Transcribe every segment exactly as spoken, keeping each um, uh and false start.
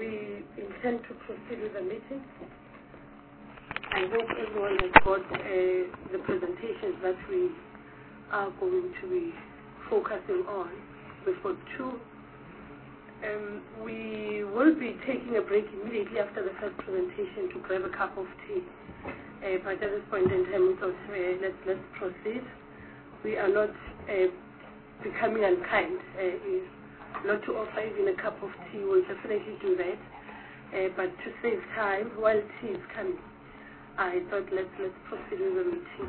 we intend to proceed with the meeting. I hope everyone has got uh, the presentations that we are going to be focusing on. We've got two. Um, we will be taking a break immediately after the first presentation to grab a cup of tea. Uh, but at this point in time, we thought, uh, let's, let's proceed. We are not uh, becoming unkind. Uh, not to offer even a cup of tea, we'll definitely do that. Uh, but to save time while tea is coming, I thought let's, let's proceed with the meeting.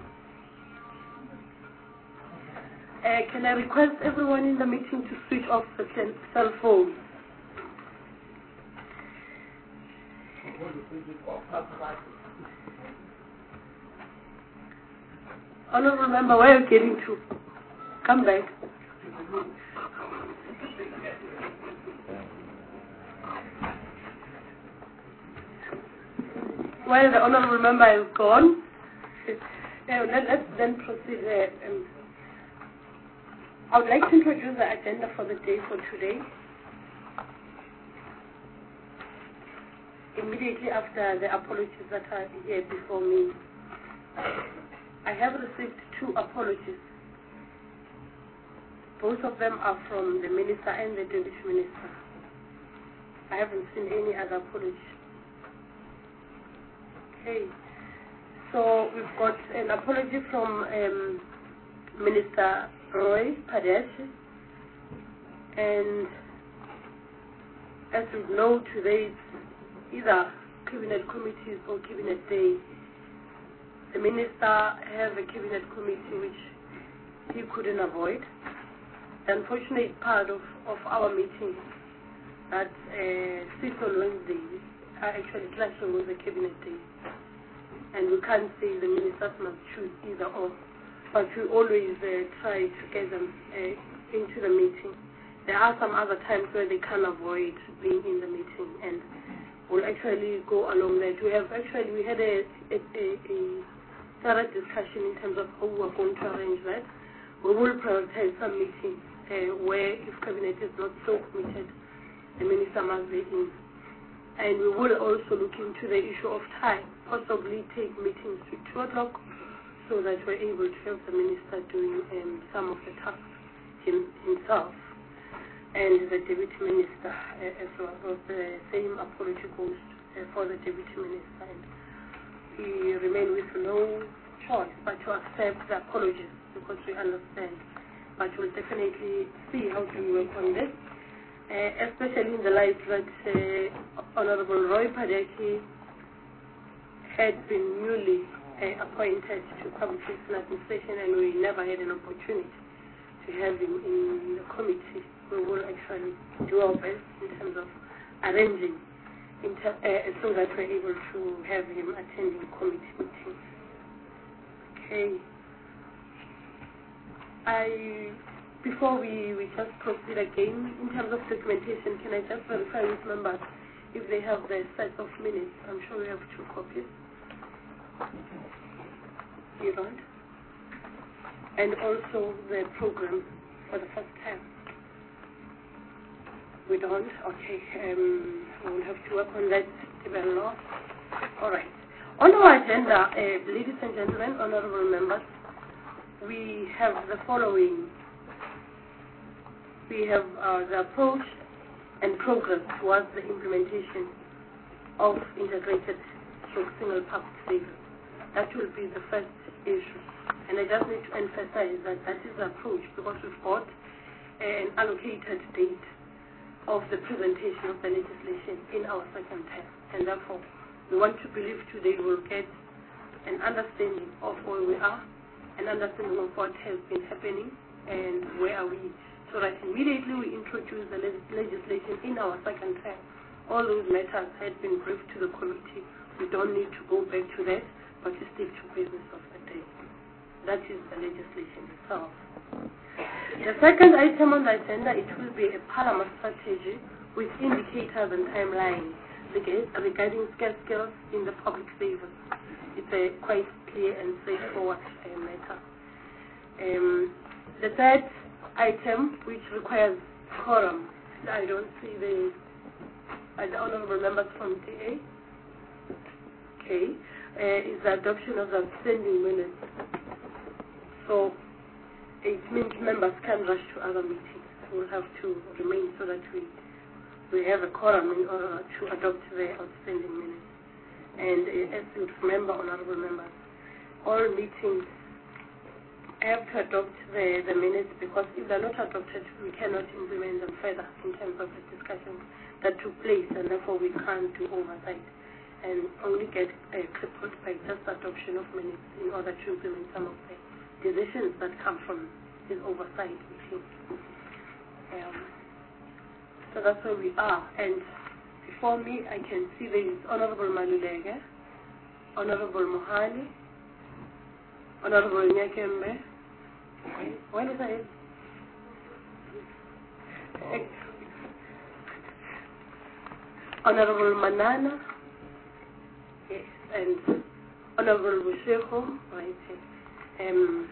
Uh, can I request everyone in the meeting to switch off the cell phones? Honorable member, where are you getting to? Come back. While the honorable member is gone, uh, let, let's then proceed. Uh, um, I would like to introduce the agenda for the day for today. Immediately after the apologies that are here before me, I have received two apologies. Both of them are from the minister and the deputy minister. I haven't seen any other apology. Okay, so we've got an apology from um, Minister Roy Padeshe, and as we know, today it's either cabinet committees or cabinet day. The minister has a cabinet committee which he couldn't avoid. The unfortunate part of, of our meeting that uh, sits on Wednesday are actually clashing with the cabinet day. And we can't say the ministers must choose either or, but we always uh, try to get them uh, into the meeting. There are some other times where they can't avoid being in the meeting, and we'll actually go along that. We have actually, we had a, a, a, a thorough discussion in terms of how we are going to arrange that. We will prioritize some meetings uh, where if cabinet is not so committed, the minister must be in. And we will also look into the issue of time, possibly take meetings to two o'clock so that we're able to have the minister doing um, some of the tasks him, himself, and the deputy minister uh, as well. So the same apology goes uh, for the deputy minister, and we remain with no choice but to accept the apologies because we understand. But we'll definitely see how to work on this. Uh, especially in the light that uh, Honorable Roy Padeshe had been newly uh, appointed to public service administration, and we never had an opportunity to have him in the committee. We will actually do our best in terms of arranging inter uh, so that we're able to have him attending committee meetings. Okay. I... Before we, we just proceed again, in terms of documentation, can I just verify with members if they have the set of minutes? I'm sure we have two copies. You don't? And also the program for the first time. We don't? Okay. Um, we'll have to work on that even more. All right. On our agenda, uh, ladies and gentlemen, honorable members, we have the following. We have uh, the approach and progress towards the implementation of integrated stroke single public service. That will be the first issue. And I just need to emphasize that that is the approach because we've got an allocated date of the presentation of the legislation in our second term. And therefore, we want to believe today we'll get an understanding of where we are, an understanding of what has been happening, and where are we, so that immediately we introduce the legislation in our second term. All those matters had been briefed to the committee. We don't need to go back to that, but to stick to business of the day. That is the legislation itself. The second item on the agenda, it will be a Parliament strategy with indicators and timelines regarding scarce skills in the public service. It's a quite clear and straightforward uh, matter. Um, the third item, which requires quorum, I don't see the are the honorable members from D A? Okay. Uh, is the adoption of the standing minutes. So it means members can rush to other meetings. We'll have to remain so that we we have a quorum in order to adopt the outstanding minutes. And uh, as you remember, honorable members, all meetings have to adopt the, the minutes, because if they're not adopted, we cannot implement them further in terms of the discussions that took place, and therefore we can't do oversight and only get uh, crippled by just adoption of minutes in order to implement some of the decisions that come from this oversight meeting. Um, so that's where we are. And before me, I can see there is Honorable Maluleke, Honorable Mohali, Honorable Nyakembe. When is I? Honorable Manana, yes, and Honorable Busheko, right? Um,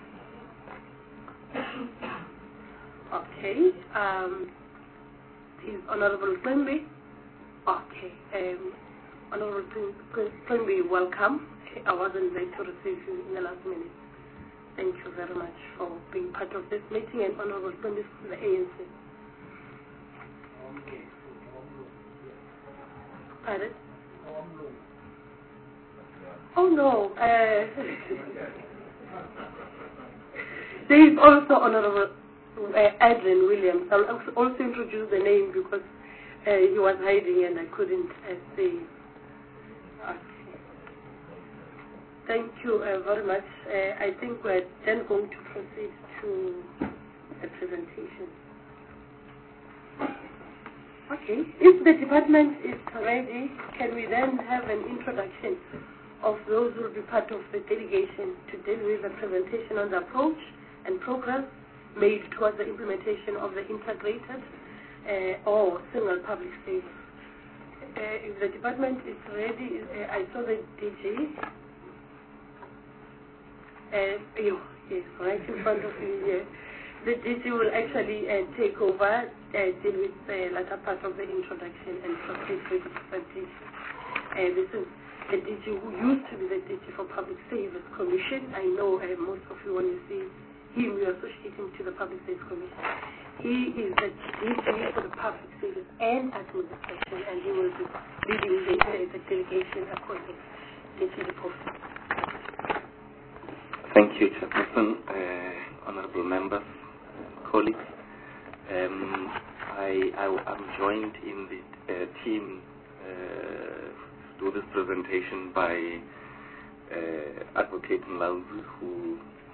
okay. Um, is Honorable Quimby. Okay. Um, Honorable Quimby, welcome. I wasn't there to receive you in the last minute. Thank you very much for being part of this meeting, and Honorable Quimby from the A N C. Pardon? Oh no. Uh, there is also Honorable uh, Adrian Williams. I'll also introduce the name because uh, he was hiding and I couldn't uh, see. Okay. Thank you uh, very much. Uh, I think we're then going to proceed to the presentation. Okay. If the department is ready, can we then have an introduction of those who will be part of the delegation to deal with the presentation on the approach and progress made towards the implementation of the integrated uh, or single public space. Uh, if the department is ready, uh, I saw the D G. Uh, you, yes, right in front of you here. The D G will actually uh, take over, uh, deal with the latter part of the introduction and proceed with the presentation. Uh, this is the D G who used to be the D G for Public Service Commission. I know uh, most of you, when you see him, you associate him to the Public Service Commission. He is the D G for the Public Service and Administration, and he will be leading the, uh, the delegation according to the report. Thank you, Chairperson, uh, honorable members, uh, colleagues. Um, I, I, I'm joined in the uh, team uh, to do this presentation by uh, Advocate Mlauzu, who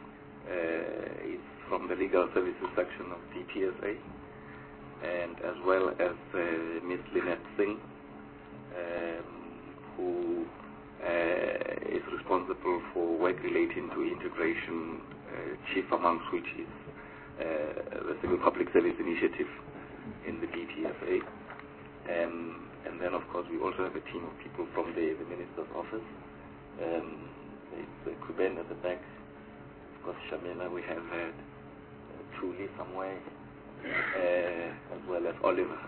uh, is from the Legal Services section of D P S A, and as well as uh, Miz Lynette Singh, um, who Uh, is responsible for work relating to integration, uh, chief amongst which is uh, the Civil Public Service Initiative in the D P S A. Um, and then, of course, we also have a team of people from the, the Minister's Office. Um, it's uh, Kuben at the back. Of course, Shamila, we have had uh, Truly somewhere, uh, as well as Oliver.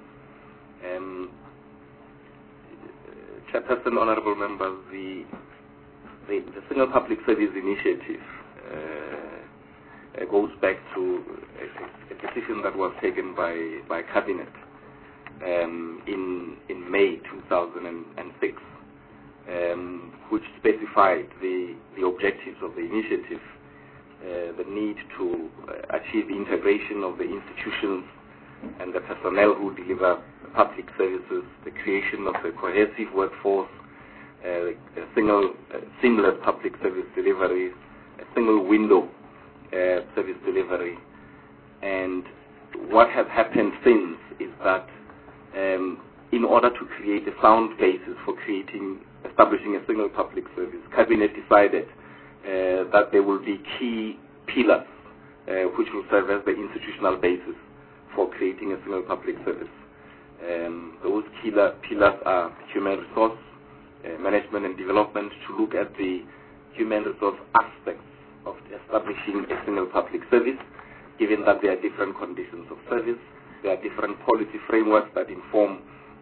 Um, Chairperson, honorable members, the, the, the Single Public Service Initiative uh, goes back to a, a decision that was taken by, by Cabinet um, in, in May two thousand six, um, which specified the, the objectives of the initiative, uh, the need to uh, achieve the integration of the institutions and the personnel who deliver public services, the creation of a cohesive workforce, uh, a single, uh, seamless public service delivery, a single window uh, service delivery. And what has happened since is that um, in order to create a sound basis for creating, establishing a single public service, Cabinet decided uh, that there will be key pillars uh, which will serve as the institutional basis for creating a single public service. Um, those killer pillars are human resource uh, management and development, to look at the human resource aspects of establishing a single public service, given that there are different conditions of service, there are different policy frameworks that inform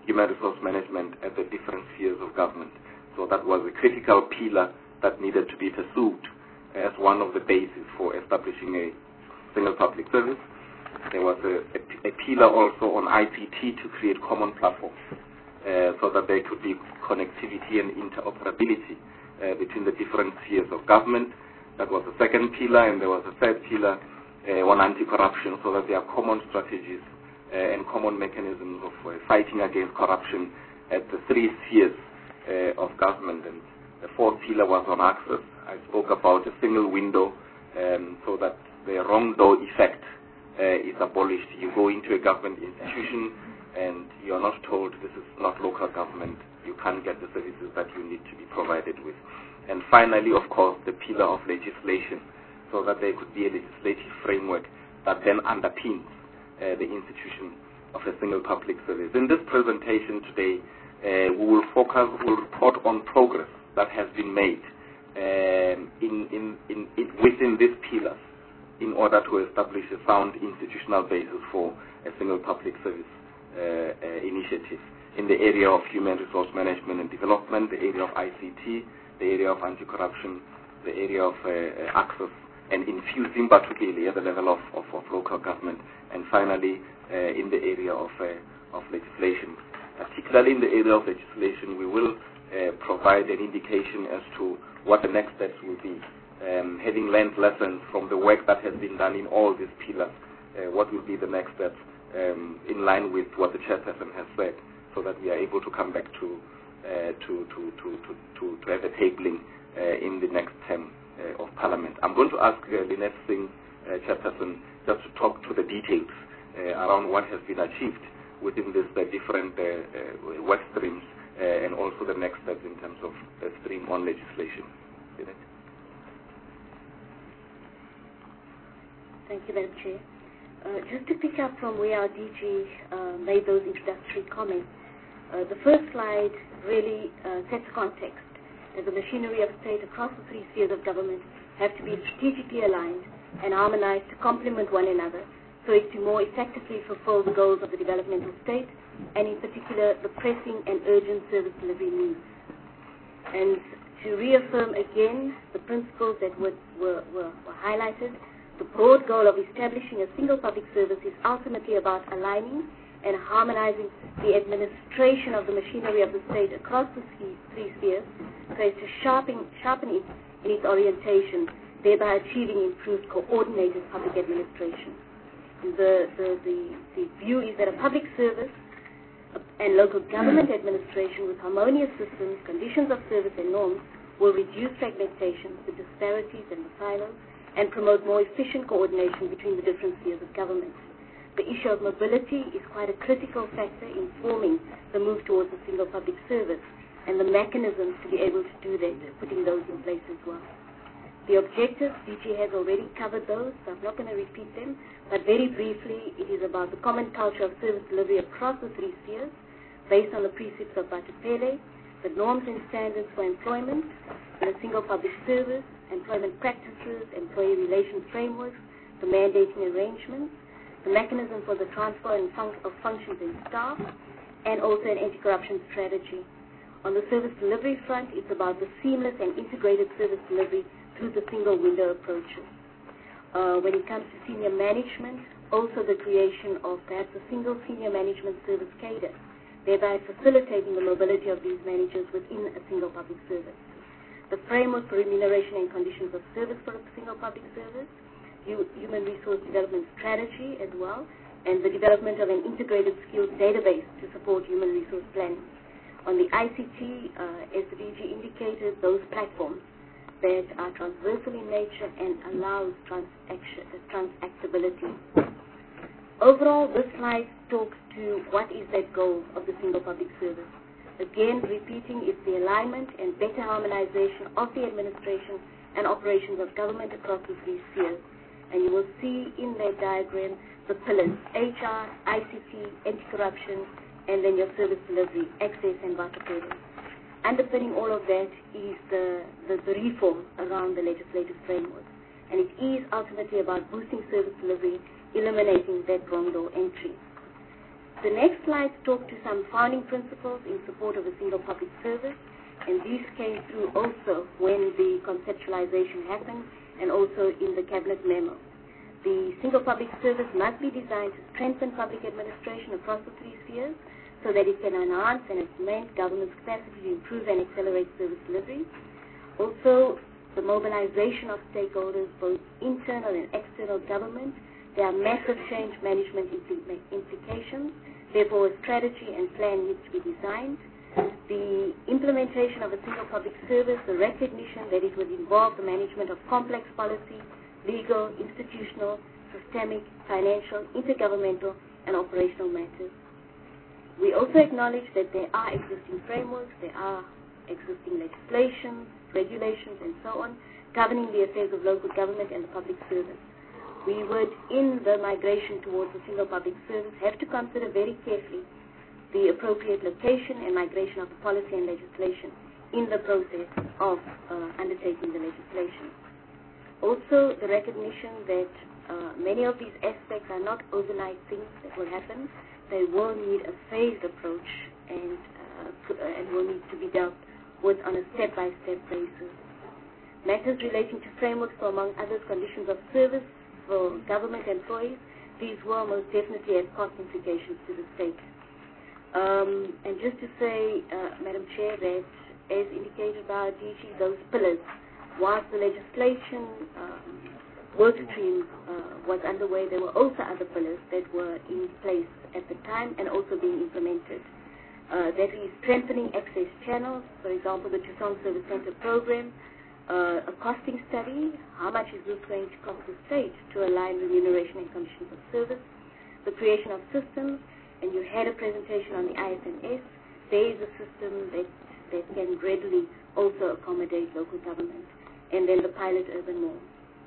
human resource management at the different spheres of government. So that was a critical pillar that needed to be pursued as one of the bases for establishing a single public service. There was a, a, a pillar also on I C T to create common platforms uh, so that there could be connectivity and interoperability uh, between the different spheres of government. That was the second pillar, and there was a third pillar uh, on anti-corruption, so that there are common strategies uh, and common mechanisms of uh, fighting against corruption at the three spheres uh, of government. And the fourth pillar was on access. I spoke about a single window um, so that the wrong door effect uh, is abolished. You go into a government institution and you are not told this is not local government. You can't get the services that you need to be provided with. And finally, of course, the pillar of legislation, so that there could be a legislative framework that then underpins uh, the institution of a single public service. In this presentation today, uh, we will focus, we will report on progress that has been made um, in, in, in, in, within these pillars in order to establish a sound institutional basis for a single public service uh, uh, initiative in the area of human resource management and development, the area of I C T, the area of anti-corruption, the area of uh, uh, access, and infusing particularly at the level of, of, of local government, and finally uh, in the area of, uh, of legislation. Particularly in the area of legislation, we will uh, provide an indication as to what the next steps will be. Um, having learned lessons from the work that has been done in all these pillars, uh, what will be the next steps um, in line with what the chairperson has said, so that we are able to come back to Uh, to, to, to, to, to, to have a tabling uh, in the next term uh, of Parliament. I'm going to ask uh, Lynette Singh, uh, Chairperson, just to talk to the details uh, around what has been achieved within this uh, different uh, uh, work streams uh, and also the next steps in terms of the stream on legislation. Lynette. Thank you, Madam Chair. Uh, just to pick up from where our D G uh, made those introductory comments, Uh, the first slide really uh, sets context that the machinery of state across the three spheres of government have to be strategically aligned and harmonized to complement one another so as to more effectively fulfill the goals of the developmental state, and in particular the pressing and urgent service delivery needs. And to reaffirm again the principles that were, were, were, were highlighted, the broad goal of establishing a single public service is ultimately about aligning and harmonizing the administration of the machinery of the state across the three spheres so as to sharpen, sharpen it in its orientation, thereby achieving improved coordinated public administration. The, the, the, the view is that a public service and local government administration with harmonious systems, conditions of service and norms will reduce fragmentation, the disparities and the silos, and promote more efficient coordination between the different spheres of government. The issue of mobility is quite a critical factor in forming the move towards a single public service, and the mechanisms to be able to do that, putting those in place as well. The objectives, D G has already covered those, so I'm not going to repeat them, but very briefly, it is about the common culture of service delivery across the three spheres, based on the precepts of Batupele, the norms and standards for employment in a single public service, employment practices, employee relations frameworks, the mandating arrangements, the mechanism for the transfer and fun of functions and staff, and also an anti-corruption strategy. On the service delivery front, it's about the seamless and integrated service delivery through the single window approaches. Uh, when it comes to senior management, also the creation of perhaps a single senior management service cadre, thereby facilitating the mobility of these managers within a single public service. The framework for remuneration and conditions of service for a single public service, human resource development strategy as well, and the development of an integrated skills database to support human resource planning. On the I C T, uh, as the D G indicated, those platforms that are transversal in nature and allows transactability. Overall, this slide talks to what is that goal of the single public service. Again, repeating, it's the alignment and better harmonization of the administration and operations of government across the three spheres. And you will see in that diagram the pillars, H R, I C T, anti-corruption, and then your service delivery, access and Batupele. Underpinning all of that is the, the, the reform around the legislative framework. And it is ultimately about boosting service delivery, eliminating that wrong door entry. The next slides talk to some founding principles in support of a single public service, and these came through also when the conceptualization happened and also in the cabinet memo. The single public service must be designed to strengthen public administration across the three spheres so that it can enhance and augment government's capacity to improve and accelerate service delivery. Also, the mobilization of stakeholders, both internal and external government. There are massive change management implications. Therefore, a strategy and plan needs to be designed. The implementation of a single public service, the recognition that it would involve the management of complex policy, legal, institutional, systemic, financial, intergovernmental, and operational matters. We also acknowledge that there are existing frameworks, there are existing legislation, regulations, and so on, governing the affairs of local government and the public service. We would, in the migration towards a single public service, have to consider very carefully the appropriate location and migration of the policy and legislation in the process of uh, undertaking the legislation. Also, the recognition that uh, many of these aspects are not overnight things that will happen. They will need a phased approach and, uh, and will need to be dealt with on a step-by-step basis. Matters relating to frameworks for, among others, conditions of service for government employees, these will most definitely have cost implications to the state. Um, and just to say, uh, Madam Chair, that as indicated by our D G, those pillars, whilst the legislation um, work stream uh, was underway, there were also other pillars that were in place at the time and also being implemented. Uh, that is strengthening access channels, for example, the Tucson Service Center program, uh, a costing study, how much is this going to cost the state to align remuneration and conditions of service, the creation of systems, and you had a presentation on the I S N S. There is a system that, that can readily also accommodate local government, and then the pilot urban mall.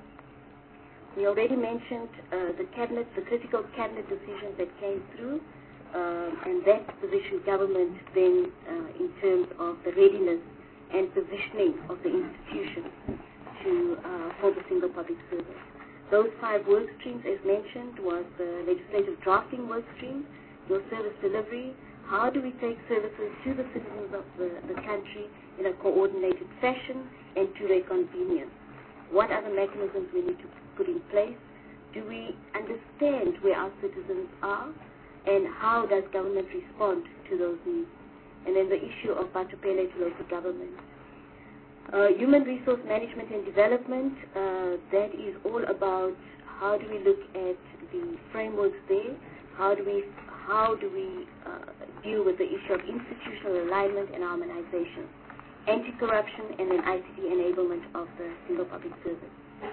We already mentioned uh, the cabinet, the critical cabinet decisions that came through, um, and that positioned government then uh, in terms of the readiness and positioning of the institution to uh, for the single public service. Those five work streams, as mentioned, was the legislative drafting work stream, your service delivery, how do we take services to the citizens of the, the country in a coordinated fashion and to their convenience. What are the mechanisms we need to put in place? Do we understand where our citizens are, and how does government respond to those needs? And then the issue of Batupele to local government. Uh, human resource management and development, uh, that is all about how do we look at the frameworks there, how do we, how do we uh, deal with the issue of institutional alignment and harmonization, anti-corruption, and then I C T enablement of the single public service.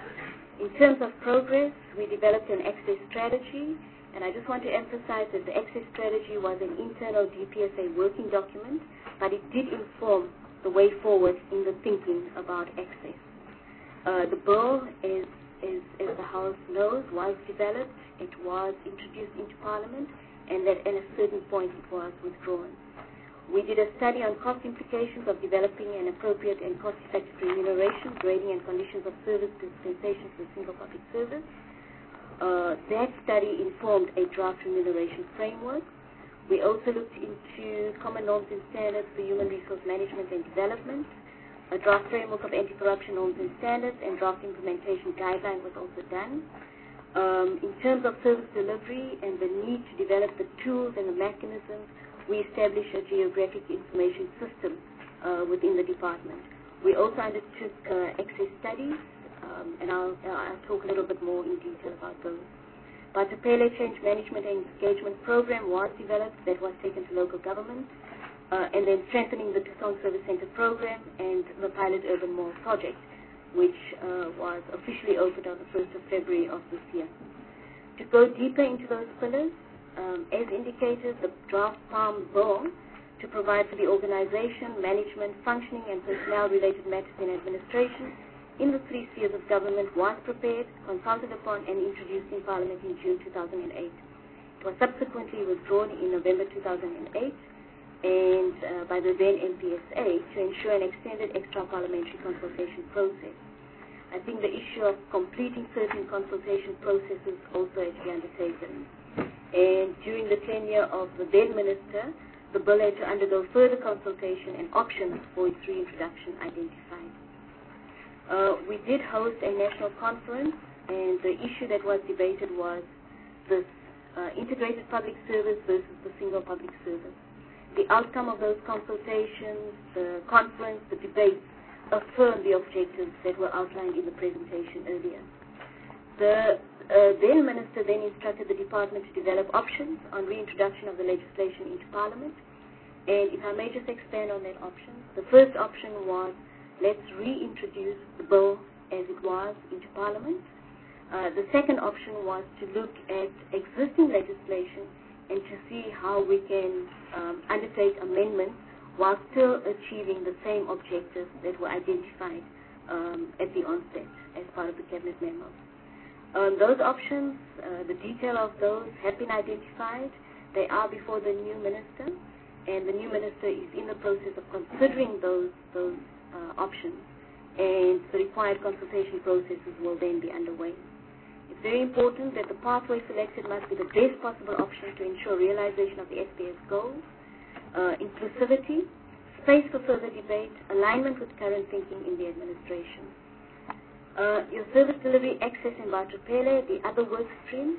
In terms of progress, we developed an access strategy, and I just want to emphasize that the access strategy was an internal D P S A working document, but it did inform the way forward in the thinking about access. Uh, the bill, is, is, as the House knows, was developed, it was introduced into Parliament, and that at a certain point it was withdrawn. We did a study on cost implications of developing an appropriate and cost-effective remuneration, grading, and conditions of service dispensation for single public service. Uh, that study informed a draft remuneration framework. We also looked into common norms and standards for human resource management and development. A draft framework of anti-corruption norms and standards and draft implementation guideline was also done. Um, in terms of service delivery and the need to develop the tools and the mechanisms, we established a geographic information system uh, within the department. We also undertook uh, access studies, um, and I'll, I'll talk a little bit more in detail about those. Batupele Change Management and Engagement Program was developed, that was taken to local government, uh, and then strengthening the Tucson Service Center program and the Pilot Urban Mall project, which uh, was officially opened on the first of February of this year. To go deeper into those pillars, Um, as indicated, the draft PALM bill to provide for the organization, management, functioning, and personnel-related matters in administration in the three spheres of government was prepared, consulted upon, and introduced in Parliament in June two thousand eight. It was subsequently withdrawn in November two thousand eight and uh, by the then M P S A to ensure an extended extra-parliamentary consultation process. I think the issue of completing certain consultation processes also has to be undertaken. And during the tenure of the then minister, the bill had to undergo further consultation and options for its reintroduction identified. Uh, we did host a national conference, and the issue that was debated was this uh, integrated public service versus the single public service. The outcome of those consultations, the conference, the debates, affirmed the objectives that were outlined in the presentation earlier. The uh, then minister then instructed the department to develop options on reintroduction of the legislation into Parliament. And if I may just expand on that option, the first option was, let's reintroduce the bill as it was into Parliament. Uh, the second option was to look at existing legislation and to see how we can um, undertake amendments while still achieving the same objectives that were identified um, at the onset as part of the Cabinet memo. Um, those options, uh, the detail of those have been identified. They are before the new minister, and the new minister is in the process of considering those, those uh, options, and the required consultation processes will then be underway. It's very important that the pathway selected must be the best possible option to ensure realization of the S P S goals, uh, inclusivity, space for further debate, alignment with current thinking in the administration. Uh, your service delivery access in Bathopele, the other work stream,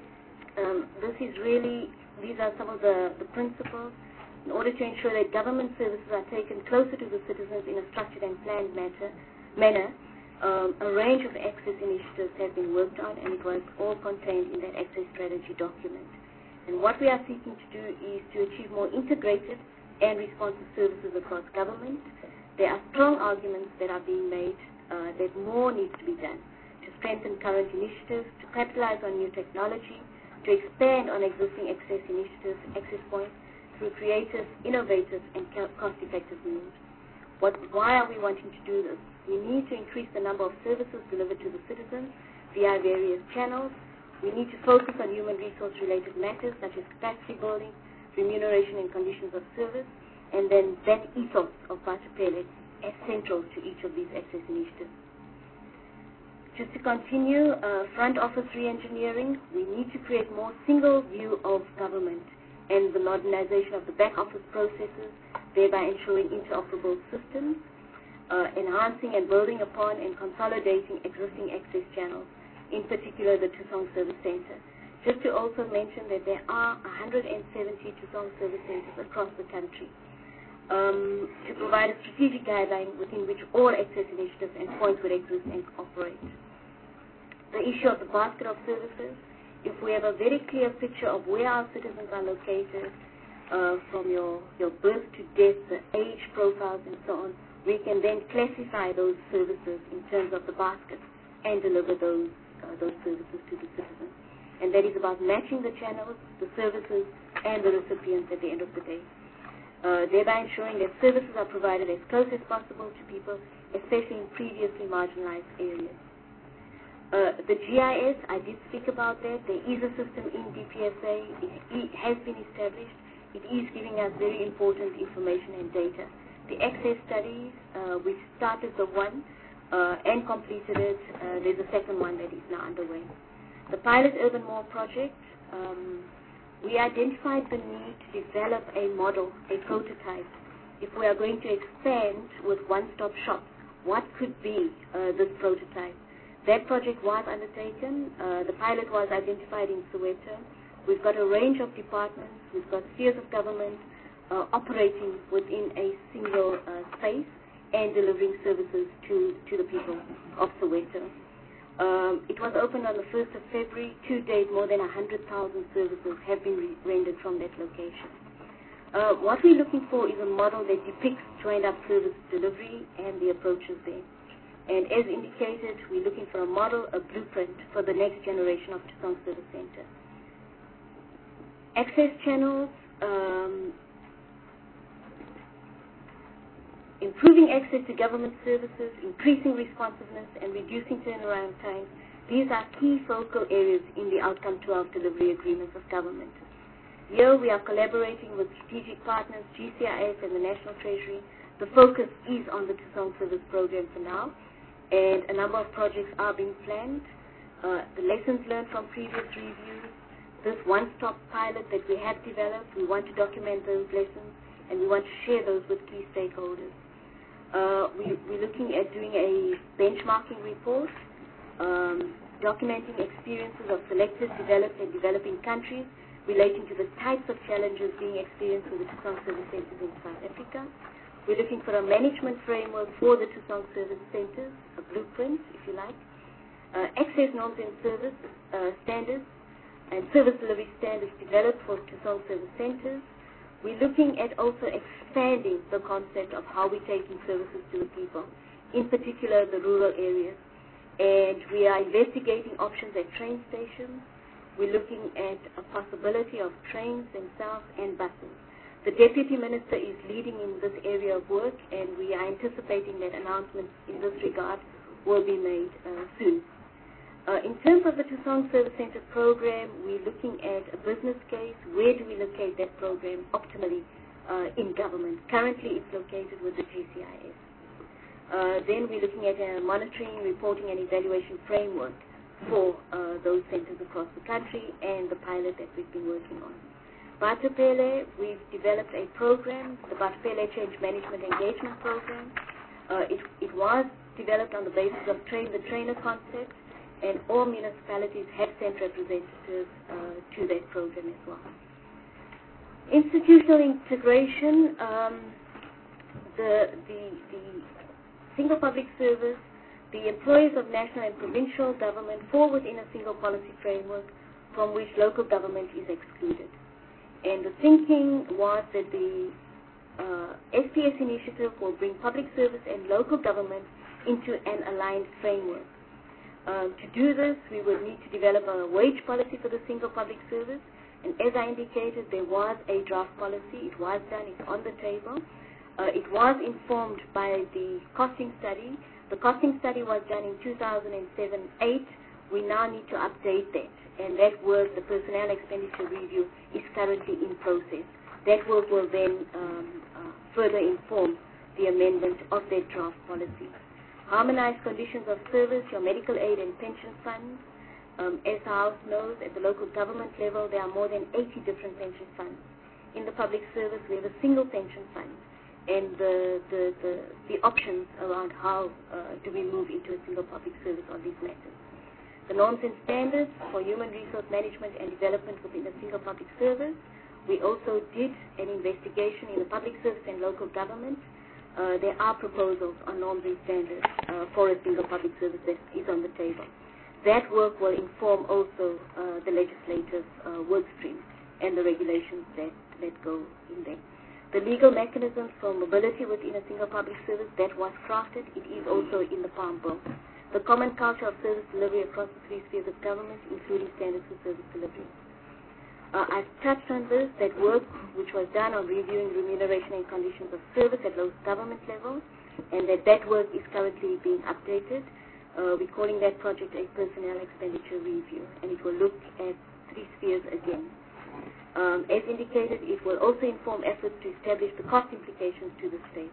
um, this is really, these are some of the, the principles in order to ensure that government services are taken closer to the citizens in a structured and planned matter, manner. Um, a range of access initiatives have been worked on, and it was all contained in that access strategy document. And what we are seeking to do is to achieve more integrated and responsive services across government. There are strong arguments that are being made uh, that more needs to be done to strengthen current initiatives, to capitalize on new technology, to expand on existing access initiatives, access points, through creative, innovative, and cost-effective means. What, why are we wanting to do this? We need to increase the number of services delivered to the citizens via various channels. We need to focus on human resource-related matters such as capacity building, remuneration and conditions of service, and then that ethos of Bathopele as central to each of these access initiatives. Just to continue, uh, front office re-engineering, we need to create more single view of government and the modernization of the back office processes, thereby ensuring interoperable systems, uh, enhancing and building upon and consolidating existing access channels, in particular the Tusong Service Center. Just to also mention that there are one hundred seventy Tusong Service Centers across the country, um, to provide a strategic guideline within which all access initiatives and points would exist and operate. The issue of the basket of services, if we have a very clear picture of where our citizens are located, uh, from your, your birth to death, the age profiles and so on, we can then classify those services in terms of the basket and deliver those, uh, those services to the citizens. And that is about matching the channels, the services, and the recipients at the end of the day. Uh, thereby ensuring that services are provided as close as possible to people, especially in previously marginalized areas. Uh, the G I S, I did speak about that. There is a system in D P S A. It, it has been established. It is giving us very important information and data. The access studies, uh, we started the one uh, and completed it. Uh, there's a second one that is now underway. The Pilot Urban Mall project, um, we identified the need to develop a model, a prototype. If we are going to expand with one-stop shops, what could be uh, this prototype? That project was undertaken. Uh, the pilot was identified in Soweto. We've got a range of departments. We've got spheres of government uh, operating within a single uh, space and delivering services to, to the people of Soweto. Um, it was opened on the first of February. To date, more than one hundred thousand services have been re rendered from that location. Uh, what we're looking for is a model that depicts joined-up service delivery and the approaches there. And as indicated, we're looking for a model, a blueprint for the next generation of Tusong Service Center. Access channels, um, improving access to government services, increasing responsiveness, and reducing turnaround time. These are key focal areas in the outcome twelve delivery agreements of government. Here we are collaborating with strategic partners, G C I S and the National Treasury. The focus is on the Tusong Service Program for now, and a number of projects are being planned. Uh, the lessons learned from previous reviews, this one-stop pilot that we have developed, we want to document those lessons, and we want to share those with key stakeholders. Uh, we, we're looking at doing a benchmarking report, um, documenting experiences of selected, developed, and developing countries relating to the types of challenges being experienced with the Tusong Service Centers in South Africa. We're looking for a management framework for the Tusong Service Centers, a blueprint, if you like, uh, access norms and service uh, standards, and service delivery standards developed for Tusong Service Centers. We're looking at also expanding the concept of how we're taking services to the people, in particular the rural areas. And we are investigating options at train stations. We're looking at a possibility of trains themselves and buses. The Deputy Minister is leading in this area of work, and we are anticipating that announcements in this regard will be made uh, soon. Uh, in terms of the Tusong Service Center program, we're looking at a business case. Where do we locate that program optimally uh, in government? Currently, it's located with the G C I S. Uh, then we're looking at a monitoring, reporting, and evaluation framework for uh, those centers across the country and the pilot that we've been working on. Batupele, we've developed a program, the Batupele Change Management Engagement Program. Uh, it, it was developed on the basis of train the trainer concept, and all municipalities have sent representatives uh, to that program as well. Institutional integration, um, the, the, the single public service, the employees of national and provincial government fall within a single policy framework from which local government is excluded. And the thinking was that the uh, S P S initiative will bring public service and local government into an aligned framework. Um, to do this, we will need to develop a wage policy for the single public service. And as I indicated, there was a draft policy. It was done. It's on the table. Uh, it was informed by the costing study. The costing study was done in two thousand seven eight. We now need to update that. And that work, the personnel expenditure review, is currently in process. That work will then um, uh, further inform the amendment of that draft policy. Harmonized conditions of service, your medical aid and pension funds. Um, as the House knows, at the local government level, there are more than eighty different pension funds. In the public service, we have a single pension fund. And the, the, the, the options around how uh, do we move into a single public service on these matters. The norms and standards for human resource management and development within a single public service. We also did an investigation in the public service and local government. Uh, there are proposals on norms and standards uh, for a single public service that is on the table. That work will inform also uh, the legislative uh, work stream and the regulations that, that go in there. The legal mechanisms for mobility within a single public service, that was crafted. It is also in the Farm Bill. The common culture of service delivery across the three spheres of government, including standards for service delivery. Uh, I've touched on this, that work which was done on reviewing remuneration and conditions of service at local government level, and that that work is currently being updated. Uh, we're calling that project a personnel expenditure review, and it will look at three spheres again. Um, as indicated, it will also inform efforts to establish the cost implications to the state.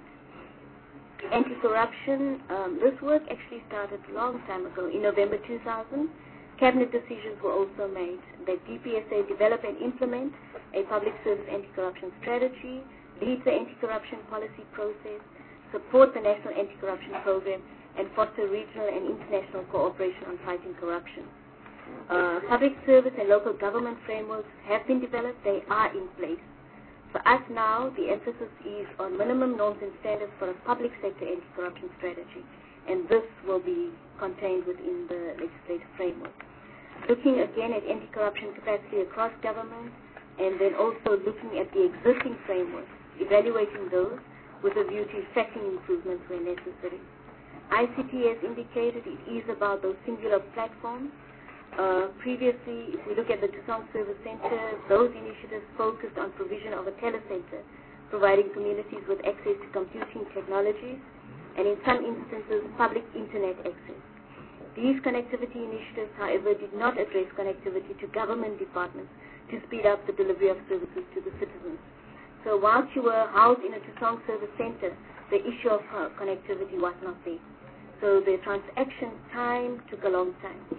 Anti-corruption, um, this work actually started a long time ago. In November two thousand, cabinet decisions were also made that D P S A develop and implement a public service anti-corruption strategy, lead the anti-corruption policy process, support the national anti-corruption program, and foster regional and international cooperation on fighting corruption. Uh, public service and local government frameworks have been developed. They are in place. For us now, the emphasis is on minimum norms and standards for a public sector anti-corruption strategy, and this will be contained within the legislative framework. Looking again at anti-corruption capacity across government, and then also looking at the existing frameworks, evaluating those with a view to effecting improvements where necessary. I C T has indicated it is about those singular platforms. Uh, previously, if we look at the Tusong Service Center, those initiatives focused on provision of a telecenter, providing communities with access to computing technologies, and in some instances, public internet access. These connectivity initiatives, however, did not address connectivity to government departments to speed up the delivery of services to the citizens. So whilst you were housed in a Tusong Service Center, the issue of uh, connectivity was not there. So the transaction time took a long time.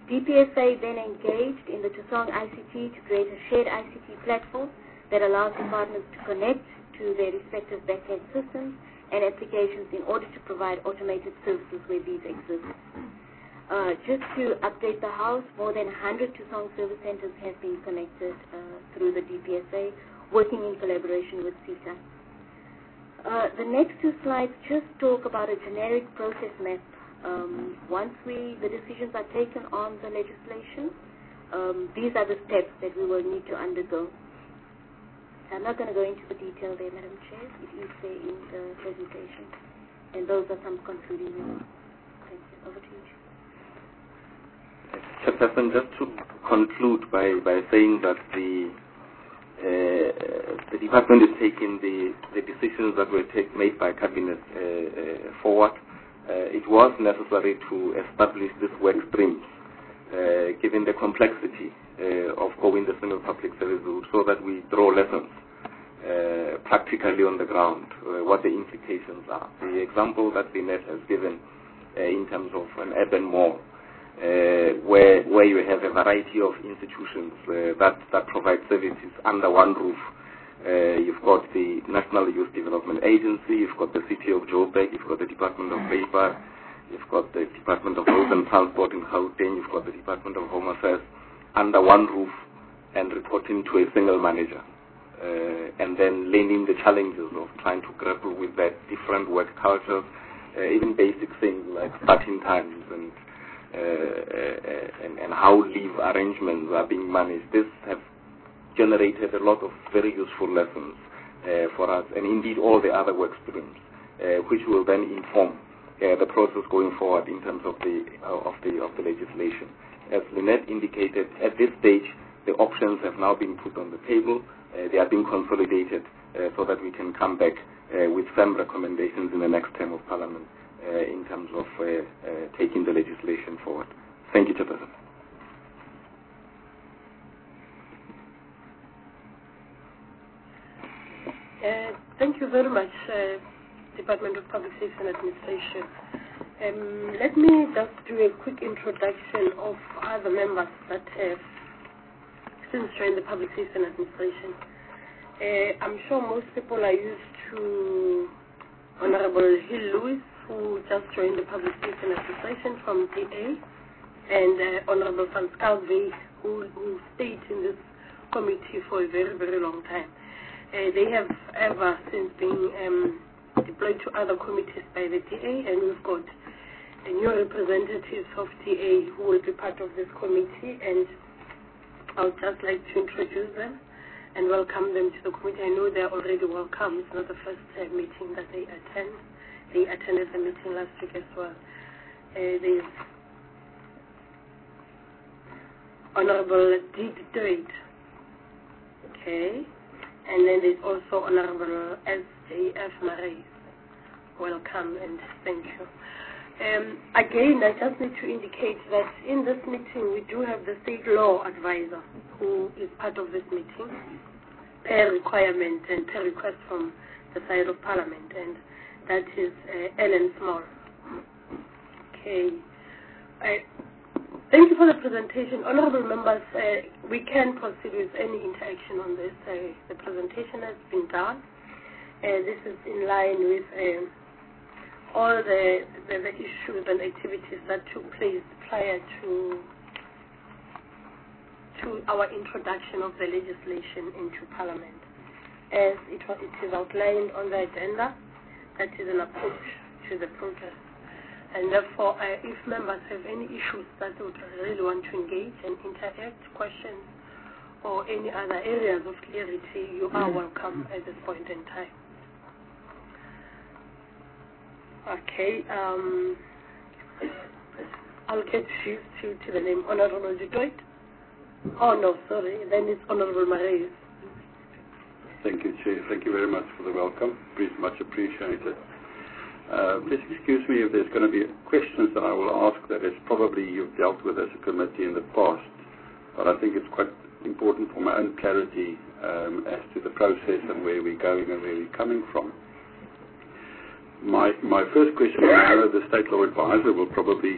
D P S A then engaged in the Tusong I C T to create a shared I C T platform that allows departments to connect to their respective backend systems and applications in order to provide automated services where these exist. Uh, just to update the House, more than one hundred Tusong service centers have been connected uh, through the D P S A, working in collaboration with CETA. Uh, the next two slides just talk about a generic process map. Um, once we, the decisions are taken on the legislation, um, these are the steps that we will need to undergo. I'm not going to go into the detail there, Madam Chair. It is there in the presentation. And those are some concluding remarks. Thank you. Over to you, Chair. Chairperson, just to conclude by, by saying that the uh, the department is taking the, the decisions that were take, made by Cabinet uh, uh, forward. Uh, it was necessary to establish this work streams, uh, given the complexity uh, of going the single public service route, so that we draw lessons uh, practically on the ground, uh, what the implications are. The example that Lynette has given uh, in terms of an urban mall, uh, where where you have a variety of institutions uh, that, that provide services under one roof. Uh, you've got the National Youth Development Agency, you've got the City of Joburg, you've got the Department of Labour, you've got the Department of Roads and Transport in Gauteng, you've got the Department of Home Affairs under one roof and reporting to a single manager. Uh, and then learning the challenges of trying to grapple with that different work cultures, uh, even basic things like starting times and, uh, uh, and, and how leave arrangements are being managed. This has generated a lot of very useful lessons uh, for us, and indeed all the other work streams, uh, which will then inform uh, the process going forward in terms of the uh, of the of the legislation. As Lynette indicated, at this stage, the options have now been put on the table. Uh, they are being consolidated uh, so that we can come back uh, with firm recommendations in the next term of Parliament uh, in terms of uh, uh, taking the legislation forward. Thank you, Chairperson. Uh, thank you very much, uh, Department of Public Safety and Administration. Um, let me just do a quick introduction of other members that have since joined the Public Safety and Administration. Uh, I'm sure most people are used to Honorable Hill Lewis, who just joined the Public Safety and Administration from D A, and uh, Honorable Van Schalkwyk, who, who stayed in this committee for a very, very long time. Uh, they have ever since been um, deployed to other committees by the D A, and we've got the new representatives of D A who will be part of this committee, and I would just like to introduce them and welcome them to the committee. I know they're already welcome. It's not the first uh, meeting that they attend. They attended the meeting last week as well. Uh, there's Honorable Dee Doid. Okay. And then there's also Honorable S J F Marais. Welcome and thank you. Um, again, I just need to indicate that in this meeting we do have the State Law Advisor who is part of this meeting per requirement and per request from the side of Parliament, and that is uh, Ellen Small. Okay. I, Thank you for the presentation. Honorable members, uh, we can proceed with any interaction on this. Uh, the presentation has been done. Uh, this is in line with uh, all the, the, the issues and activities that took place prior to, to our introduction of the legislation into Parliament. As it, it is outlined on the agenda, that is an approach to the project. And therefore, uh, if members have any issues that they would really want to engage and interact, questions, or any other areas of clarity, you are welcome at this point in time. Okay, um, I'll get you to, to the name Honorable Dee Doid. Oh no, sorry, then it's Honorable Marais. Thank you, Chair. Thank you very much for the welcome. Please, much appreciated. Uh, please excuse me if there's going to be questions that I will ask that is probably you've dealt with as a committee in the past, but I think it's quite important for my own clarity um, as to the process and where we're going and where we're coming from. My, my first question, I know the State Law Advisor will probably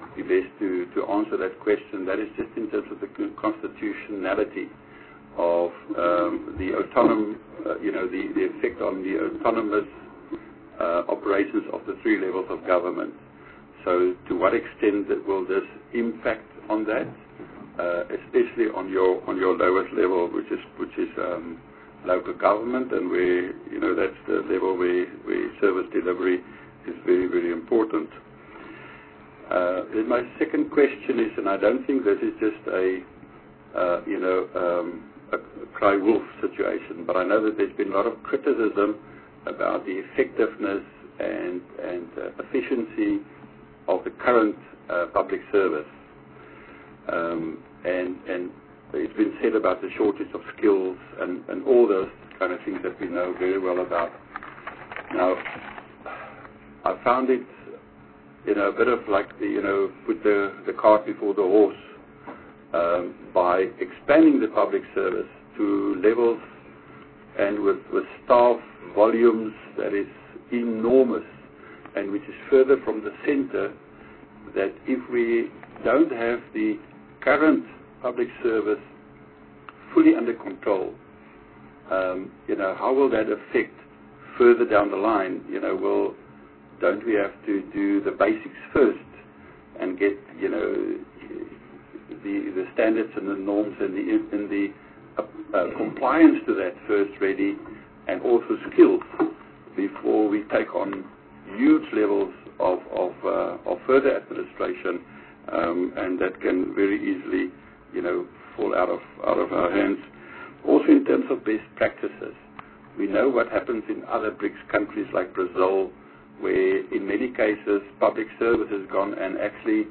be best to, to answer that question. That is just in terms of the constitutionality of um, the autonom, uh, you know, the, the effect on the autonomous uh, operations of the three levels of government. So, to what extent that will this impact on that, uh, especially on your on your lowest level, which is which is um, local government, and where you know that's the level where, where service delivery is very very important. Uh, then my second question is, and I don't think this is just a uh, you know um, a cry wolf situation, but I know that there's been a lot of criticism about the effectiveness and and uh, efficiency of the current uh, public service, um, and and it's been said about the shortage of skills and, and all those kind of things that we know very well about. Now, I found it, you know, a bit of like the, you know, put the, the cart before the horse um, by expanding the public service to levels and with, with staff volumes that is enormous and which is further from the center, that if we don't have the current public service fully under control, um, you know, how will that affect further down the line? You know, well, don't we have to do the basics first and get, you know, the the standards and the norms and the and the uh, uh, compliance to that first ready, and also skills before we take on huge levels of of, uh, of further administration, um, and that can very easily, you know, fall out of out of our hands. Also, in terms of best practices, we know what happens in other BRICS countries like Brazil, where in many cases public service has gone and actually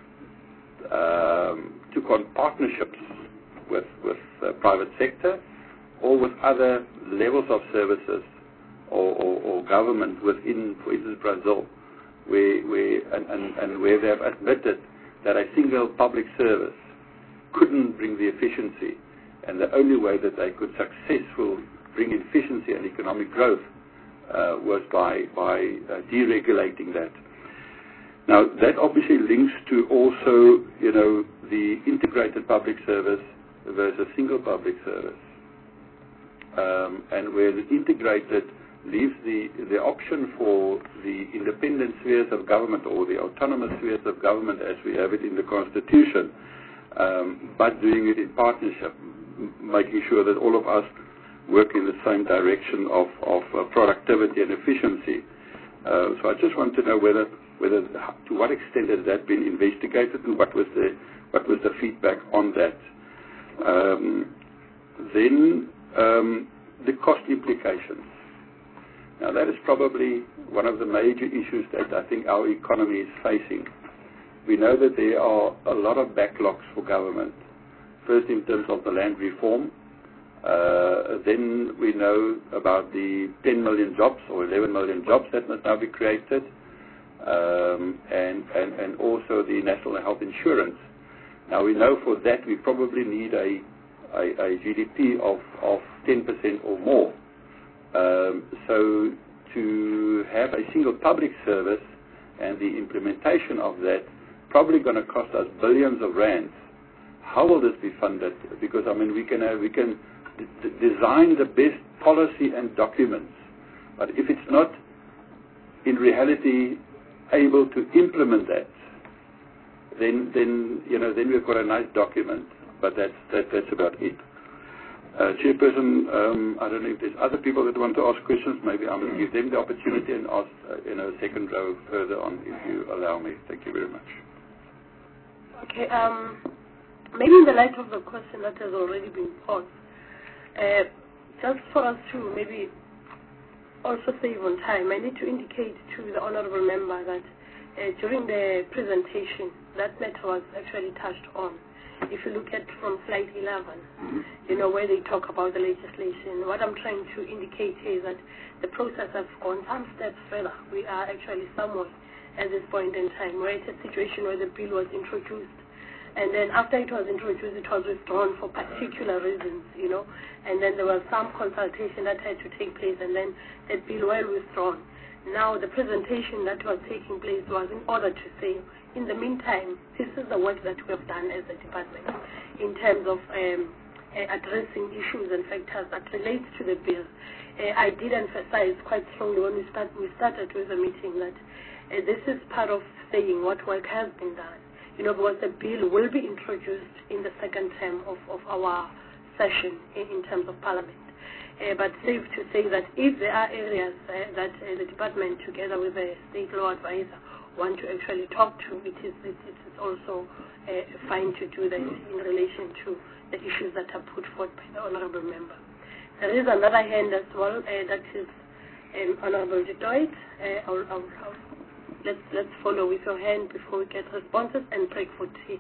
um, took on partnerships with with the private sector or with other levels of services or, or, or government within, for instance, Brazil, where where and, and, and where they have admitted that a single public service couldn't bring the efficiency, and the only way that they could successfully bring efficiency and economic growth uh, was by by uh, deregulating that. Now that obviously links to also, you know, the integrated public service versus single public service, um, and where the integrated leaves the the option for the independent spheres of government or the autonomous spheres of government as we have it in the Constitution. Um, but doing it in partnership, m- making sure that all of us work in the same direction of, of uh, productivity and efficiency. Uh, so I just want to know whether, whether to what extent has that been investigated, and what was the what was the feedback on that. Um, then um, the cost implications. Now that is probably one of the major issues that I think our economy is facing. We know that there are a lot of backlogs for government. First, in terms of the land reform. Uh, then we know about the ten million jobs or eleven million jobs that must now be created. Um, and, and, and also the national health insurance. Now we know for that we probably need a, a, a G D P of, of ten percent or more. Um, so to have a single public service and the implementation of that probably going to cost us billions of rands. How will this be funded? Because I mean, we can uh, we can d- d- design the best policy and documents, but if it's not in reality able to implement that, then then you know then we've got a nice document, but that's that, that's about it. Uh, Chairperson, um, I don't know if there's other people that want to ask questions. Maybe I'm going to give them the opportunity and ask uh, in a second row further on, if you allow me. Thank you very much. Okay, um, maybe in the light of the question that has already been posed, uh, just for us to maybe also save on time, I need to indicate to the honourable member that uh, during the presentation, that matter was actually touched on. If you look at from slide eleven, mm-hmm. you know, where they talk about the legislation, what I'm trying to indicate here is that the process has gone some steps further. We are actually somewhat at this point in time. We're at a situation where the bill was introduced, and then after it was introduced, it was withdrawn for particular reasons, you know, and then there was some consultation that had to take place, and then the bill was withdrawn. Now, the presentation that was taking place was in order to say, in the meantime, this is the work that we have done as a department in terms of um, uh, addressing issues and factors that relate to the bill. Uh, I did emphasize quite strongly when we, start, we started with the meeting that uh, this is part of saying what work has been done. You know, because the bill will be introduced in the second term of, of our session in, in terms of Parliament. Uh, but safe to say that if there are areas uh, that uh, the department, together with the state law advisor, want to actually talk to, it is, it is also uh, fine to do that in relation to the issues that are put forth by the Honourable Member. There is another hand as well, uh, that is um, Honourable De Doit. Uh, I'll, I'll, I'll, let's, let's follow with your hand before we get responses and break for tea.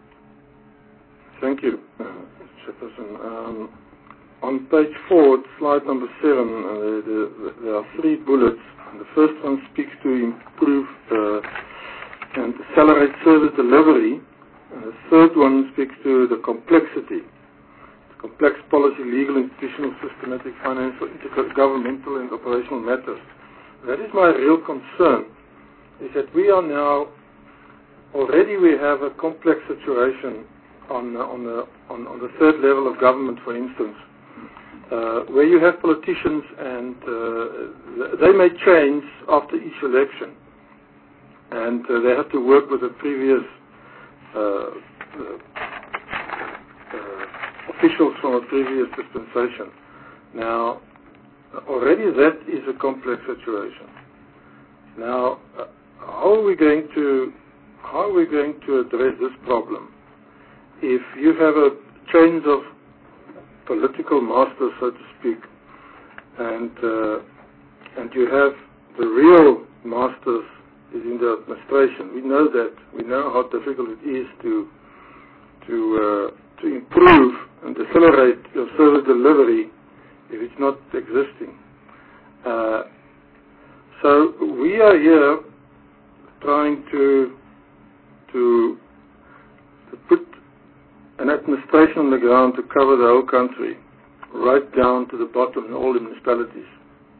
Thank you, uh, Chairperson. Um, On page four, slide number seven, uh, the, the, there are three bullets. The first one speaks to improve uh, and accelerate service delivery. And the third one speaks to the complexity, the complex policy, legal, institutional, systematic, financial, intergovernmental, and operational matters. That is my real concern, is that we are now, already we have a complex situation on, uh, on, the, on, on the third level of government, for instance. Uh, where you have politicians and uh, they may change after each election, and uh, they have to work with the previous uh, uh, uh, officials from a previous dispensation. Now, already that is a complex situation. Now, uh, how are we going to how are we going to address this problem if you have a change of political masters, so to speak, and uh, and you have the real masters is in the administration. We know that. We know how difficult it is to to uh, to improve and accelerate your service delivery if it's not existing. Uh, so we are here trying to to to put an administration on the ground to cover the whole country, right down to the bottom in all the municipalities.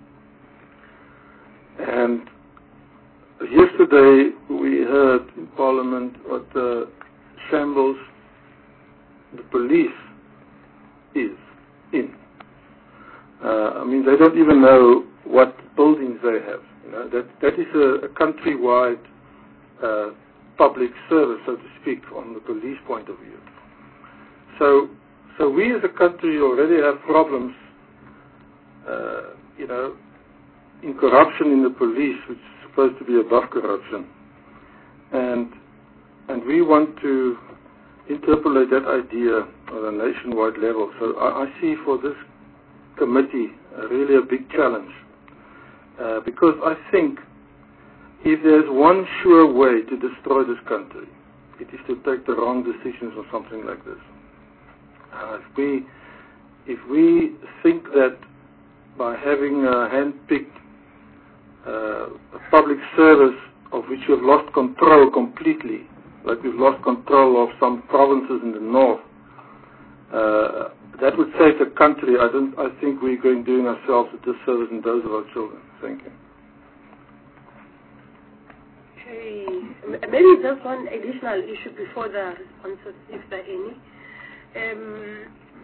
And yesterday we heard in Parliament what the shambles the police is in. Uh, I mean, they don't even know what buildings they have. You know, that that is a, a countrywide uh, public service, so to speak, on the police point of view. So, so we as a country already have problems, uh, you know, in corruption in the police, which is supposed to be above corruption, and and we want to interpolate that idea on a nationwide level. So I, I see for this committee uh, really a big challenge, uh, because I think if there's one sure way to destroy this country, it is to take the wrong decisions or something like this. Uh, if we if we think that by having a hand-picked uh, a public service of which we have lost control completely, like we've lost control of some provinces in the north, uh, that would save the country. I don't. I think we're going doing ourselves a disservice and those of our children. Thank you. Okay. Maybe just one additional issue before the responses, if there are any. Um,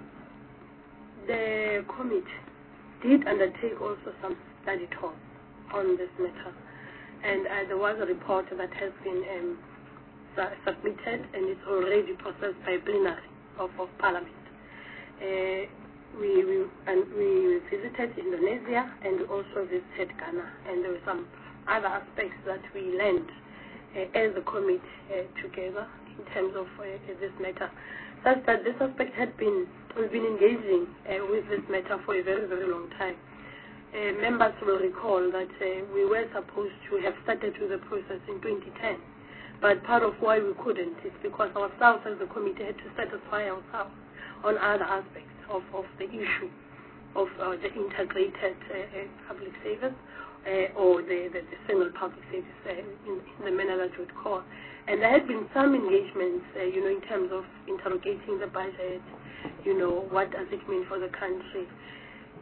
the committee did undertake also some study tours on this matter, and uh, there was a report that has been um, su submitted and it's already processed by plenary of, of Parliament. Uh, we, we, and we visited Indonesia and we also visited Ghana, and there were some other aspects that we learned uh, as a committee uh, together in terms of uh, this matter. Such that this aspect had been, we've been engaging uh, with this matter for a very, very long time. Uh, members will recall that uh, we were supposed to have started with the process in twenty ten, but part of why we couldn't is because ourselves as a committee had to satisfy ourselves on other aspects of, of the issue of uh, the integrated uh, uh, public service uh, or the, the, the single public service uh, in, in the manner that you would call. And there had been some engagements, uh, you know, in terms of interrogating the budget, you know, what does it mean for the country.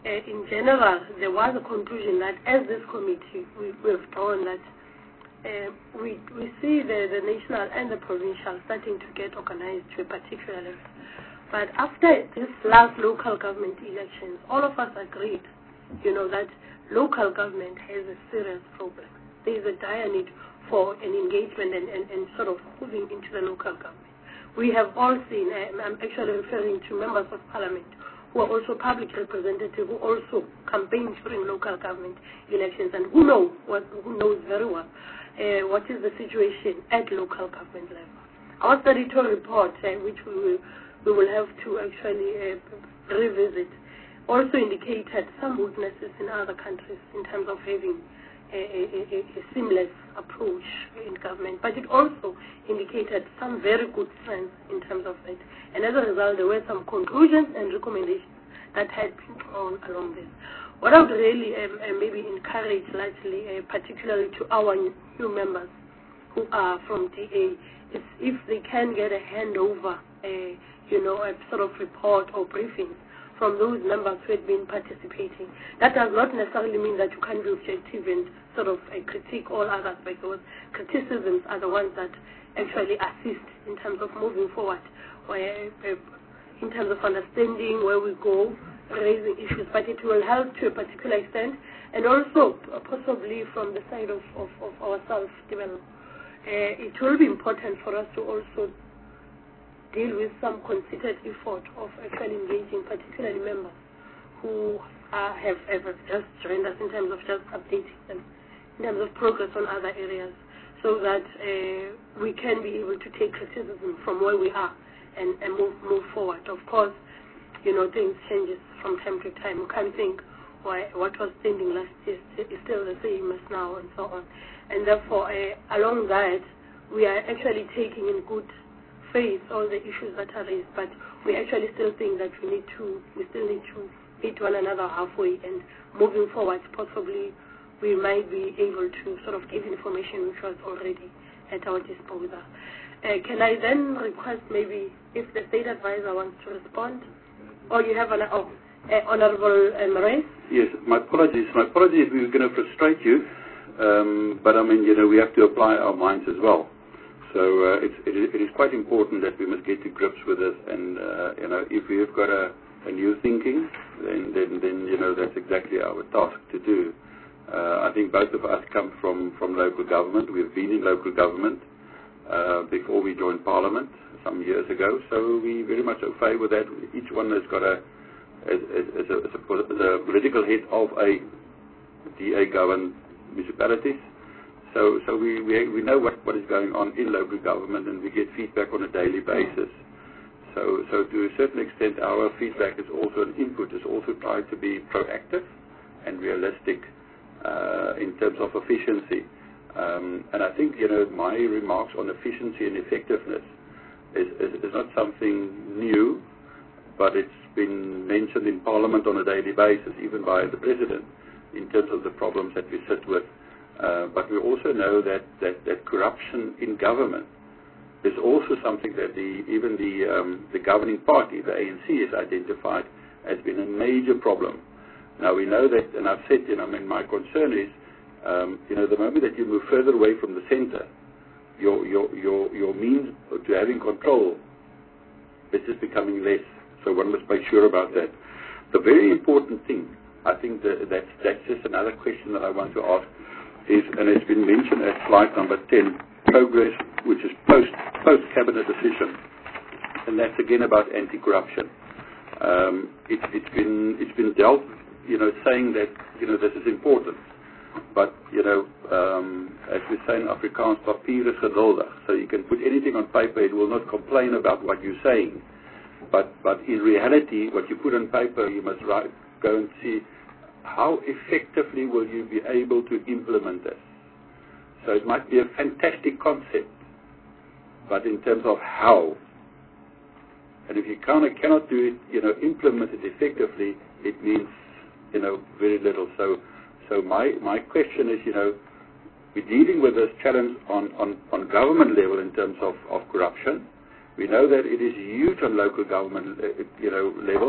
uh, in general, there was a conclusion that as this committee, we, we've drawn that uh, we, we see the, the national and the provincial starting to get organized to a particular level. But after this last local government elections, all of us agreed, you know, that local government has a serious problem. There is a dire need for an engagement and, and, and sort of moving into the local government. We have all seen, I'm actually referring to members of parliament who are also public representatives, who also campaign during local government elections and who know what, who knows very well uh, what is the situation at local government level. Our statutory report, uh, which we will, we will have to actually uh, revisit, also indicated some weaknesses in other countries in terms of having a, a, a, a seamless approach in government, but it also indicated some very good strengths in terms of it. And as a result, there were some conclusions and recommendations that had been drawn along this. What I would really um, uh, maybe encourage largely, uh, particularly to our new members who are from D A, is if they can get a handover, uh, you know, a sort of report or briefing from those members who had been participating. That does not necessarily mean that you can be objective and sort of uh, critique all other aspects, because criticisms are the ones that actually assist in terms of moving forward, where, uh, in terms of understanding where we go, raising issues, but it will help to a particular extent, and also uh, possibly from the side of, of, of our self-development. Uh, it will be important for us to also deal with some concerted effort of actually engaging particularly members who uh, have, have just joined us in terms of just updating them, in terms of progress on other areas, so that uh, we can be able to take criticism from where we are and, and move, move forward. Of course, you know, things changes from time to time. We can't think why what was standing last year is still the same as now and so on. And therefore, uh, along that, we are actually taking in good face all the issues that are raised, but we actually still think that we need to, we still need to meet one another halfway, and moving forward, possibly we might be able to sort of give information which was already at our disposal. Uh, can I then request maybe if the state advisor wants to respond, or you have an oh, uh, Honorable uh, Marais? Yes, my apologies. My apologies. We were going to frustrate you, um, but I mean, you know, we have to apply our minds as well. So uh, it's, it, is, it is quite important that we must get to grips with this, and uh, you know, if we have got a, a new thinking, then, then then you know that's exactly our task to do. Uh, I think both of us come from, from local government. We've been in local government uh, before we joined Parliament some years ago, so we very much au fait with that. Each one has got a as, as, as, a, as, a, as a political head of a D A-governed municipalities. So, so we, we, we know what, what is going on in local government, and we get feedback on a daily basis. So, so to a certain extent, our feedback is also an input, is also tried to be proactive and realistic uh, in terms of efficiency. Um, and I think, you know, my remarks on efficiency and effectiveness is, is, is not something new, but it's been mentioned in Parliament on a daily basis, even by the President, in terms of the problems that we sit with. Uh, but we also know that, that, that corruption in government is also something that the, even the, um, the governing party, the A N C, has identified as being a major problem. Now we know that, and I've said, you know, I mean, my concern is, um, you know, the moment that you move further away from the center, your, your, your, your means to having control is just becoming less. So one must make sure about that. The very important thing, I think that that's, that's just another question that I want to ask, is, and it's been mentioned at slide number ten, progress, which is post, post-cabinet decision. And that's again about anti-corruption. Um, it, it's been, it's been dealt, you know, saying that, you know, this is important. But, you know, um, as we say in Afrikaans, papier is geduldig. So you can put anything on paper, it will not complain about what you're saying. But, but in reality, what you put on paper, you must write, go and see how effectively will you be able to implement this. So it might be a fantastic concept, but in terms of how, and if you kind of cannot do it, you know, implement it effectively, it means, you know, very little. So, so my, my question is, you know, we're dealing with this challenge on, on, on government level in terms of, of corruption. We know that it is huge on local government, you know, level.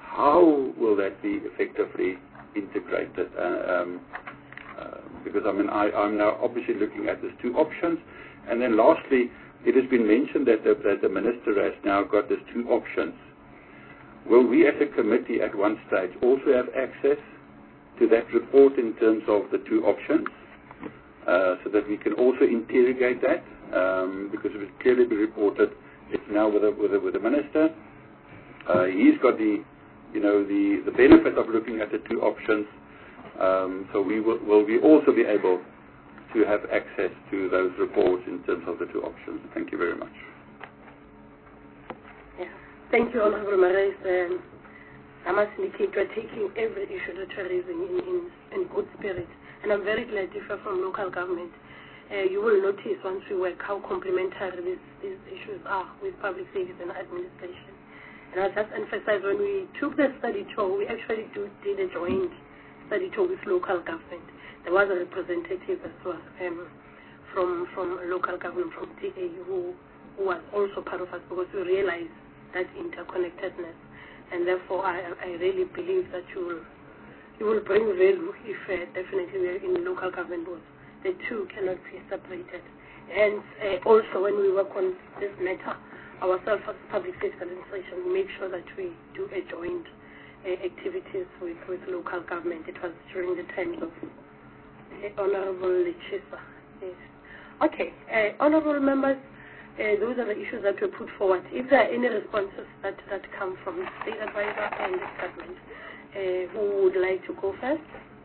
how will that be effectively integrated? Uh, um, uh, because I mean, I, I'm now obviously looking at these two options. And then lastly, it has been mentioned that the, that the minister has now got these two options. Will we as a committee at one stage also have access to that report in terms of the two options, uh, so that we can also interrogate that? Um, because it will clearly be reported, it's now with the, with the, with the minister. Uh, he's got the, you know, the, the benefit of looking at the two options. Um, so we will, will we also be able to have access to those reports in terms of the two options? Thank you very much. Yeah. Thank you, Honorable Marais. Um, I must indicate you are taking every issue that you are raising in, in, in good spirit. And I'm very glad if you're from local government. Uh, you will notice once we work how complementary these, these issues are with public service and administration. And I'll just emphasize, when we took the study tour, we actually do, did a joint study tour with local government. There was a representative as well um, from from local government, from T A U, who, who was also part of us, because we realized that interconnectedness, and therefore I, I really believe that you will you will bring value if uh, definitely we are in local government boards. The two cannot be separated. And uh, also when we work on this matter, ourselves as public safety administration, we make sure that we do a joint uh, activities with, with local government. It was during the times of Honorable Lechisa. Yes. Okay, uh, honorable members, uh, those are the issues that were put forward. If there are any responses that, that come from the State Advisor and the government, uh, who would like to go first?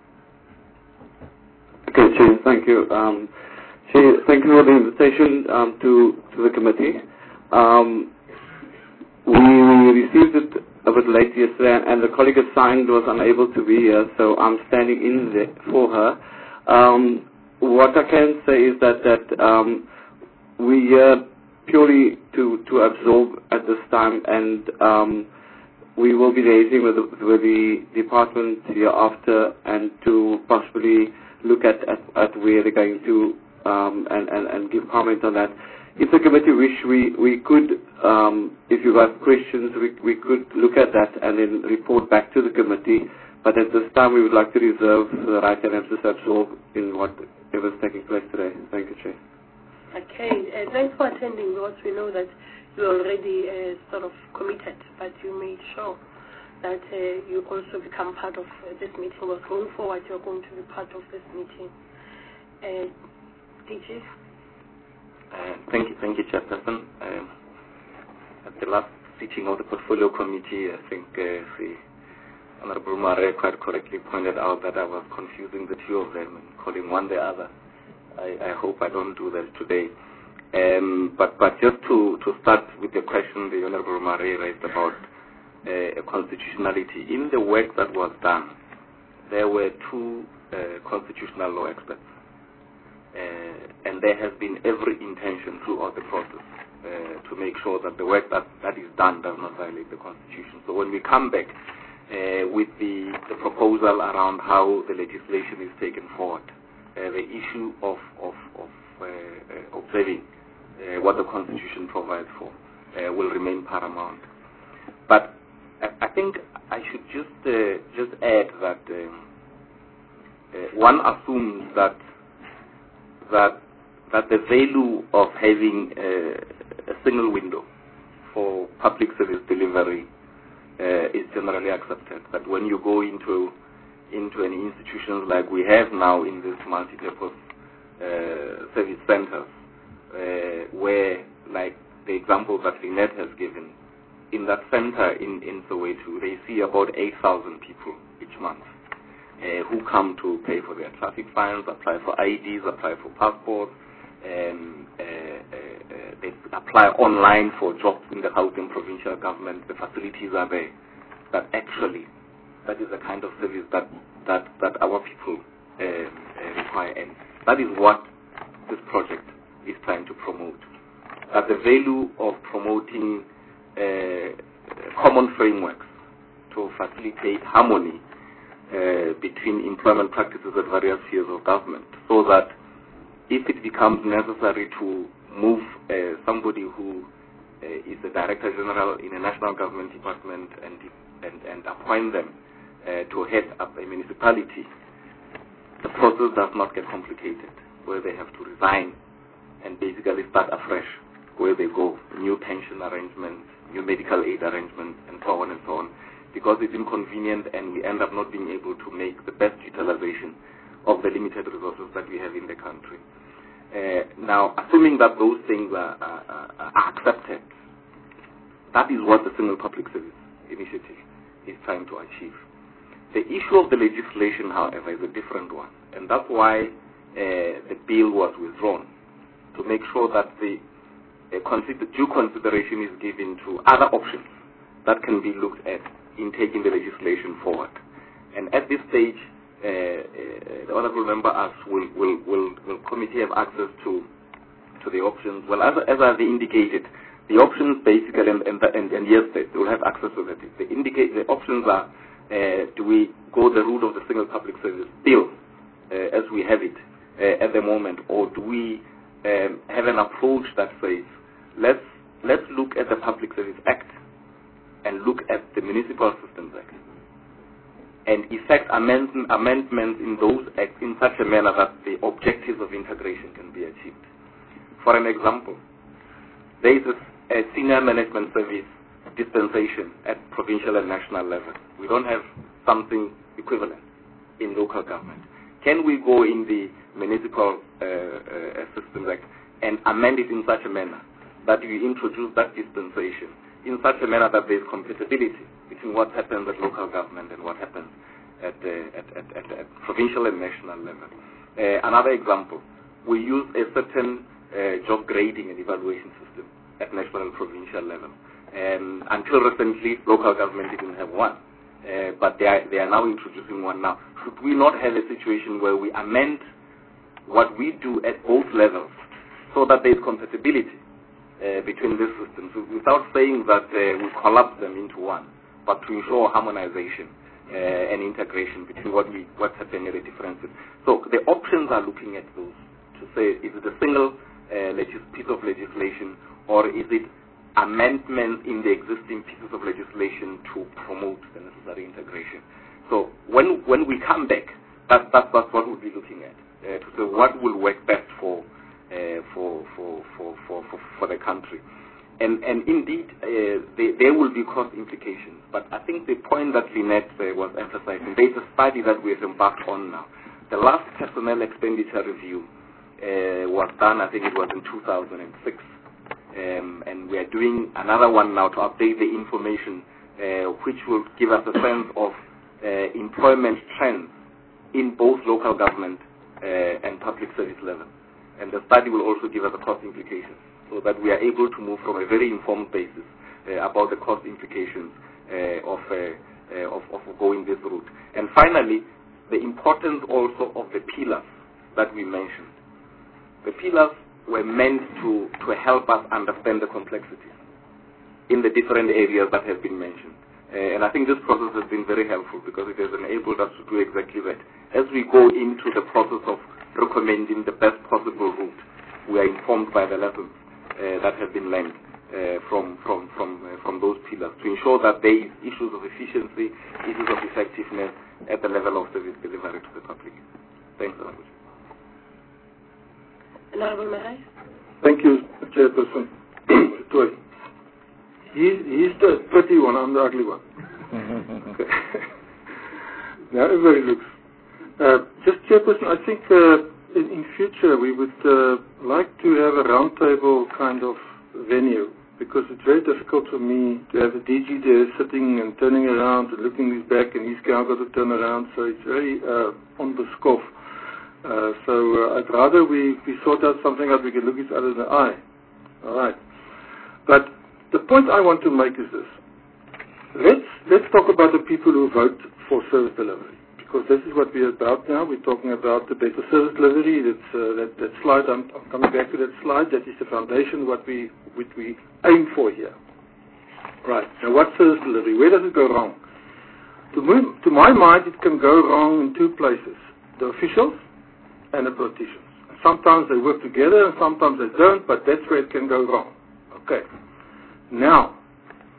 Okay, Chair, thank you. Um, Chair, thank you for the invitation um, to, to the committee. Um, we, we received it a bit late yesterday, and the colleague assigned was unable to be here, so I'm standing in there for her. Um, what I can say is that, that um, we are purely to, to absorb at this time, and um, we will be liaising with the, with the department hereafter, and to possibly look at, at, at where they're going to um, and, and, and give comment on that. If the committee wish, we, we could, um, if you have questions, we, we could look at that and then report back to the committee. But at this time, we would like to reserve the right and emphasis absorb in whatever is taking place today. Thank you, Chair. Okay, uh, thanks for attending, because we know that you're already uh, sort of committed, but you made sure that uh, you also become part of uh, this meeting. Because going forward, you're going to be part of this meeting. Uh, D G? Uh, thank you, thank you, Chairperson. Um, at the last sitting of the Portfolio Committee, I think uh, the Honorable Marais quite correctly pointed out that I was confusing the two of them and calling one the other. I, I hope I don't do that today. Um, but, but just to, to start with the question the Honorable Marais raised about uh, constitutionality. In the work that was done, there were two uh, constitutional law experts. Uh, and there has been every intention throughout the process uh, to make sure that the work that, that is done does not violate the Constitution. So when we come back uh, with the, the proposal around how the legislation is taken forward, uh, the issue of, of, of uh, uh, observing uh, what the Constitution provides for uh, will remain paramount. But I, I think I should just, uh, just add that um, uh, one assumes that that that the value of having uh, a single window for public service delivery uh, is generally accepted. That when you go into into an institution like we have now in this multi-purpose uh, service centers, uh, where, like the example that Lynette has given, in that center in, in Soweto, they see about eight thousand people each month. Uh, who come to pay for their traffic fines, apply for I Ds, apply for passports, um, uh, uh, uh, they apply online for jobs in the Gauteng provincial government. The facilities are there. But actually, that is the kind of service that, that, that our people uh, uh, require. And that is what this project is trying to promote. That the value of promoting uh, common frameworks to facilitate harmony Uh, between employment practices at various spheres of government, so that if it becomes necessary to move uh, somebody who uh, is the Director General in a national government department and and, and appoint them uh, to head up a municipality, the process does not get complicated, where they have to resign and basically start afresh, where they go, new pension arrangements, new medical aid arrangements, and so on and so on, because it's inconvenient and we end up not being able to make the best utilization of the limited resources that we have in the country. Uh, now, assuming that those things are, are, are accepted, that is what the Single Public Service Initiative is trying to achieve. The issue of the legislation, however, is a different one, and that's why uh, the bill was withdrawn, to make sure that the uh, consider due consideration is given to other options that can be looked at in taking the legislation forward. And at this stage, uh, uh, the honourable member asks, will, will, will, will committee have access to to the options? Well, as, as I've indicated, the options basically, and, and, and, and yes, they will have access to that. The, indicate, the options are, uh, do we go the route of the Single Public Service Bill uh, as we have it uh, at the moment, or do we um, have an approach that says, let's, let's look at the Public Service Act and look at the Municipal Systems Act and effect amend amendments in those acts in such a manner that the objectives of integration can be achieved. For an example, there is a, a senior management service dispensation at provincial and national level. We don't have something equivalent in local government. Can we go in the Municipal uh, uh, Systems Act and amend it in such a manner that we introduce that dispensation in such a manner that there is compatibility between what happens at local government and what happens at, uh, at, at, at, at provincial and national level? Uh, another example, we use a certain uh, job grading and evaluation system at national and provincial level. Um, until recently, local government didn't have one, uh, but they are, they are now introducing one now. Should we not have a situation where we amend what we do at both levels so that there is compatibility Uh, between these systems, without saying that uh, we collapse them into one, but to ensure harmonization uh, and integration between what we what's happening at the differences. So the options are looking at those to say, is it a single uh, legis piece of legislation, or is it amendments in the existing pieces of legislation to promote the necessary integration? So when when we come back, that, that that's what we'll be looking at uh, to say what will work best for. Uh, for, for, for, for, for, for the country. And, and indeed, uh, they, there will be cost implications. But I think the point that Lynette uh, was emphasizing, there is a study that we have embarked on now. The last personnel expenditure review uh, was done, I think it was in two thousand six. Um, and we are doing another one now to update the information uh, which will give us a sense of uh, employment trends in both local government uh, and public service level. And the study will also give us the cost implications so that we are able to move from a very informed basis uh, about the cost implications uh, of, uh, uh, of, of going this route. And finally, the importance also of the pillars that we mentioned. The pillars were meant to, to help us understand the complexities in the different areas that have been mentioned. Uh, and I think this process has been very helpful because it has enabled us to do exactly that. As we go into the process of recommending the best possible route, we are informed by the lessons uh, that have been learned uh, from from from uh, from those pillars to ensure that there is issues of efficiency, issues of effectiveness at the level of service delivery to the public. Thanks, Honourable. Honourable Marais. Thank you, Chairperson. He's, he's the pretty one, I'm the ugly one. Okay. Now everybody looks. Uh, just Chairperson, I think uh, in, in future we would uh, like to have a roundtable kind of venue, because it's very difficult for me to have a D G there sitting and turning around and looking his back, and he's got to turn around, so it's very uh, on the scoff. Uh, so uh, I'd rather we, we sort out something that we can look each other in the eye. All right. But the point I want to make is this. Let's, let's talk about the people who vote for service delivery, because this is what we're about now. We're talking about the better service delivery. That's, uh, that, that slide, I'm, I'm coming back to that slide. That is the foundation what we, what we aim for here. Right. Now, what service delivery? Where does it go wrong? To, move, to my mind, it can go wrong in two places. The officials and the politicians. Sometimes they work together and sometimes they don't, but that's where it can go wrong. Okay. Now,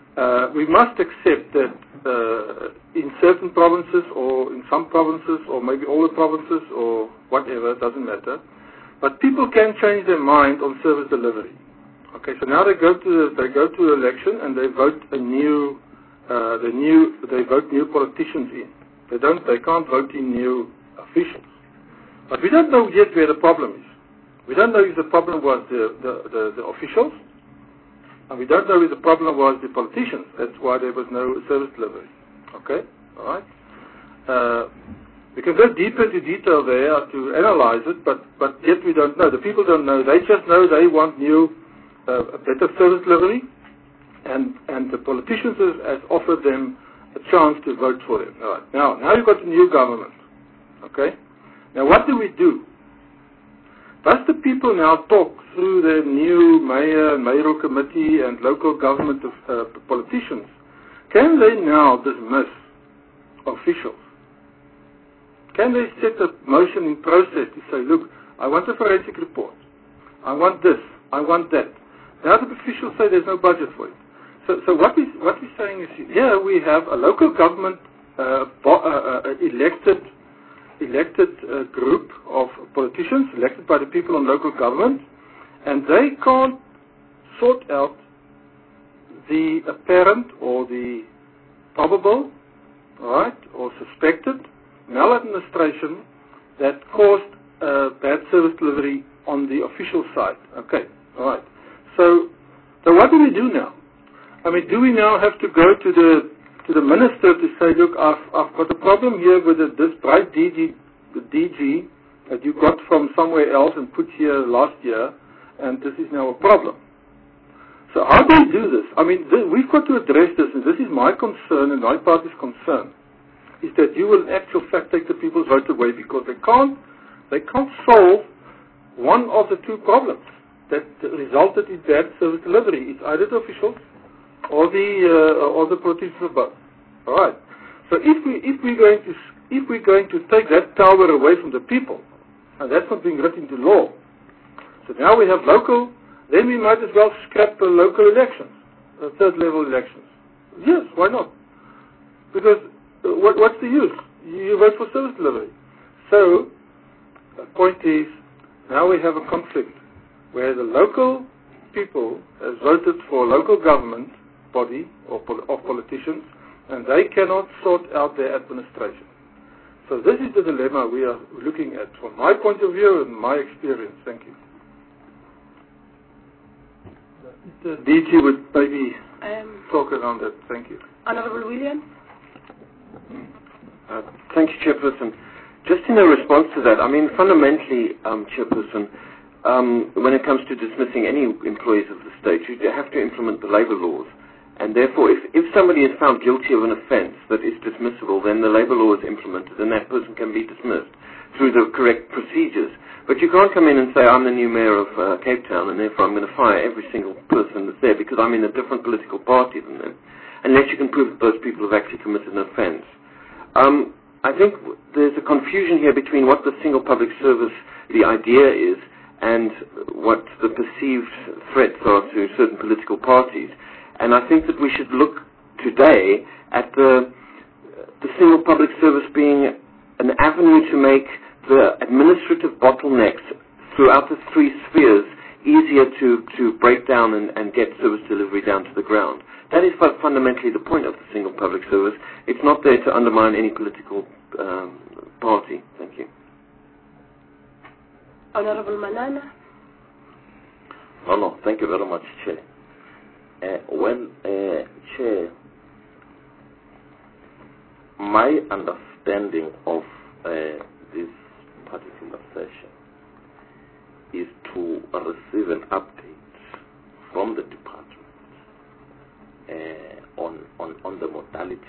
uh, we must accept that uh, in certain provinces or in some provinces or maybe all the provinces or whatever, it doesn't matter, but people can change their mind on service delivery. Okay, so now they go to the, they go to the election and they vote a new, uh, the new, they vote new politicians in. They don't, they can't vote in new officials. But we don't know yet where the problem is. We don't know if the problem was the, the, the, the officials, and we don't know if the problem was the politicians. That's why there was no service delivery. Okay? All right? Uh, we can go deeper into detail there to analyze it, but, but yet we don't know. The people don't know. They just know they want new, uh, a better service delivery, and, and the politicians has, has offered them a chance to vote for them. All right. Now, now you've got a new government. Okay? Now, what do we do? Does the people now talk through the new mayor and mayoral committee and local government of, uh, politicians? Can they now dismiss officials? Can they set a motion in process to say, look, I want a forensic report. I want this. I want that. Now the officials say there's no budget for it. So, so what, is, what we're saying is, here we have a local government uh, bo- uh, uh, elected elected uh, group of politicians elected by the people in local government, and they can't sort out the apparent or the probable, right, or suspected maladministration that caused uh, bad service delivery on the official side. Okay, all right. So, so what do we do now? I mean, do we now have to go to the to the minister to say, look, I've, I've got a problem here with the, this bright D G, the D G that you got from somewhere else and put here last year, and this is now a problem. So how do we do this? I mean, th- we've got to address this, and this is my concern and my party's concern, is that you will in actual fact take the people's vote away because they can't, they can't solve one of the two problems that resulted in bad service delivery. It's either the officials or the uh, or the politicians above. All right. So if we if we're going to if we're going to take that power away from the people, and that's not being written into law, so now we have local. Then we might as well scrap uh, local elections, uh, third level elections. Yes, why not? Because uh, what what's the use? You vote for service delivery. So the point is, now we have a conflict where the local people has voted for local government body or pol- of politicians, and they cannot sort out their administration. So this is the dilemma we are looking at from my point of view and my experience. Thank you. The D G would maybe um, talk around that. Thank you. Honorable Williams. Uh, thank you, Chairperson. Just in a response to that, I mean, fundamentally, um, Chairperson, um, when it comes to dismissing any employees of the state, you have to implement the labour laws. And therefore, if, if somebody is found guilty of an offence that is dismissible, then the labour law is implemented and that person can be dismissed through the correct procedures. But you can't come in and say, I'm the new mayor of uh, Cape Town and therefore I'm going to fire every single person that's there because I'm in a different political party than them, unless you can prove that those people have actually committed an offence. Um, I think there's a confusion here between what the single public service, the idea is, and what the perceived threats are to certain political parties. And I think that we should look today at the, the single public service being an avenue to make the administrative bottlenecks throughout the three spheres easier to, to break down and, and get service delivery down to the ground. That is fundamentally the point of the single public service. It's not there to undermine any political um, party. Thank you. Honorable Manana. No, no, thank you very much, Chair. Uh, well, uh, Chair, my understanding of uh, this particular session is to receive an update from the department uh, on, on, on the modalities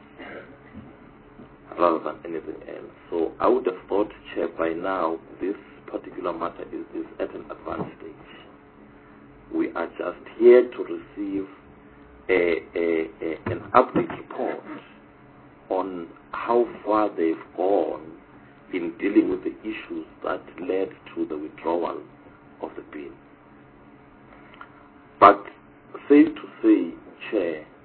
rather than anything else. So I would have thought, Chair, by now this particular matter is, is at an advanced stage. We are just here to receive a, a, a, an update report on how far they've gone in dealing with the issues that led to the withdrawal of the bill. But safe to say, Chair,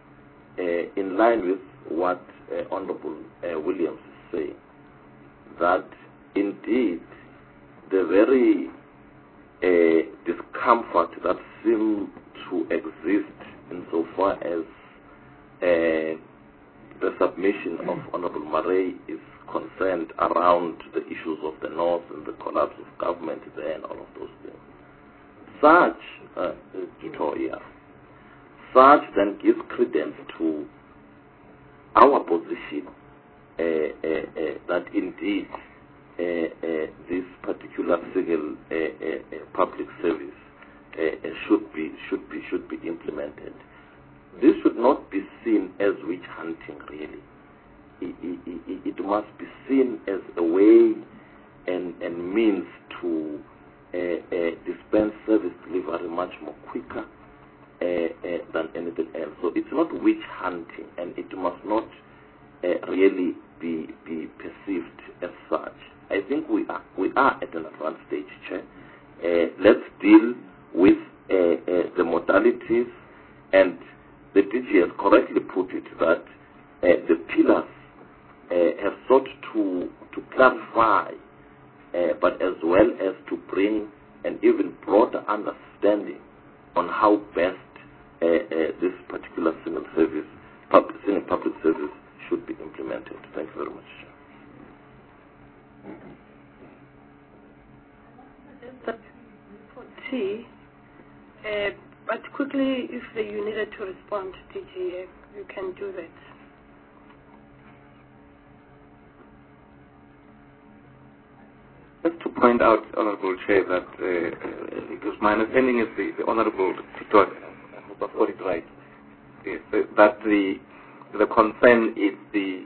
uh, in line with what uh, Honorable uh, Williams is saying, that indeed the very uh, discomfort that seems to exist insofar as uh, the submission of Honorable Murray is concerned around the issues of the North and the collapse of government there and all of those things. Such, uh, Victoria, such then gives credence to our position uh, uh, uh, that indeed uh, uh, this particular single uh, uh, uh, public service uh, uh, should be should be should be implemented. This should not be seen as witch hunting, really. It, it, it, it must be seen as a way and, and means to uh, uh, dispense service delivery much more quicker uh, uh, than anything else. So it's not witch hunting, and it must not uh, really be be perceived as such. I think we are we are at an advanced stage, Chair. Uh, let's deal with uh, uh, the modalities, and the D G has correctly put it that uh, the pillars uh, have sought to to clarify, uh, but as well as to bring an even broader understanding on how best uh, uh, this particular single service, public, single public service, should be implemented. Thank you very much. For T, uh, but quickly, if you needed to respond to D G, you can do that. Just to point out, Honourable Chair, that uh, because my understanding is the, the Honourable Victor, I hope I've got it right, is that the the concern is the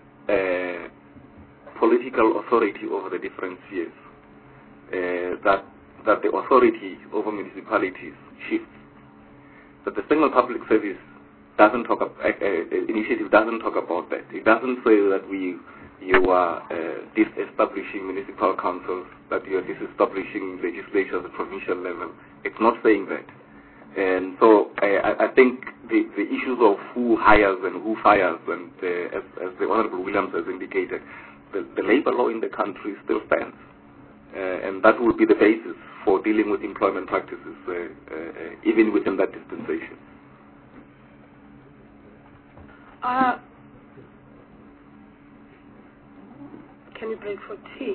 uh, political authority over the different spheres. Uh, that that the authority over municipalities shifts. That the single public service doesn't talk about, uh, uh, initiative doesn't talk about that. It doesn't say that we you are uh, disestablishing municipal councils, that you are disestablishing legislatures at the provincial level. It's not saying that. And so I, I think the, the issues of who hires and who fires, and uh, as, as the Honourable Williams has indicated, the, the labour law in the country still stands. Uh, and that will be the basis for dealing with employment practices, uh, uh, even within that dispensation. Uh, can you break for T?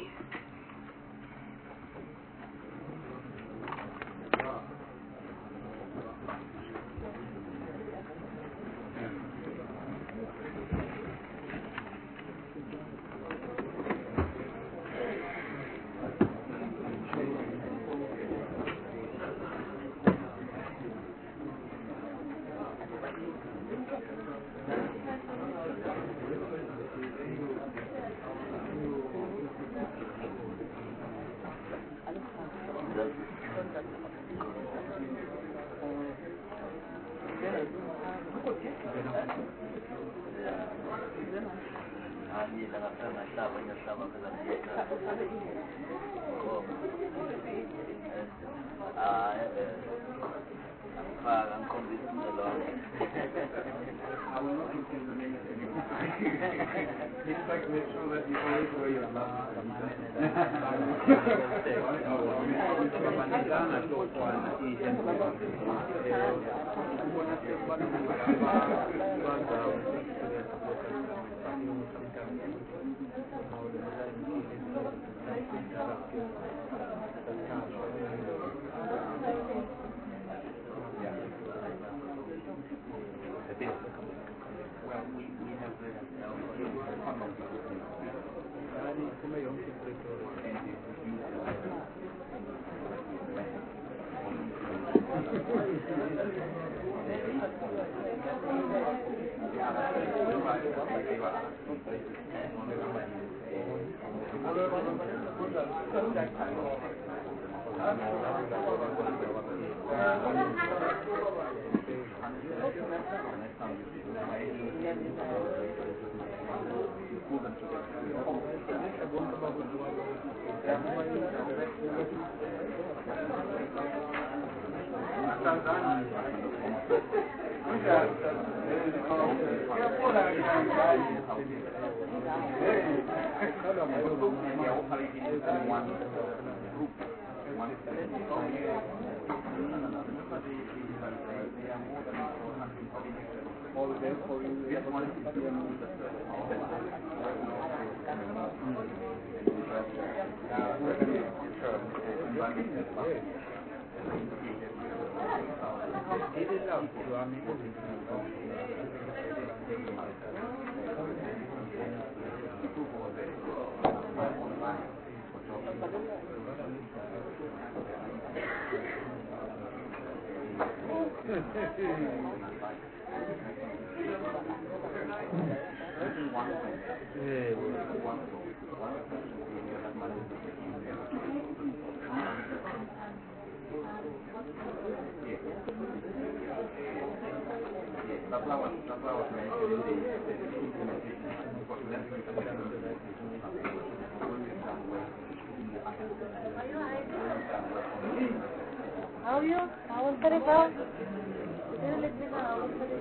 How are you? How was the result? Will you let me know how was the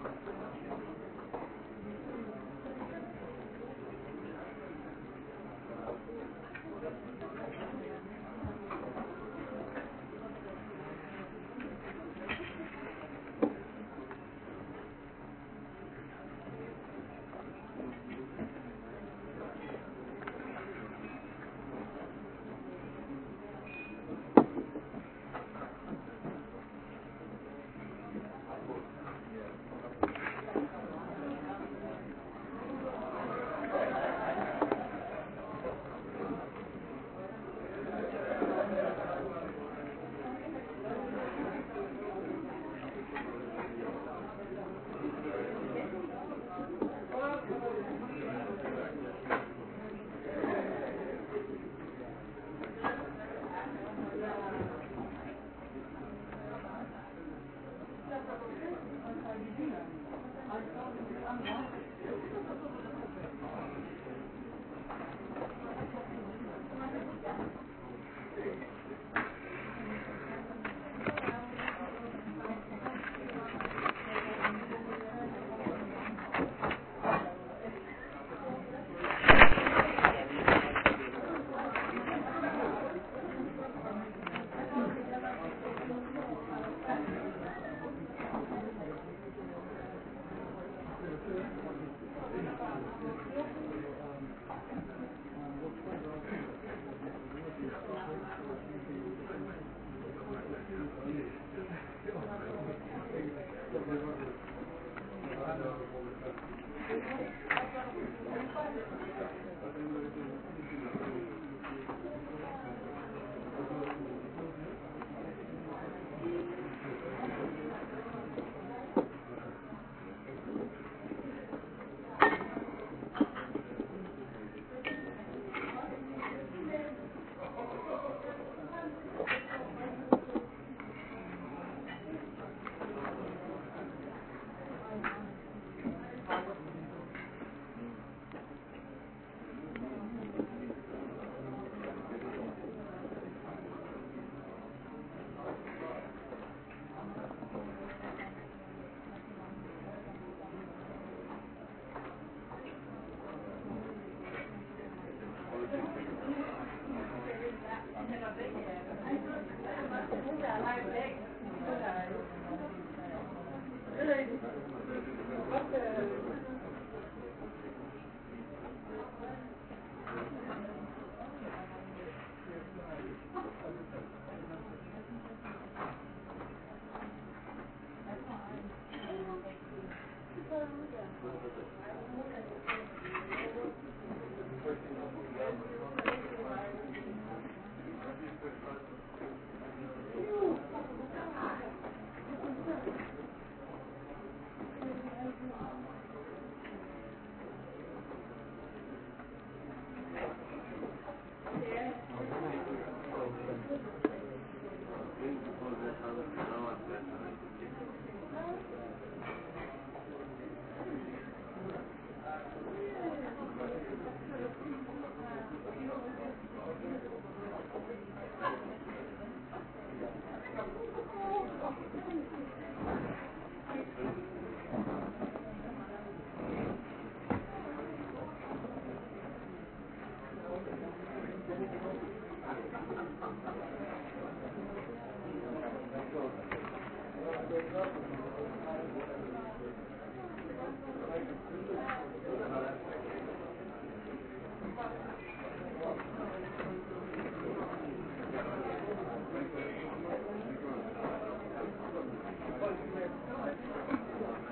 Thank you.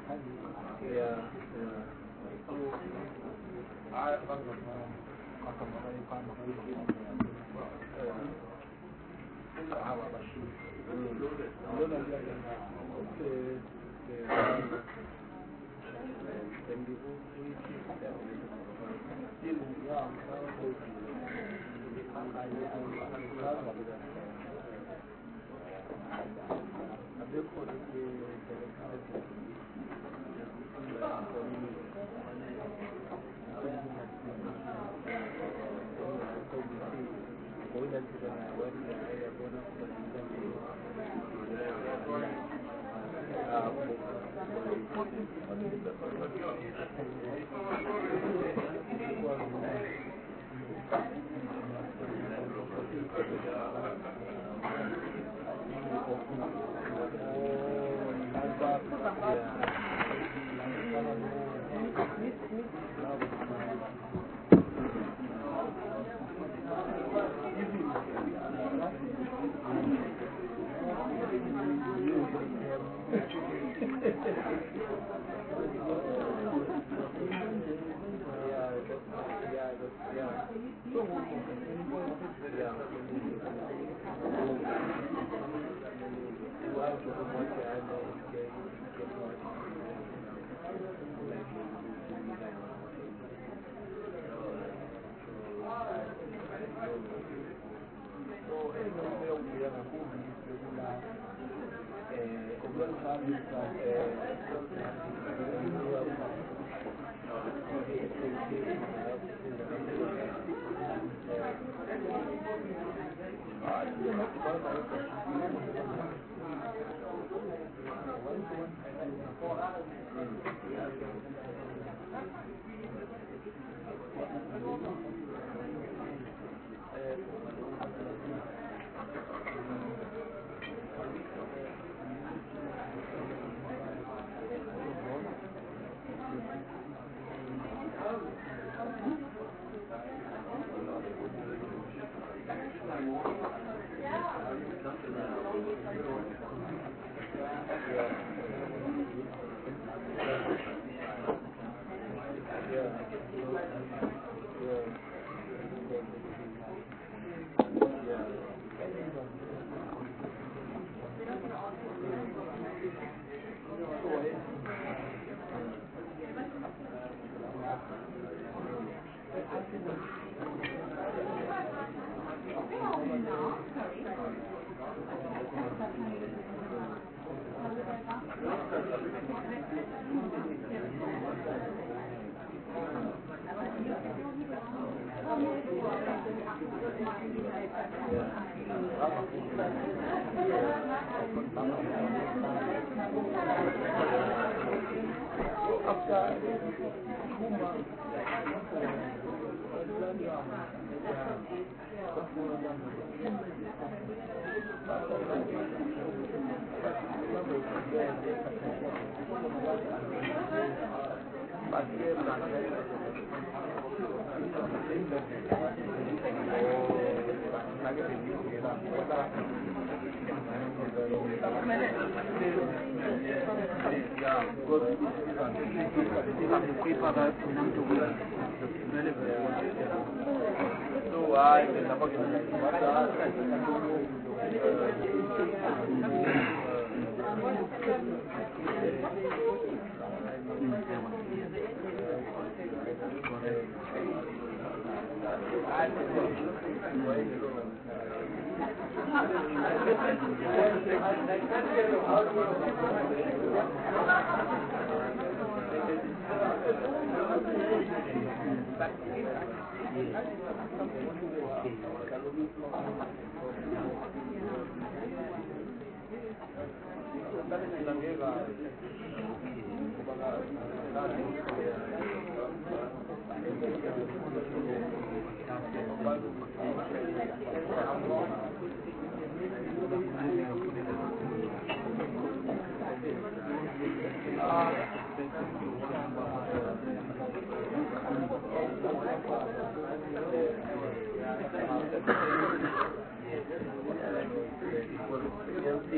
Thank you.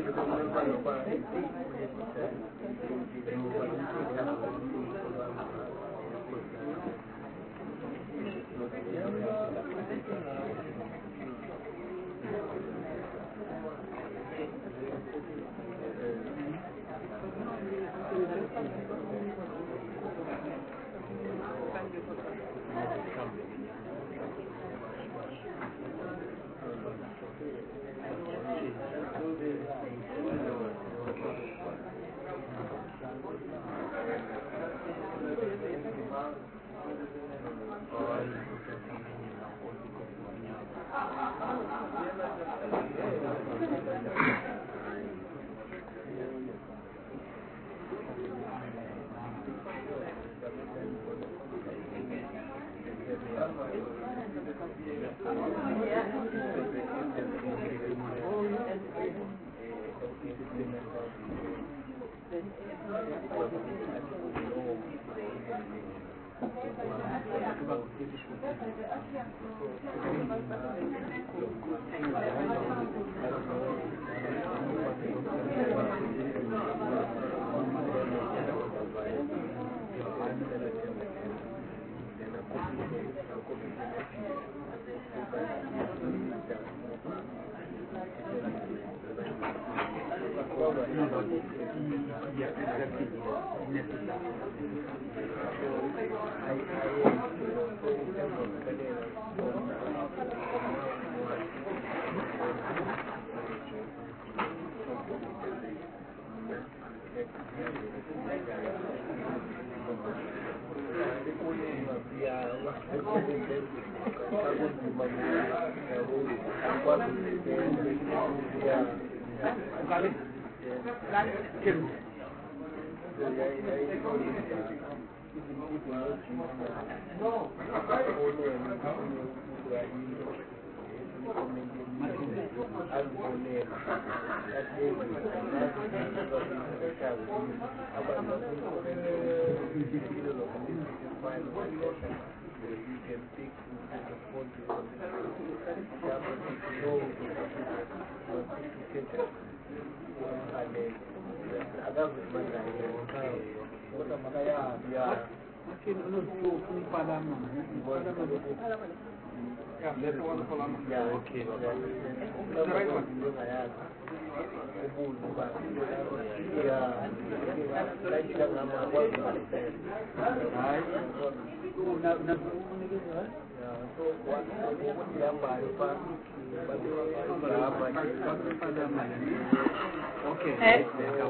Okay.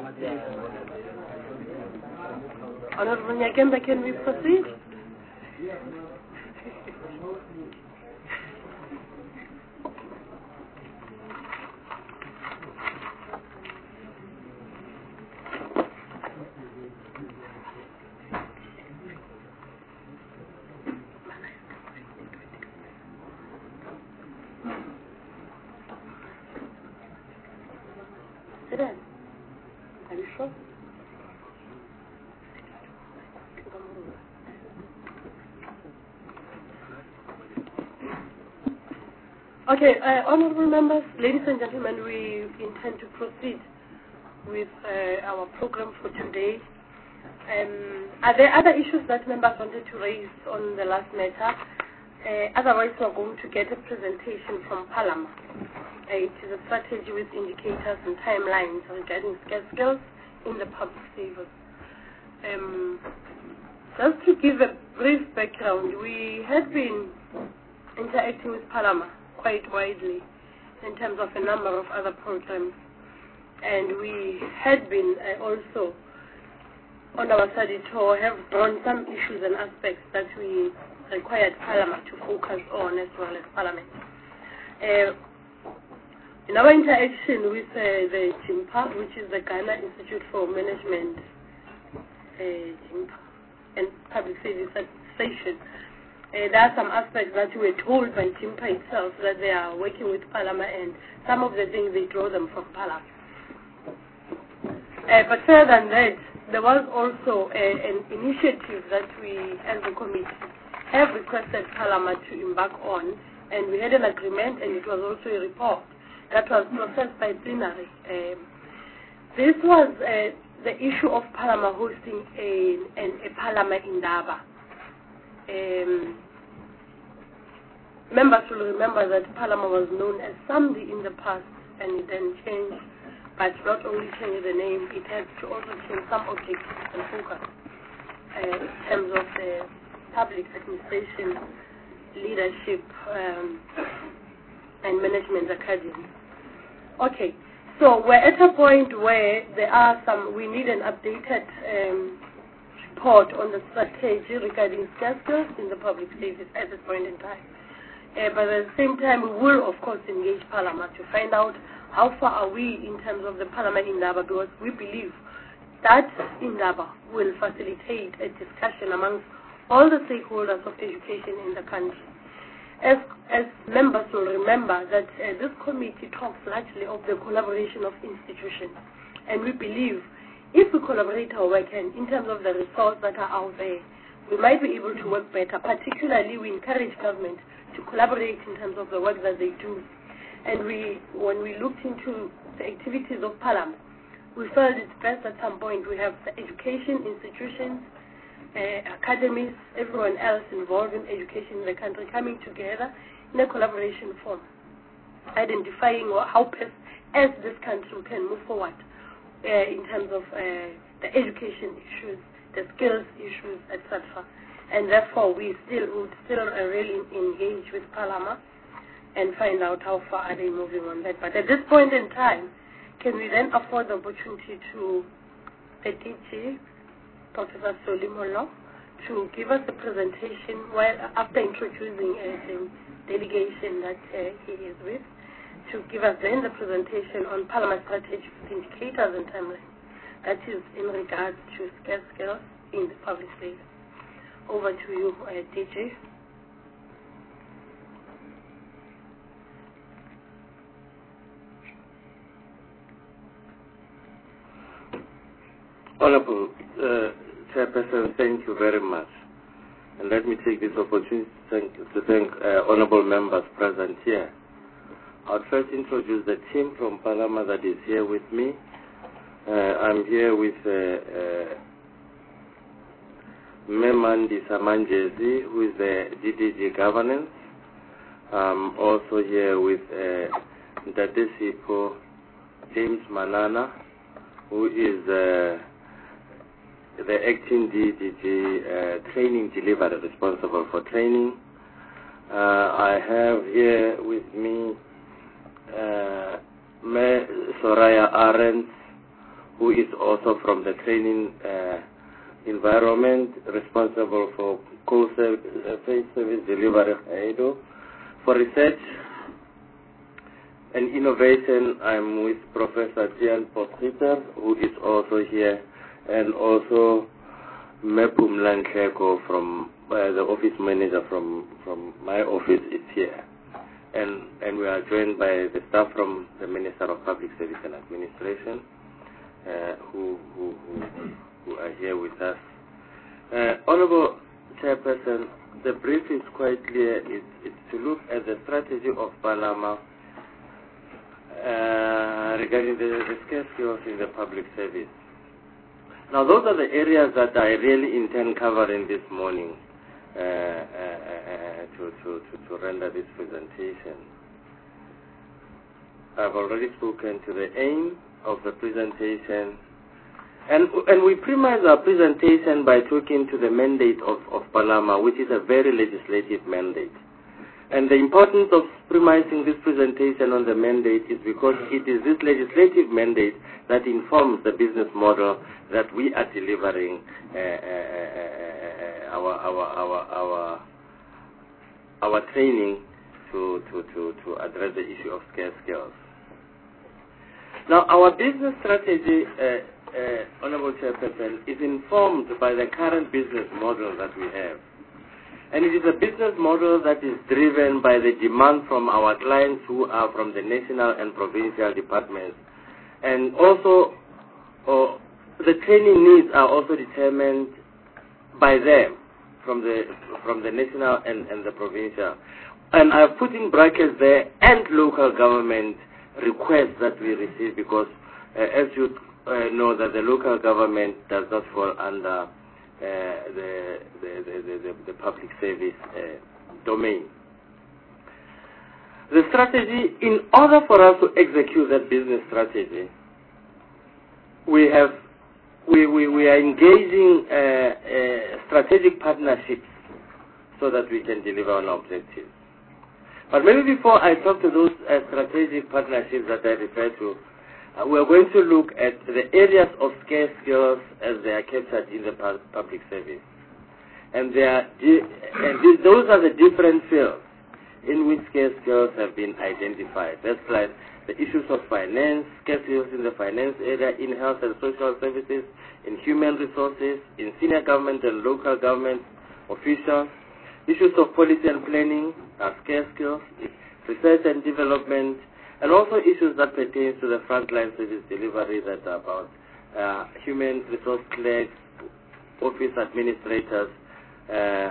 Honorable Nyakemba, can we proceed? Sit down. Are you sure? Okay, uh, honorable members, ladies and gentlemen, we intend to proceed with uh, our program for today. Um, are there other issues that members wanted to raise on the last matter? Uh, otherwise, we are going to get a presentation from Parliament. Uh, it is a strategy with indicators and timelines regarding skills in the public service. Um, just to give a brief background, we had been interacting with Parliament quite widely in terms of a number of other programs, and we had been uh, also on our study tour have drawn some issues and aspects that we required Parliament to focus on as well as Parliament. Uh, in our interaction with uh, the GIMPA, which is the Ghana Institute for Management uh, GIMPA and Public Service Administration, Uh, there are some aspects that we were told by GIMPA itself that they are working with Parliament, and some of the things they draw them from Parliament. Uh, but further than that, there was also a, an initiative that we, as a committee, have requested Parliament to embark on, and we had an agreement, and it was also a report that was processed by plenary. Um, this was uh, the issue of Palama hosting a, a, a Palama in Daba. Um, members will remember that Palama was known as Samdi in the past, and it then changed, but not only changed the name, it had to also change some objectives and focus uh, in terms of the public administration, leadership, um, and management academy. Okay, so we're at a point where there are some, we need an updated um, report on the strategy regarding skills in the public service at this point in time. Uh, but at the same time, we will, of course, engage Parliament to find out how far are we in terms of the Parliament Indaba, because we believe that Indaba will facilitate a discussion amongst all the stakeholders of education in the country. As, as members will remember that uh, this committee talks largely of the collaboration of institutions, and we believe if we collaborate our work and in terms of the resources that are out there, we might be able to work better. Particularly, we encourage government to collaborate in terms of the work that they do. And we, when we looked into the activities of Parliament, we felt it's best at some point we have the education institutions, uh, academies, everyone else involved in education in the country coming together in a collaboration form, identifying how best as this country can move forward uh, in terms of uh, the education issues, the skills issues, et cetera. And therefore, we still would still uh, really engage with Parliament and find out how far are they moving on that. But at this point in time, can we then afford the opportunity to the D G, Professor Solimolo, to give us a presentation while, after introducing uh, the delegation that uh, he is with, to give us then the presentation on Parliament strategic indicators and timeline. That is in regards to scarce skills in the public space. Over to you, uh, D J. Honorable uh, Chairperson, thank you very much. And let me take this opportunity to thank, to thank uh, honorable members present here. I'll first introduce the team from Palama that is here with me. Uh, I'm here with uh, uh, Memandi Samanjezi, who is the D D G Governance. I'm also here with uh, Ndadesipo James Manana, who is uh, the acting D D G uh, training delivery, responsible for training. Uh, I have here with me uh, Me Soraya Arendt, who is also from the training uh, environment, responsible for co-faith service delivery, A I D O. For research and innovation, I'm with Professor Tian Potgieter, who is also here, and also Mepum Lancheko from uh, the office manager from, from my office is here. And, and we are joined by the staff from the Minister of Public Service and Administration, uh, who, who, who, who are here with us. Uh, Honorable Chairperson, the brief is quite clear. It's, it's to look at the strategy of Palama uh, regarding the, the scarce skills in the public service. Now, those are the areas that I really intend covering this morning uh, uh, uh, to, to, to, to render this presentation. I've already spoken to the aim of the presentation, and, and we premise our presentation by talking to the mandate of, of Palama, which is a very legislative mandate. And the importance of premising this presentation on the mandate is because it is this legislative mandate that informs the business model that we are delivering uh, uh, our, our, our, our, our training to, to, to, to address the issue of scarce skills. Now, our business strategy, uh, uh, Honorable Chairperson, is informed by the current business model that we have. And it is a business model that is driven by the demand from our clients who are from the national and provincial departments. And also, uh, the training needs are also determined by them from the, from the national and, and the provincial. And I've put in brackets there, and local government requests that we receive, because uh, as you uh, know that the local government does not fall under uh, the, the, the, the, the public service uh, domain. The strategy, in order for us to execute that business strategy, we have we, we, we are engaging uh, uh, strategic partnerships so that we can deliver on objectives. But maybe before I talk to those uh, strategic partnerships that I refer to, uh, we are going to look at the areas of scarce skills as they are captured in the pu public service. And, they are and th those are the different fields in which scarce skills have been identified. That's like the issues of finance, scarce skills in the finance area, in health and social services, in human resources, in senior government and local government officials. Issues of policy and planning are scarce skills, research and development, and also issues that pertain to the frontline service delivery that are about uh, human resource clerks, office administrators, uh,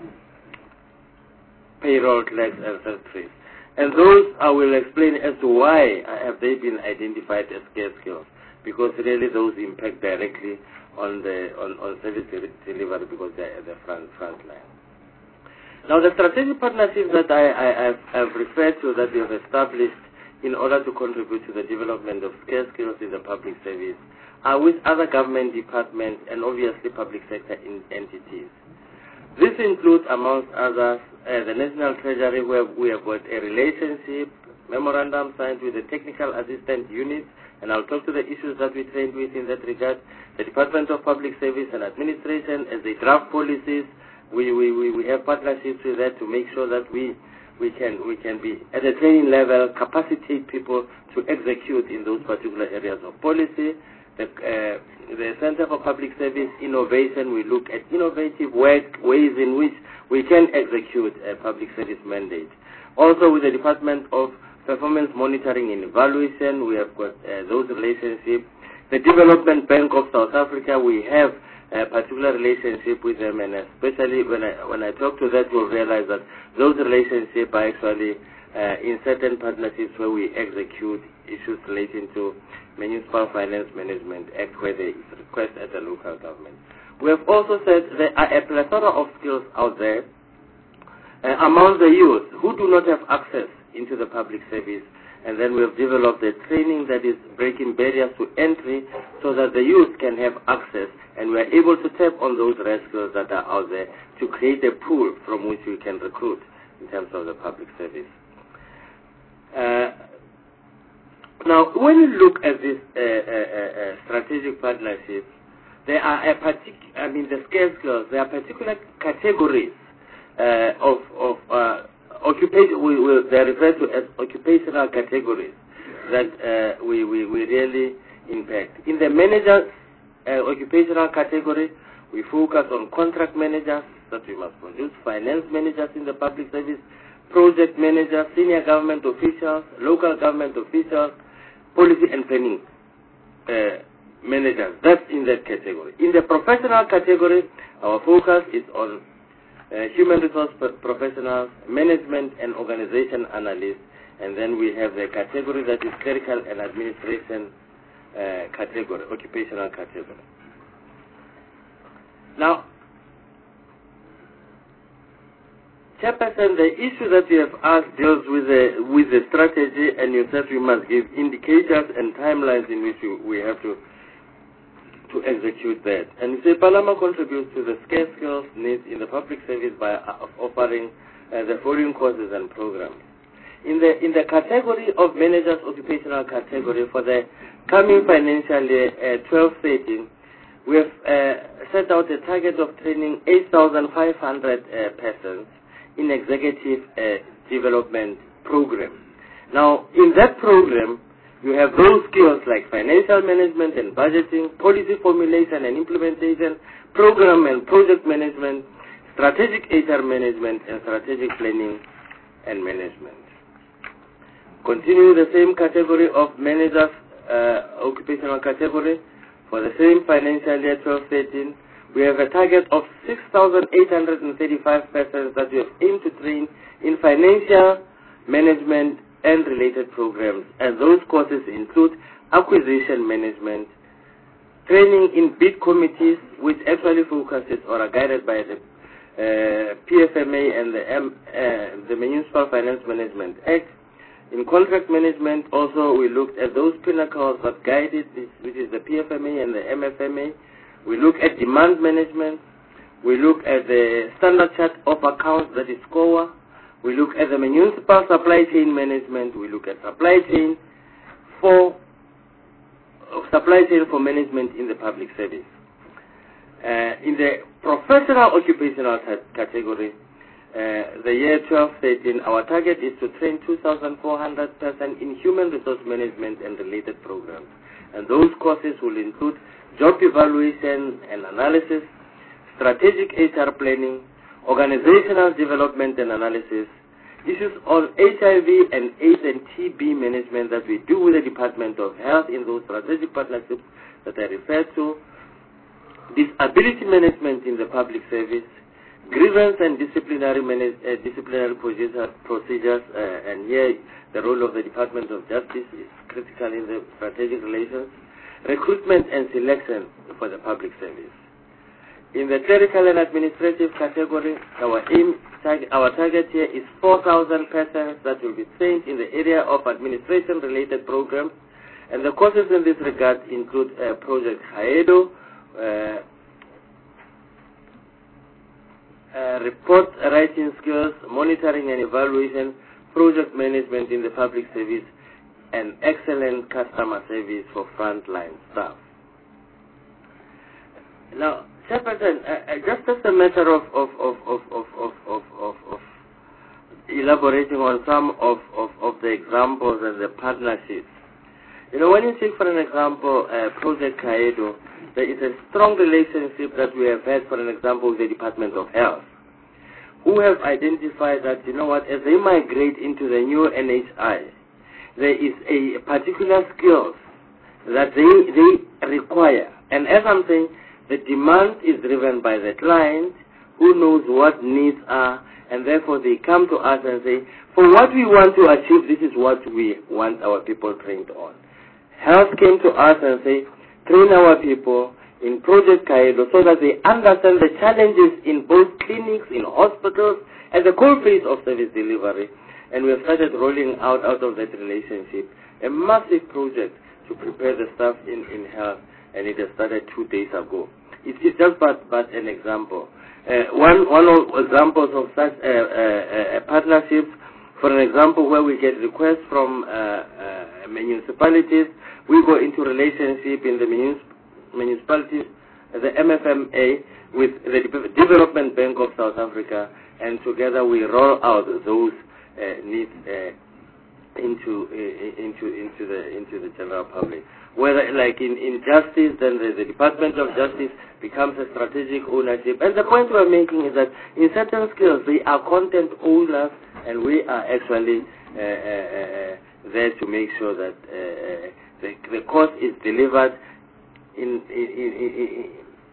payroll clerks, and secretaries. And those I will explain as to why have they been identified as scarce skills, because really those impact directly on the on, on service delivery because they are at the front front line. Now, the strategic partnerships that I, I, I've, I've referred to that we have established in order to contribute to the development of scarce skills in the public service are with other government departments and obviously public sector in entities. This includes, amongst others, uh, the National Treasury, where we have got a relationship memorandum signed with the Technical Assistance Unit, and I'll talk to the issues that we trained with in that regard. The Department of Public Service and Administration, as they draft policies, We, we, we, we have partnerships with that to make sure that we, we, can, we can be at a training level, capacitate people to execute in those particular areas of policy. The, uh, the Center for Public Service Innovation, we look at innovative work, ways in which we can execute a public service mandate. Also with the Department of Performance Monitoring and Evaluation, we have got uh, those relationships. The Development Bank of South Africa, we have a particular relationship with them, and especially when I when I talk to that, you'll realize that those relationships are actually uh, in certain partnerships where we execute issues relating to Municipal Finance Management Act, where there is request at the local government. We have also said there are a plethora of skills out there uh, among the youth who do not have access into the public service. And then we have developed a training that is breaking barriers to entry so that the youth can have access, and we are able to tap on those rare skills that are out there to create a pool from which we can recruit in terms of the public service. Uh, now, when you look at this uh, uh, uh, strategic partnership, there are a particular, I mean, the scarce skills, there are particular categories uh, of, of uh, Occupation, we, we, they are referred to as occupational categories that uh, we, we, we really impact. In the manager uh, occupational category, we focus on contract managers that we must produce, finance managers in the public service, project managers, senior government officials, local government officials, policy and planning uh, managers. That's in that category. In the professional category, our focus is on Uh, human resource professionals, management and organization analysts, and then we have the category that is clerical and administration uh, category, occupational category. Now, Chairperson, the issue that you have asked deals with the, with the strategy, and you said we must give indicators and timelines in which we, we have to to execute that. And you say Palama contributes to the scarce skills needs in the public service by uh, offering uh, the following courses and programs. In the in the category of managers occupational category for the coming financial year uh, twelve thirteen, we have uh, set out a target of training eight thousand five hundred uh, persons in executive uh, development program. Now, in that program, you have those skills like financial management and budgeting, policy formulation and implementation, program and project management, strategic H R management, and strategic planning and management. Continue the same category of managers, uh, occupational category. For the same financial year twelve thirteen, we have a target of six thousand eight hundred thirty-five persons that we have aimed to train in financial management and related programs, and those courses include acquisition management, training in bid committees, which actually focuses or are guided by the uh, P F M A and the, M, uh, the Municipal Finance Management Act. In contract management, also, we looked at those pinnacles that guided this, which is the P F M A and the M F M A. We look at demand management. We look at the standard chart of accounts, that is SCOA. We look at the municipal supply chain management. We look at supply chain for supply chain for management in the public service. Uh, in the professional occupational category, uh, the year twelve thirteen, our target is to train two thousand four hundred persons in human resource management and related programs. And those courses will include job evaluation and analysis, strategic H R planning, organizational development and analysis, issues on H I V and AIDS and T B management that we do with the Department of Health in those strategic partnerships that I referred to, disability management in the public service, grievance and disciplinary, manage, uh, disciplinary procedure, procedures, uh, and here the role of the Department of Justice is critical in the strategic relations, recruitment and selection for the public service. In the clerical and administrative category, our aim, target, our target here is four thousand persons that will be trained in the area of administration-related programs, and the courses in this regard include uh, Project Haedo, uh, uh, report writing skills, monitoring and evaluation, project management in the public service, and excellent customer service for frontline staff. Now, Chairperson, uh, just as a matter of, of, of, of, of, of, of, of, of elaborating on some of, of, of the examples and the partnerships, you know, when you take, for an example, uh, Project Kaedo, there is a strong relationship that we have had, for an example, with the Department of Health, who have identified that, you know what, as they migrate into the new N H I, there is a particular skills that they, they require. And as I'm saying, the demand is driven by the client who knows what needs are, and therefore they come to us and say, for what we want to achieve, this is what we want our people trained on. Health came to us and say, train our people in Project Kaedo so that they understand the challenges in both clinics, in hospitals, and the core phase of service delivery. And we have started rolling out, out of that relationship, a massive project to prepare the staff in, in health, and it has started two days ago. It, it's just but, but an example. Uh, one, one of examples of such uh, uh, uh, partnerships, for an example, where we get requests from uh, uh, municipalities, we go into relationship in the municip municipalities, uh, the M F M A, with the De Development Bank of South Africa, and together we roll out those uh, needs uh, into uh, into into the into the general public. Whether, like in, in justice, then the, the Department of Justice becomes a strategic ownership. And the point we're making is that in certain skills, they are content owners, and we are actually uh, uh, there to make sure that uh, the, the course is delivered, in, in, in,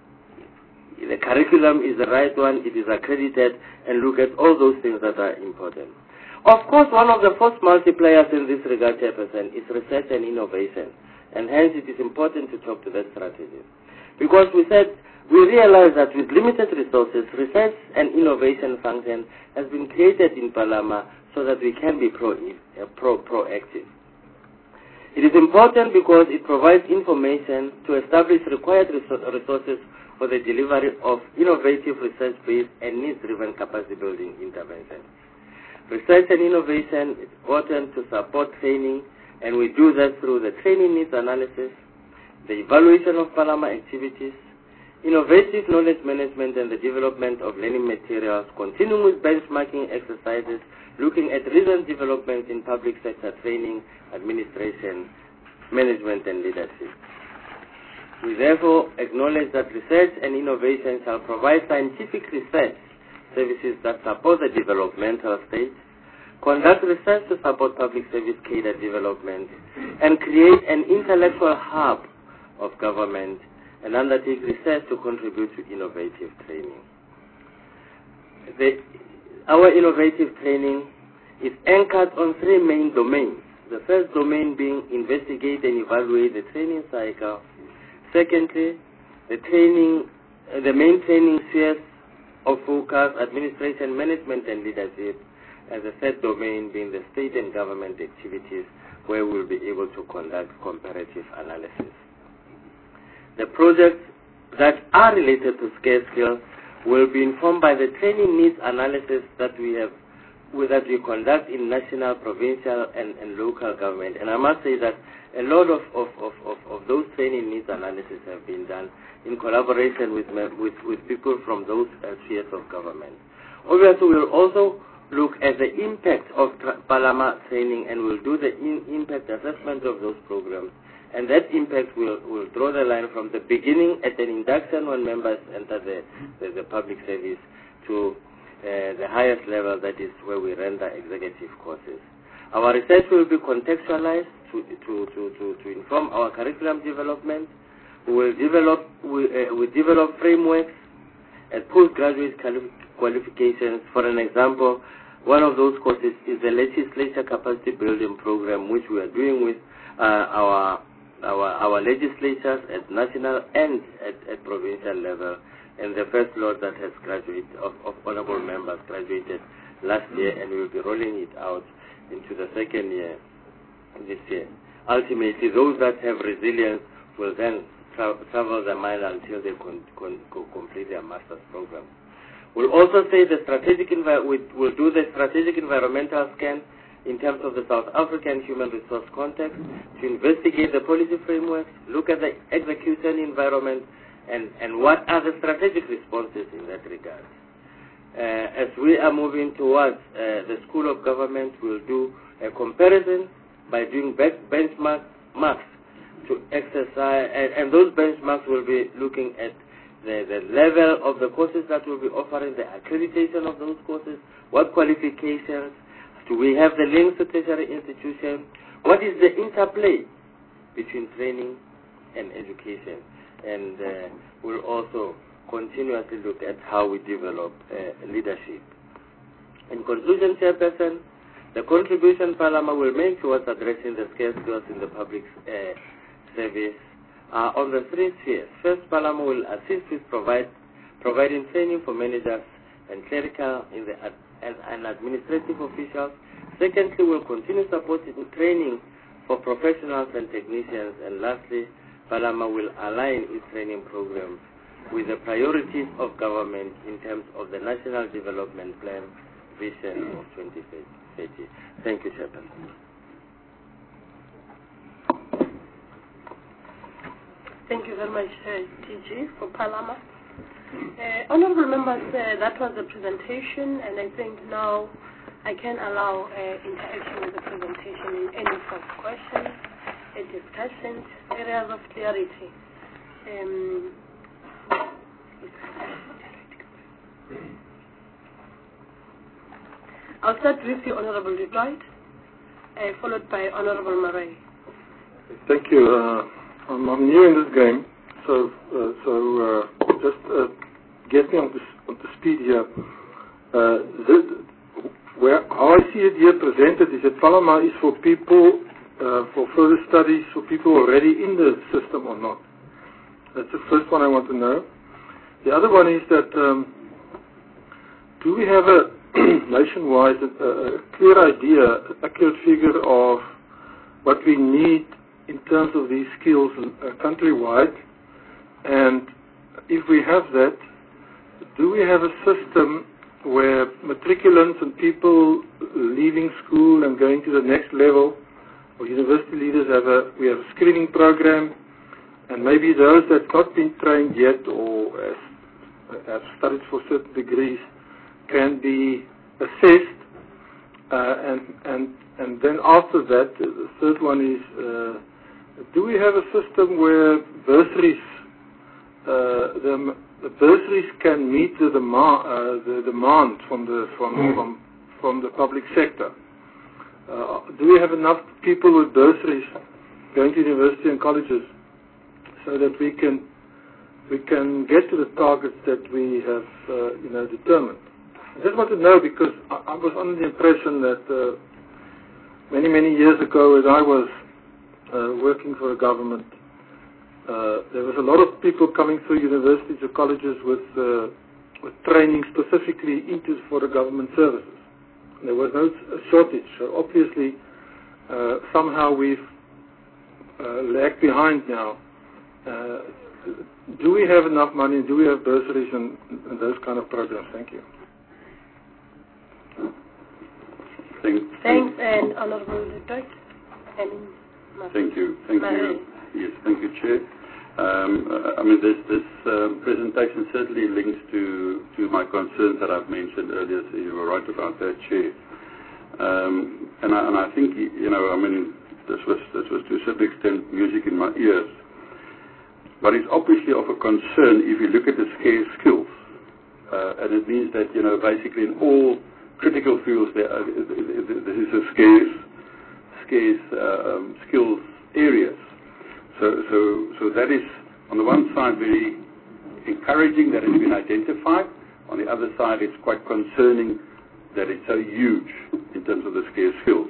in the curriculum is the right one, it is accredited, and look at all those things that are important. Of course, one of the force multipliers in this regard, Chairperson, is research and innovation. And hence it is important to talk to that strategy. Because we said, we realize that with limited resources, research and innovation function has been created in Palama so that we can be pro, uh, pro, proactive. It is important because it provides information to establish required resources for the delivery of innovative research-based and needs-driven capacity-building interventions. Research and innovation is important to support training, and we do that through the training needs analysis, the evaluation of Palama activities, innovative knowledge management and the development of learning materials, continuing with benchmarking exercises, looking at recent developments in public sector training, administration, management and leadership. We therefore acknowledge that research and innovation shall provide scientific research services that support the developmental stage, conduct research to support public service cadre development, and create an intellectual hub of government, and undertake research to contribute to innovative training. The, our innovative training is anchored on three main domains. The first domain being investigate and evaluate the training cycle. Secondly, the training, uh, the main training spheres of focus, administration, management, and leadership, and the third domain being the state and government activities, where we'll be able to conduct comparative analysis. The projects that are related to scarce skills will be informed by the training needs analysis that we have, that we conduct in national, provincial, and, and local government. And I must say that a lot of, of, of, of, of those training needs analysis have been done in collaboration with, with, with people from those uh, spheres of government. Obviously, we'll also look at the impact of Palama training, and we'll do the in, impact assessment of those programs. And that impact will will draw the line from the beginning at an induction when members enter the, the, the public service to uh, the highest level, that is where we render executive courses. Our research will be contextualized to, to, to, to, to inform our curriculum development. We will develop, we, uh, we develop frameworks and postgraduate qualifications. For an example, one of those courses is the Legislature Capacity Building Program, which we are doing with uh, our Our, our legislatures at national and at, at provincial level, and the first lot that has graduated, of, of honorable members graduated last year, and we will be rolling it out into the second year this year. Ultimately, those that have resilience will then tra travel the mile until they con con complete their master's program. We'll also say the strategic envi we will do the strategic environmental scan in terms of the South African human resource context, to investigate the policy frameworks, look at the execution environment, and, and what are the strategic responses in that regard. Uh, as we are moving towards uh, the School of Government, we'll do a comparison by doing benchmarks marks to exercise, and, and those benchmarks will be looking at the, the level of the courses that we'll be offering, the accreditation of those courses, what qualifications, do we have the links to tertiary institution? What is the interplay between training and education? And uh, we'll also continuously look at how we develop uh, leadership. In conclusion, Chairperson, the contribution Palama will make towards addressing the scarce skills in the public uh, service are on the three spheres. First, Palama will assist with provide, providing training for managers and clerical in the ad and, and administrative officials. Secondly, we'll continue supporting training for professionals and technicians. And lastly, Palama will align its training programs with the priorities of government in terms of the National Development Plan Vision of twenty thirty. Thank you, Chairperson. Thank you very much, uh, T G, for Palama. Uh, honorable members, uh, that was the presentation, and I think now I can allow uh, interaction with the presentation in any sort of questions, uh, discussions, areas of clarity. Um, I'll start with the Honorable Detroit, uh, followed by Honorable Murray. Thank you. Uh, I'm, I'm new in this game, so uh, so uh, just uh, get me on the, on the speed here. Uh, this, where how I see it here presented is that Palama is for people uh, for further studies, for people already in the system or not. That's the first one I want to know. The other one is that um, do we have a nationwide a, a clear idea, accurate figure of what we need in terms of these skills uh, countrywide? And if we have that, do we have a system where matriculants and people leaving school and going to the next level, or university leaders have a, we have a screening program, and maybe those that have not been trained yet or have, have studied for certain degrees can be assessed, uh, and, and, and then after that, the third one is, uh, do we have a system where bursaries, uh, the, the bursaries can meet the demand, uh, the demand from the from from from the public sector? Uh, do we have enough people with bursaries going to university and colleges so that we can we can get to the targets that we have uh, you know determined? I just want to know, because I, I was under the impression that uh, many many years ago, as I was uh, working for a government, uh, there was a lot of people coming through universities or colleges with, uh, with training specifically into for the government services. There was no shortage, so obviously uh, somehow we've uh, lagged behind now. Uh, do we have enough money? Do we have bursaries and, and those kind of programs? Thank you. Thank, Thanks, and Honorable Dutch. And thank you. Thank you. Yes, thank you, Chair. Um, I mean, this, this uh, presentation certainly links to, to my concerns that I've mentioned earlier, so you were right about that, Chair. Um, and, I, and I think, you know, I mean, this was, this was to a certain extent music in my ears. But it's obviously of a concern if you look at the scarce skills. Uh, and it means that, you know, basically in all critical fields, there are, this is a scarce, scarce uh, um, skills areas. So, so, so that is, on the one side, very encouraging that it's been identified. On the other side, it's quite concerning that it's so huge in terms of the scarce skills.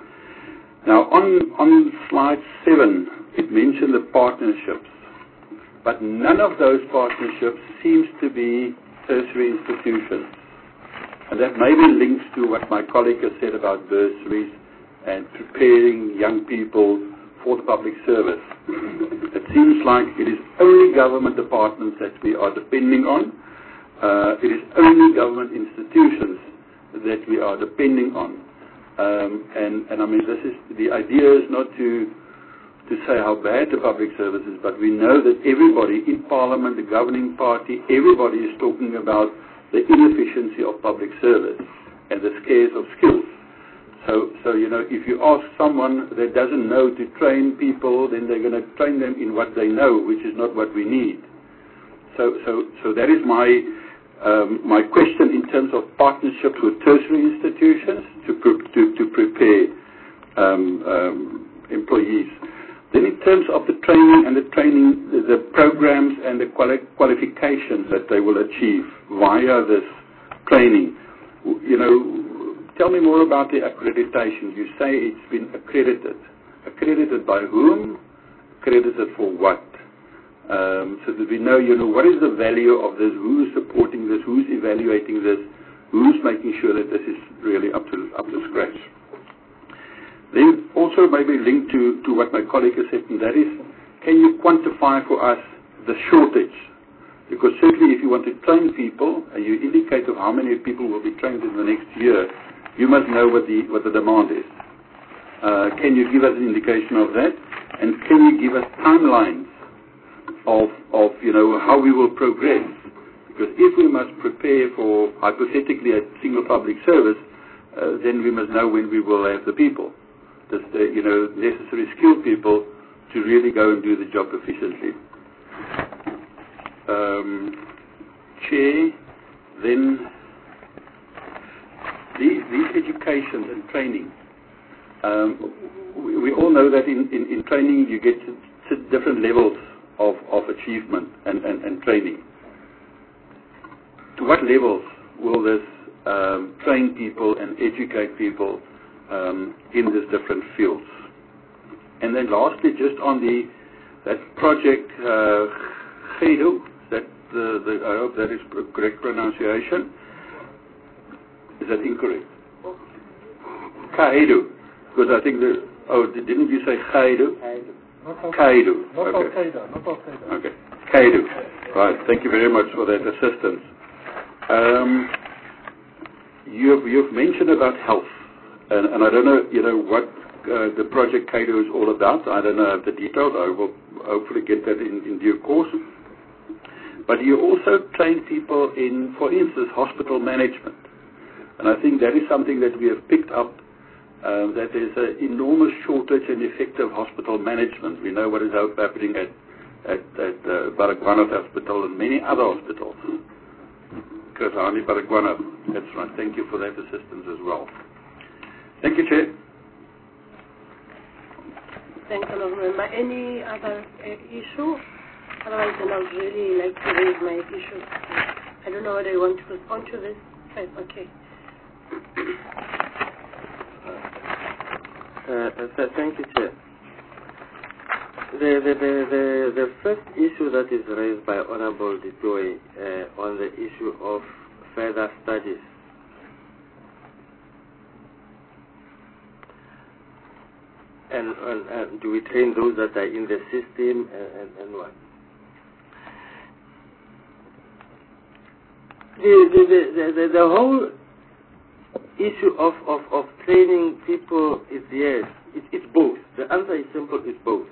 Now, on, on slide seven, it mentioned the partnerships. But none of those partnerships seems to be tertiary institutions. And that maybe links to what my colleague has said about bursaries and preparing young people for the public service. It seems like it is only government departments that we are depending on. Uh, it is only government institutions that we are depending on. Um, and, and I mean, this is, the idea is not to to say how bad the public service is, but we know that everybody in Parliament, the governing party, everybody is talking about the inefficiency of public service and the scarce of skills. So, so, you know, if you ask someone that doesn't know to train people, then they're going to train them in what they know, which is not what we need. So, so, so that is my um, my question in terms of partnerships with tertiary institutions to pre to, to prepare um, um, employees. Then in terms of the training and the training, the, the programs and the quali qualifications that they will achieve via this training, you know, tell me more about the accreditation. You say it's been accredited. Accredited by whom? Accredited for what? Um, so that we know, you know, what is the value of this? Who's supporting this? Who's evaluating this? Who's making sure that this is really up to up to scratch? Then also maybe linked to, to what my colleague has said, and that is, can you quantify for us the shortage? Because certainly if you want to train people, and you indicate of how many people will be trained in the next year, you must know what the, what the demand is. Uh, can you give us an indication of that? And can you give us timelines of, of, you know, how we will progress? Because if we must prepare for, hypothetically, a single public service, uh, then we must know when we will have the people. The, you know, necessary skilled people to really go and do the job efficiently. Um, Chair, then these, these education and training. Um, we, we all know that in, in, in training you get to, to different levels of, of achievement and, and, and training. To what levels will this um, train people and educate people Um, in these different fields? And then lastly, just on the that project uh, GEDO, that the, the, I hope that is correct pronunciation. Is that incorrect? GEDO, because I think the oh didn't you say GEDO? GEDO. Not okay. Al-Qaeda. Not Al-Qaeda. Okay. GEDO. Right. Thank you very much for that assistance. Um, you've you've mentioned about health. And, and I don't know, you know, what uh, the project GEDO is all about. I don't know the details. I will hopefully get that in, in due course. But you also train people in, for instance, hospital management. And I think that is something that we have picked up, uh, that there's an enormous shortage in effective hospital management. We know what is happening at, at, at uh, Baragwanath Hospital and many other hospitals. Kasani Baragwanath. That's right. Thank you for that assistance as well. Thank you, Chair. Thanks, Honourable Member. Any other uh, issue? Otherwise, then I would really like to raise my issue. I don't know whether you want to respond to this. Right, okay. Uh, uh, thank you, Chair. The, the, the, the, the first issue that is raised by Honorable Ditoy uh, on the issue of further studies. And, and, and do we train those that are in the system and, and, and what? The, the, the, the, the whole issue of, of, of training people is yes, it, it's both. The answer is simple, it's both.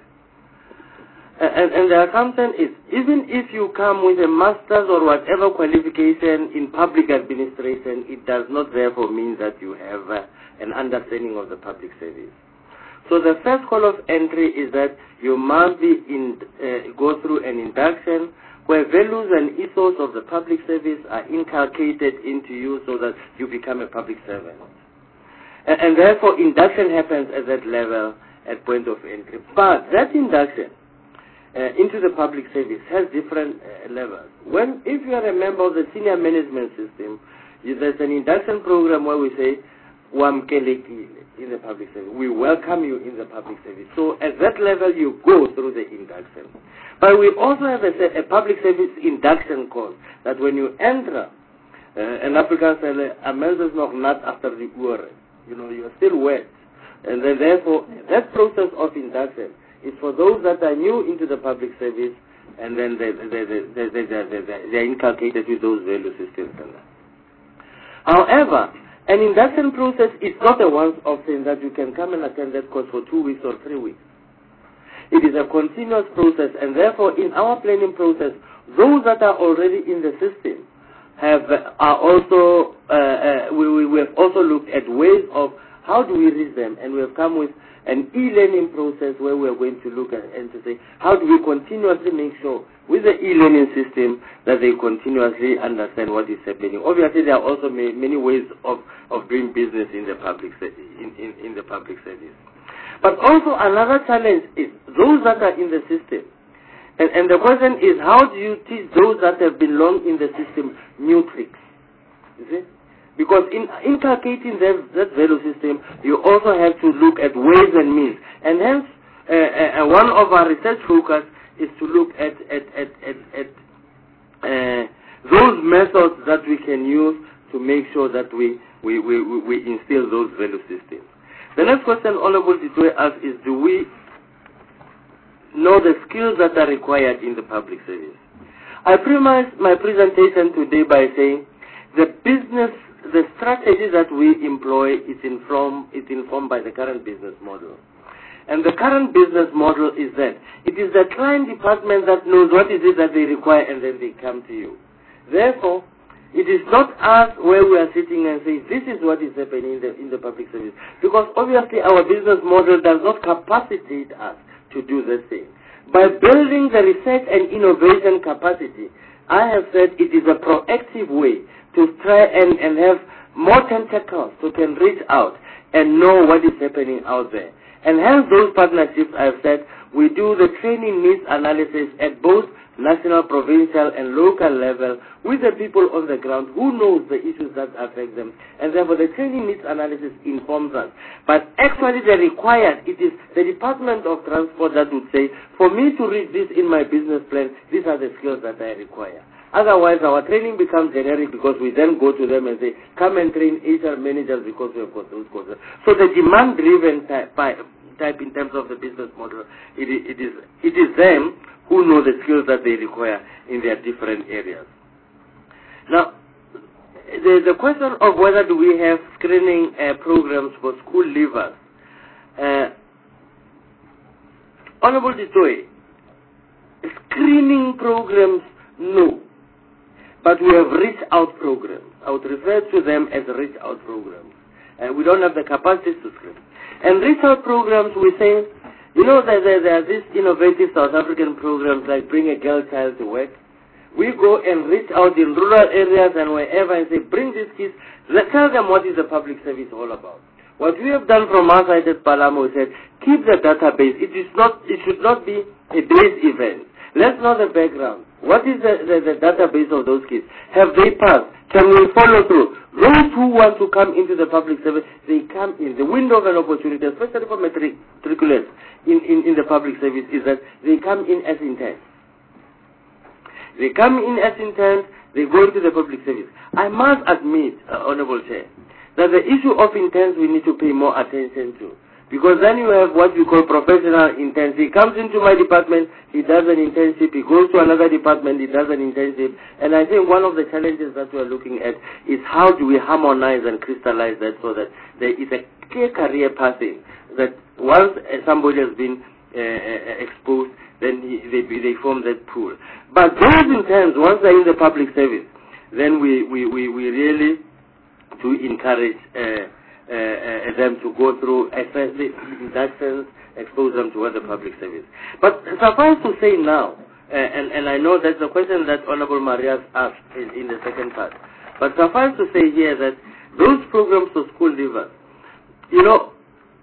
And, and the assumption is, even if you come with a master's or whatever qualification in public administration, it does not therefore mean that you have uh, an understanding of the public service. So the first call of entry is that you must be in, uh, go through an induction where values and ethos of the public service are inculcated into you so that you become a public servant. And, and therefore induction happens at that level, at point of entry. But that induction Uh, into the public service has different uh, levels. When, if you are a member of the senior management system, you, there's an induction program where we say, "Wamkelekile" in the public service. We welcome you in the public service. So at that level, you go through the induction. But we also have a, a public service induction course that when you enter, uh, an African say, "A mens is nog nat after the ure." You know, you are still wet, and then therefore that process of induction is for those that are new into the public service, and then they, they, they, they, they, they, they, they are inculcated with those value systems. However, an induction process is not a once-off thing that you can come and attend that course for two weeks or three weeks. It is a continuous process, and therefore in our planning process, those that are already in the system have are also, uh, uh, we, we, we have also looked at ways of how do we reach them, and we have come with an e-learning process where we are going to look at and to say, how do we continuously make sure with the e-learning system that they continuously understand what is happening. Obviously, there are also ma many ways of, of doing business in the public in, in, in the public service. But also another challenge is those that are in the system. And, and the question is, how do you teach those that have been long in the system new tricks? You see? Because in inculcating that, that value system, you also have to look at ways and means. And hence, uh, uh, one of our research focus is to look at, at, at, at, at uh, those methods that we can use to make sure that we, we, we, we instill those value systems. The next question Honorable Ditoy asks is, do we know the skills that are required in the public service? I premise my presentation today by saying the business The strategy that we employ is informed, is informed by the current business model. And the current business model is that it is the client department that knows what it is that they require, and then they come to you. Therefore, it is not us where we are sitting and saying, this is what is happening in the, in the public service. Because obviously our business model does not capacitate us to do the same. By building the research and innovation capacity, I have said it is a proactive way to try and, and have more tentacles so can reach out and know what is happening out there. And hence those partnerships, I have said, we do the training needs analysis at both national, provincial, and local level with the people on the ground who knows the issues that affect them. And therefore the training needs analysis informs us. But actually the required, it is the Department of Transport that would say, for me to reach this in my business plan, these are the skills that I require. Otherwise, our training becomes generic because we then go to them and say, come and train H R managers because we have got those courses. So the demand-driven type, type in terms of the business model, it is, it, is, it is them who know the skills that they require in their different areas. Now, the, the question of whether do we have screening uh, programs for school leavers. Uh, Honorable Ditoy, screening programs, no. But we have reach-out programs. I would refer to them as reach-out programs. And we don't have the capacity to screen. And reach-out programs, we say, you know that there, there are these innovative South African programs like Bring a Girl Child to Work. We go and reach out in rural areas and wherever and say, bring these kids, let's tell them what is the public service all about. What we have done from our side at Palamo, we said, keep the database. It is not, it should not be a day's event. Let's know the background. What is the, the, the database of those kids? Have they passed? Can we follow through? Those who want to come into the public service, they come in. The window of an opportunity, especially for matriculants in, in, in the public service, is that they come in as interns. They come in as interns, they go into the public service. I must admit, uh, Honorable Chair, that the issue of interns we need to pay more attention to. Because then you have what we call professional interns. He comes into my department, he does an internship, he goes to another department, he does an internship. And I think one of the challenges that we are looking at is how do we harmonize and crystallize that so that there is a clear career pathing, that once uh, somebody has been uh, exposed, then he, they, they form that pool. But those interns, once they're in the public service, then we, we, we, we really do encourage uh, Uh, uh, them to go through inductions, expose them to other public service. But suffice to say now, uh, and, and I know that's the question that Honorable Marias asked in, in the second part, but suffice to say here that those programs for school leavers, you know,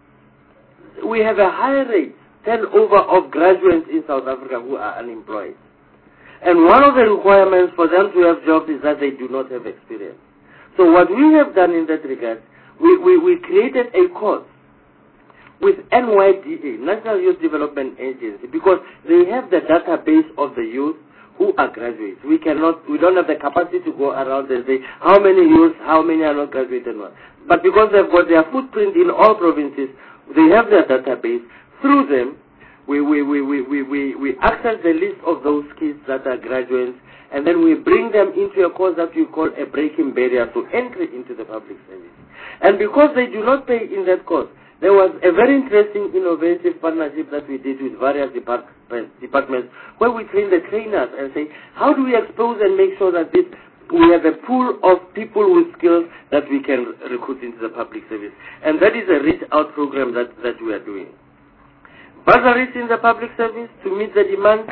we have a high rate turnover of graduates in South Africa who are unemployed. And one of the requirements for them to have jobs is that they do not have experience. So what we have done in that regard, We, we, we created a course with N Y D A, National Youth Development Agency, because they have the database of the youth who are graduates. We cannot, we don't have the capacity to go around and say how many youth, how many are not graduated. But because they've got their footprint in all provinces, they have their database. Through them, we, we, we, we, we, we, we access the list of those kids that are graduates, and then we bring them into a course that we call a breaking barrier to entry into the public service. And because they do not pay in that course, there was a very interesting, innovative partnership that we did with various departments, departments where we train the trainers and say, how do we expose and make sure that this, we have a pool of people with skills that we can recruit into the public service. And that is a reach-out program that, that we are doing. Bursaries in the public service to meet the demand.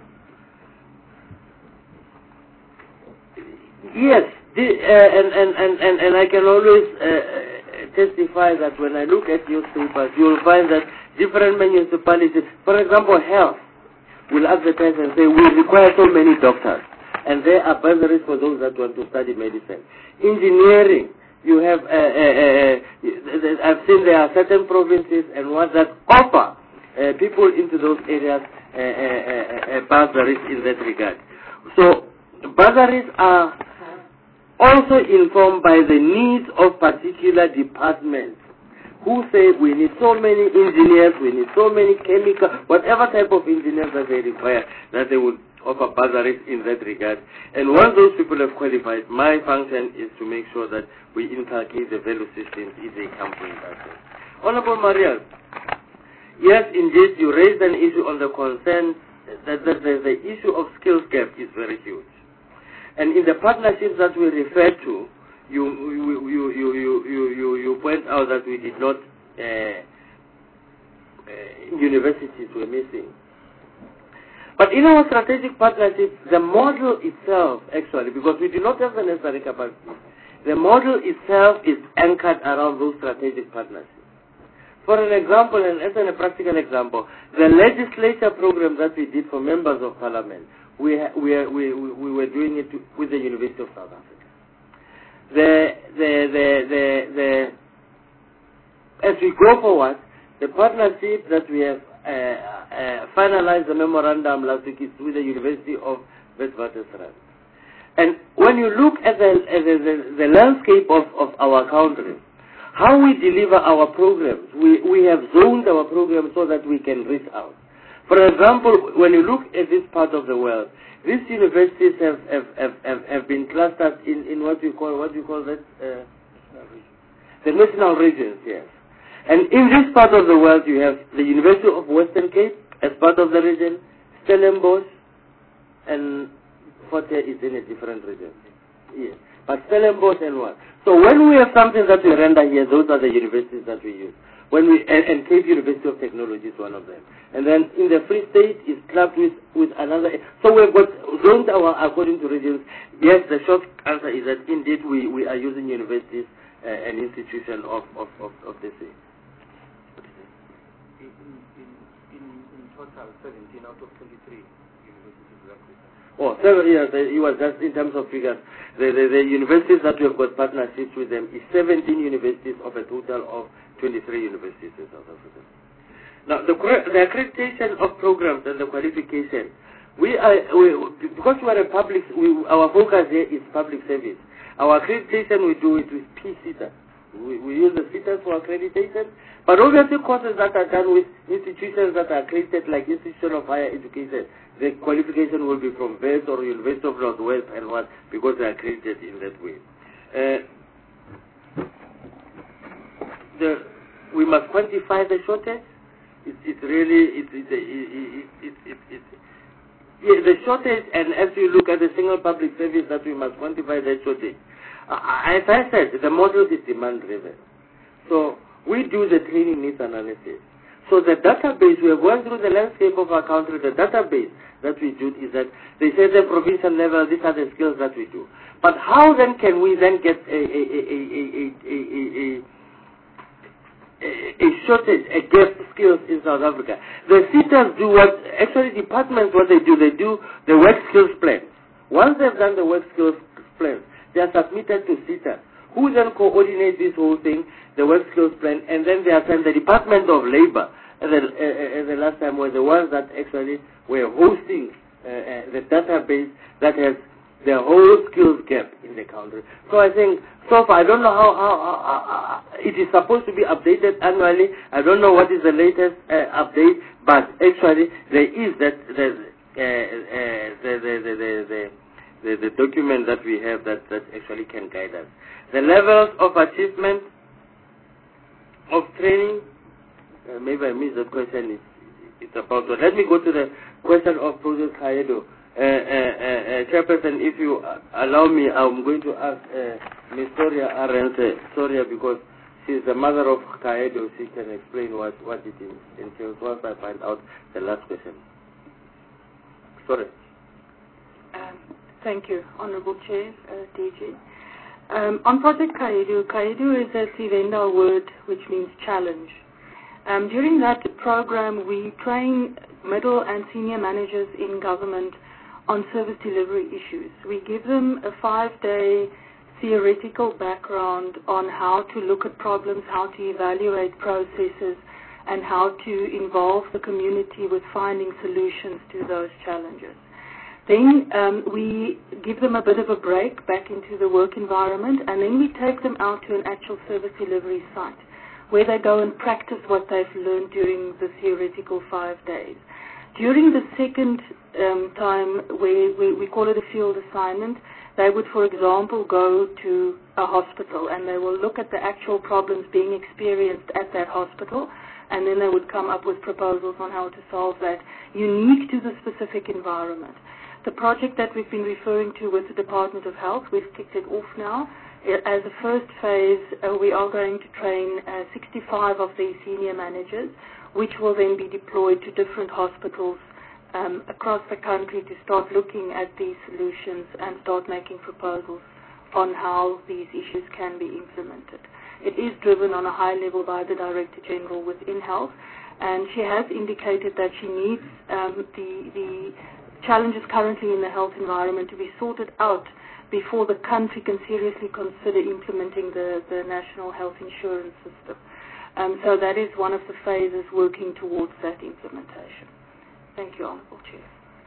Yes, the, uh, and, and, and, and, and I can always uh, testify that when I look at newspapers, you will find that different municipalities, for example, health, will advertise and say, we require so many doctors. And there are bursaries for those that want to study medicine. Engineering, you have, uh, uh, uh, I've seen there are certain provinces and ones that offer uh, people into those areas uh, uh, uh, bursaries in that regard. So, bursaries are also informed by the needs of particular departments who say we need so many engineers, we need so many chemical, whatever type of engineers that they require, that they would offer bursaries in that regard. And once those people have qualified, my function is to make sure that we inculcate the value systems if they come from that. Honorable Marias, yes, indeed, you raised an issue on the concern that, that the, the issue of skills gap is very huge. And in the partnerships that we refer to, you you you you you you, you point out that we did not uh, uh, universities were missing. But in our strategic partnerships, the model itself, actually, because we do not have the necessary capacity, the model itself is anchored around those strategic partnerships. For an example, and as a practical example, the legislature program that we did for members of parliament, we, we, we, we were doing it with the University of South Africa. The, the, the, the, the, as we go forward, the partnership that we have uh, uh, finalized the memorandum last week is with the University of Witwatersrand. And when you look at the, at the, the, the landscape of, of our country, how we deliver our programs, we, we have zoned our programs so that we can reach out. For example, when you look at this part of the world, these universities have, have, have, have, have been clustered in, in what we call, what we call that, uh, the national regions, yes. And in this part of the world, you have the University of Western Cape as part of the region, Stellenbosch, and Fort Hare is in a different region. Yes. But Stellenbosch and what? So when we have something that we render here, those are the universities that we use. When we and, and Cape University of Technology is one of them. And then in the Free State is clubbed with, with another. So we've got zoned our according to regions. Yes, the short answer is that indeed we, we are using universities uh, and institutions of, of, of, of the same. In, in, in, in total, seventeen out of twenty-three universities. Oh, seven years, it was just in terms of figures. The, the, the universities that we have got partnerships with them is seventeen universities of a total of twenty-three universities in South Africa. Now, the, the accreditation of programs and the qualification, we are, we, because we are a public, we, our focus here is public service. Our accreditation, we do it with P SETA. We, we use the SETA for accreditation, but obviously courses that are done with institutions that are accredited, like Institution of Higher Education, the qualification will be from V E S or University of Northwest and what, because they are accredited in that way. Uh, the, we must quantify the shortage. It, it's really, it, it, it, it, it, it, yeah, the shortage, and as you look at the single public service, that we must quantify that shortage. As I said, the model is demand-driven. So we do the training needs analysis. So the database, we have gone through the landscape of our country. The database that we do is that they say the provincial level, these are the skills that we do. But how then can we then get a, a, a, a, a, a, a, a shortage, a gap skills in South Africa? The SETAs do what, actually departments, what they do, they do the work skills plans. Once they've done the work skills plans, they are submitted to SETA, who then coordinates this whole thing, the work skills plan, and then they are sent the Department of Labor. And the, uh, the last time were the ones that actually were hosting uh, uh, the database that has the whole skills gap in the country. So I think, so far, I don't know how, how, how, how it is supposed to be updated annually. I don't know what is the latest uh, update, but actually there is that the, uh, uh, the, the, the, the, the The, the document that we have that, that actually can guide us. The levels of achievement of training, uh, maybe I missed the question, it's, it's about that. Let me go to the question of Professor Kaedo. Uh, uh, uh, uh, Chairperson, if you allow me, I'm going to ask uh, Miz Soria Arendse, Soria, because she's the mother of Kaedo. She can explain what, what it entails once I find out the last question. Sorry. Um, Thank you, Honorable Chair, uh, D G. Um, on Project Kaedu, Kaedu is a Tshivenda word which means challenge. Um, during that program, we train middle and senior managers in government on service delivery issues. We give them a five-day theoretical background on how to look at problems, how to evaluate processes, and how to involve the community with finding solutions to those challenges. Then um, we give them a bit of a break back into the work environment, and then we take them out to an actual service delivery site where they go and practice what they've learned during the theoretical five days. During the second um, time, where we, we call it a field assignment, they would, for example, go to a hospital and they will look at the actual problems being experienced at that hospital, and then they would come up with proposals on how to solve that, unique to the specific environment. The project that we've been referring to with the Department of Health, we've kicked it off now. As a first phase, uh, we are going to train uh, sixty-five of these senior managers, which will then be deployed to different hospitals um, across the country to start looking at these solutions and start making proposals on how these issues can be implemented. It is driven on a high level by the Director General within Health, and she has indicated that she needs um, the, the challenges currently in the health environment to be sorted out before the country can seriously consider implementing the, the national health insurance system. Um, so that is one of the phases working towards that implementation. Thank you, Honourable Chair.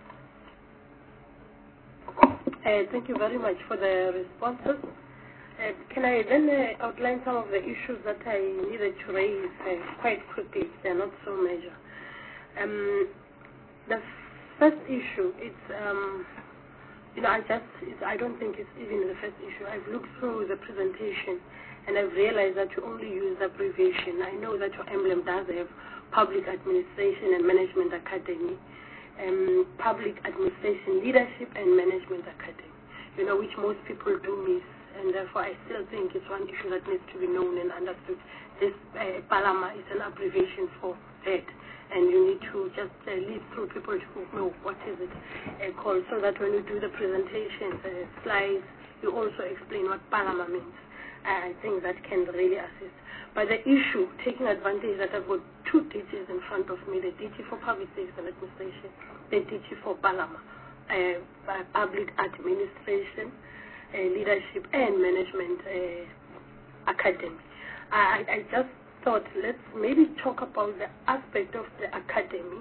Uh, thank you very much for the responses. Uh, can I then uh, outline some of the issues that I needed to raise uh, quite quickly? They're not so major. Um, the first issue, it's, um, you know, I just, it's, I don't think it's even the first issue. I've looked through the presentation and I've realized that you only use abbreviation. I know that your emblem does have Public Administration and Management Academy, um, Public Administration Leadership and Management Academy, you know, which most people do miss, and therefore I still think it's one issue that needs to be known and understood. This uh, Palama is an abbreviation for that, and you need to just uh, lead through people to know what is it uh, called, so that when you do the presentations, uh, slides, you also explain what Palama means. I think that can really assist. But the issue, taking advantage that I've got two D Gs in front of me, the D G for Public Service and Administration, the D G for Palama. uh, public administration, uh, leadership and management uh, academy. I, I just thought let's maybe talk about the aspect of the academy,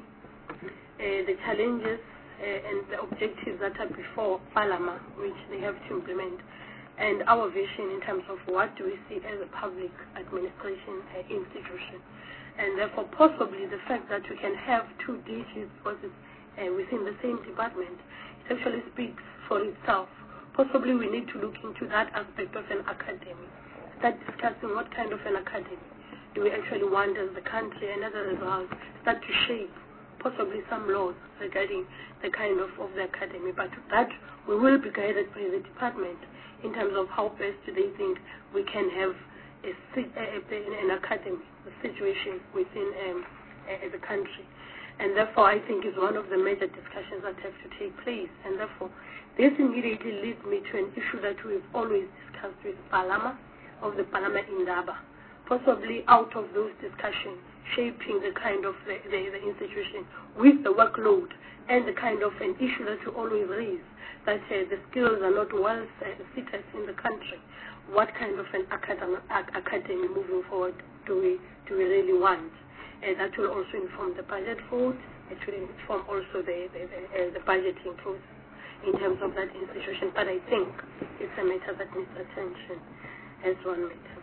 uh, the challenges uh, and the objectives that are before Parliament, which they have to implement, and our vision in terms of what do we see as a public administration uh, institution. And therefore, possibly the fact that we can have two D Gs uh, within the same department, it actually speaks for itself. Possibly we need to look into that aspect of an academy, start discussing what kind of an academy do we actually want as the country, and as a result, start to shape possibly some laws regarding the kind of, of the academy. But that we will be guided by the department in terms of how best do they think we can have a, a, a, an academy, a situation within um, a, the country. And therefore, I think is one of the major discussions that have to take place. And therefore, this immediately leads me to an issue that we've always discussed with Parliament, of the Parliament Indaba, possibly out of those discussions, shaping the kind of the, the, the institution with the workload and the kind of an issue that you always raise, that uh, the skills are not well uh, seated in the country. What kind of an academy, academy moving forward do we do we really want? Uh, that will also inform the budget vote. It will inform also the the, the, uh, the budgeting process in terms of that institution. But I think it's a matter that needs attention as one matter.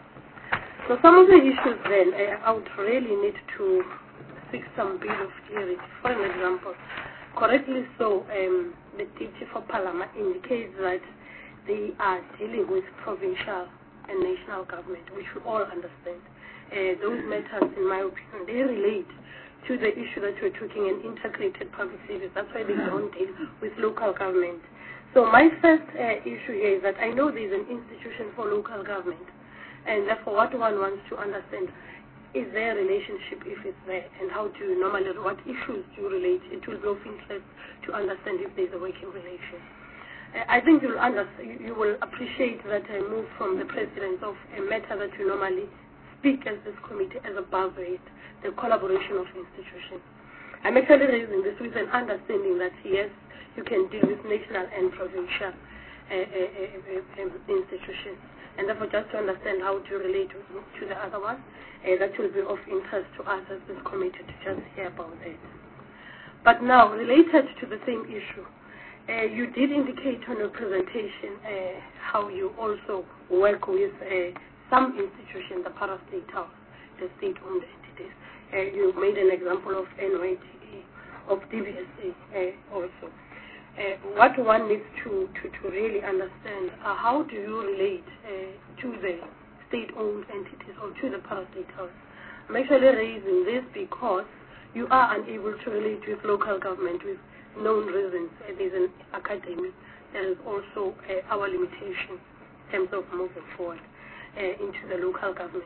So some of the issues then, uh, I would really need to seek some bit of clarity. For an example, correctly so, um, the D G for Parliament indicates that they are dealing with provincial and national government, which we all understand. Uh, those matters, in my opinion, they relate to the issue that we're talking, an integrated public service. That's why they don't deal with local government. So my first uh, issue here is that I know there's an institution for local government, and therefore what one wants to understand is there a relationship, if it's there, and how do you normally, what issues do you relate? It will be of interest to understand if there's a working relation. Uh, I think you'll understand, you will appreciate that I move from the precedence of a matter that you normally speak as this committee as a buzzword, the collaboration of institutions. I'm actually raising this with an understanding that yes, you can deal with national and provincial uh, uh, uh, uh, institutions. And therefore, just to understand how to relate to, to the other one, uh, that will be of interest to us as this committee to just hear about that. But now, related to the same issue, uh, you did indicate on your presentation uh, how you also work with uh, some institutions, the para-state house, the state-owned entities. Uh, you made an example of N Y T A, of D B S A uh, also. Uh, what one needs to, to, to really understand, uh, how do you relate uh, to the state-owned entities or to the para-state house? I'm actually raising this because you are unable to relate with local government with known reasons. Uh, there's an academy. There is also uh, our limitation in terms of moving forward uh, into the local government.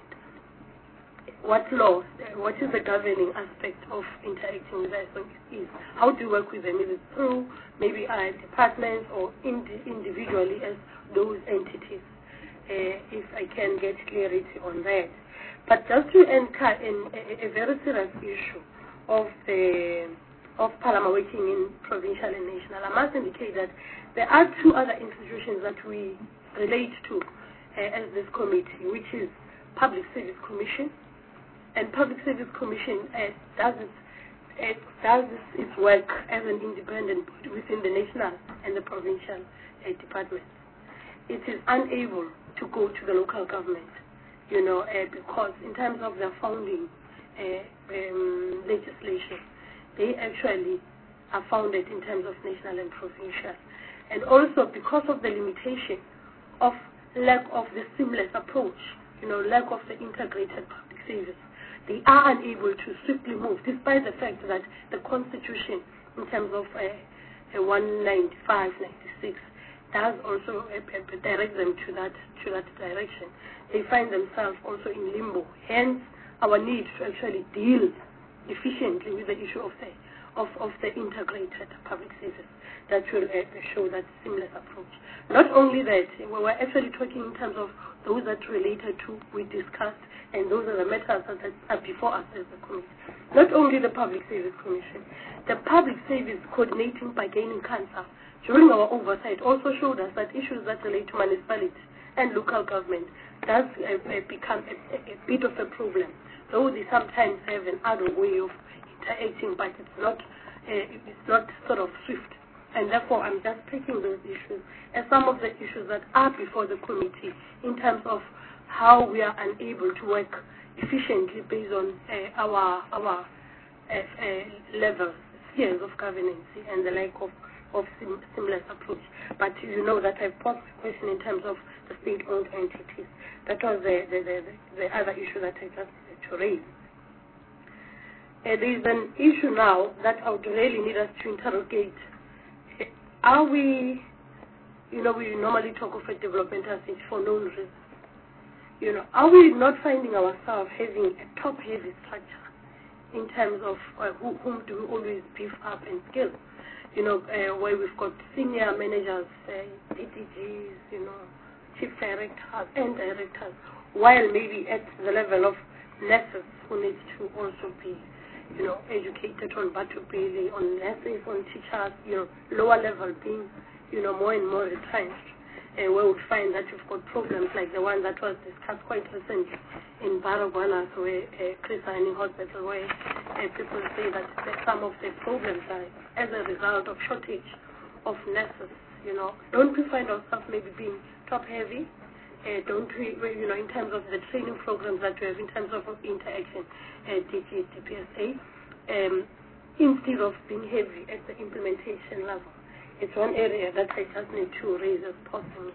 What laws, uh, what is the governing aspect of interacting with them is? How do you work with them? Is it through maybe uh, departments or indi individually as those entities? Uh, if I can get clarity on that. But just to enter in a, a very serious issue of the of Parliament working in provincial and national, I must indicate that there are two other institutions that we relate to uh, as this committee, which is Public Service Commission. And Public Service Commission uh, does, its, uh, does its work as an independent body within the national and the provincial uh, departments. It is unable to go to the local government, you know, uh, because in terms of their founding uh, um, legislation, they actually are founded in terms of national and provincial. And also because of the limitation of lack of the seamless approach, you know, lack of the integrated public service, they are unable to swiftly move, despite the fact that the Constitution, in terms of uh, one ninety-five, ninety-six, does also uh, direct them to that to that direction. They find themselves also in limbo. Hence, our need to actually deal efficiently with the issue of the of, of the integrated public service that will uh, show that seamless approach. Not only that, we were actually talking in terms of those that related to, we discussed, and those are the matters that are before us as a committee. Not only the Public Service Commission, the Public Service Coordinating Bargaining Council, during our oversight, also showed us that issues that relate to municipalities and local government does uh, uh, become a, a, a bit of a problem. Though they sometimes have an other way of interacting, but it's not, uh, it's not sort of swift. And therefore, I'm just taking those issues as some of the issues that are before the committee in terms of how we are unable to work efficiently based on uh, our our uh, uh, levels, spheres of governance, and the lack of, of sim seamless approach. But you know that I posed a question in terms of the state-owned entities. That was the, the, the, the other issue that I just had to raise. Uh, there is an issue now that I would really need us to interrogate. Are we, you know, we normally talk of a developmental stage for known reasons. You know, are we not finding ourselves having a top-heavy structure in terms of uh, who, whom do we always beef up and scale? You know, uh, where we've got senior managers, uh, D D Gs, you know, chief directors and directors, while maybe at the level of nurses who need to also be, you know, educated on Batubili, on nurses, on teachers, you know, lower level being, you know, more and more retrenched. Uh, where we would find that you've got problems like the one that was discussed quite recently in Baragwana, where uh, Chris Hani Hospital, where uh, people say that some of the problems are as a result of shortage of nurses. You know, don't we find ourselves maybe being top-heavy? Uh, don't we, you know, in terms of the training programs that we have, in terms of interaction, uh, D G, D P S A, um, instead of being heavy at the implementation level? It's one area that I just need to raise as possible.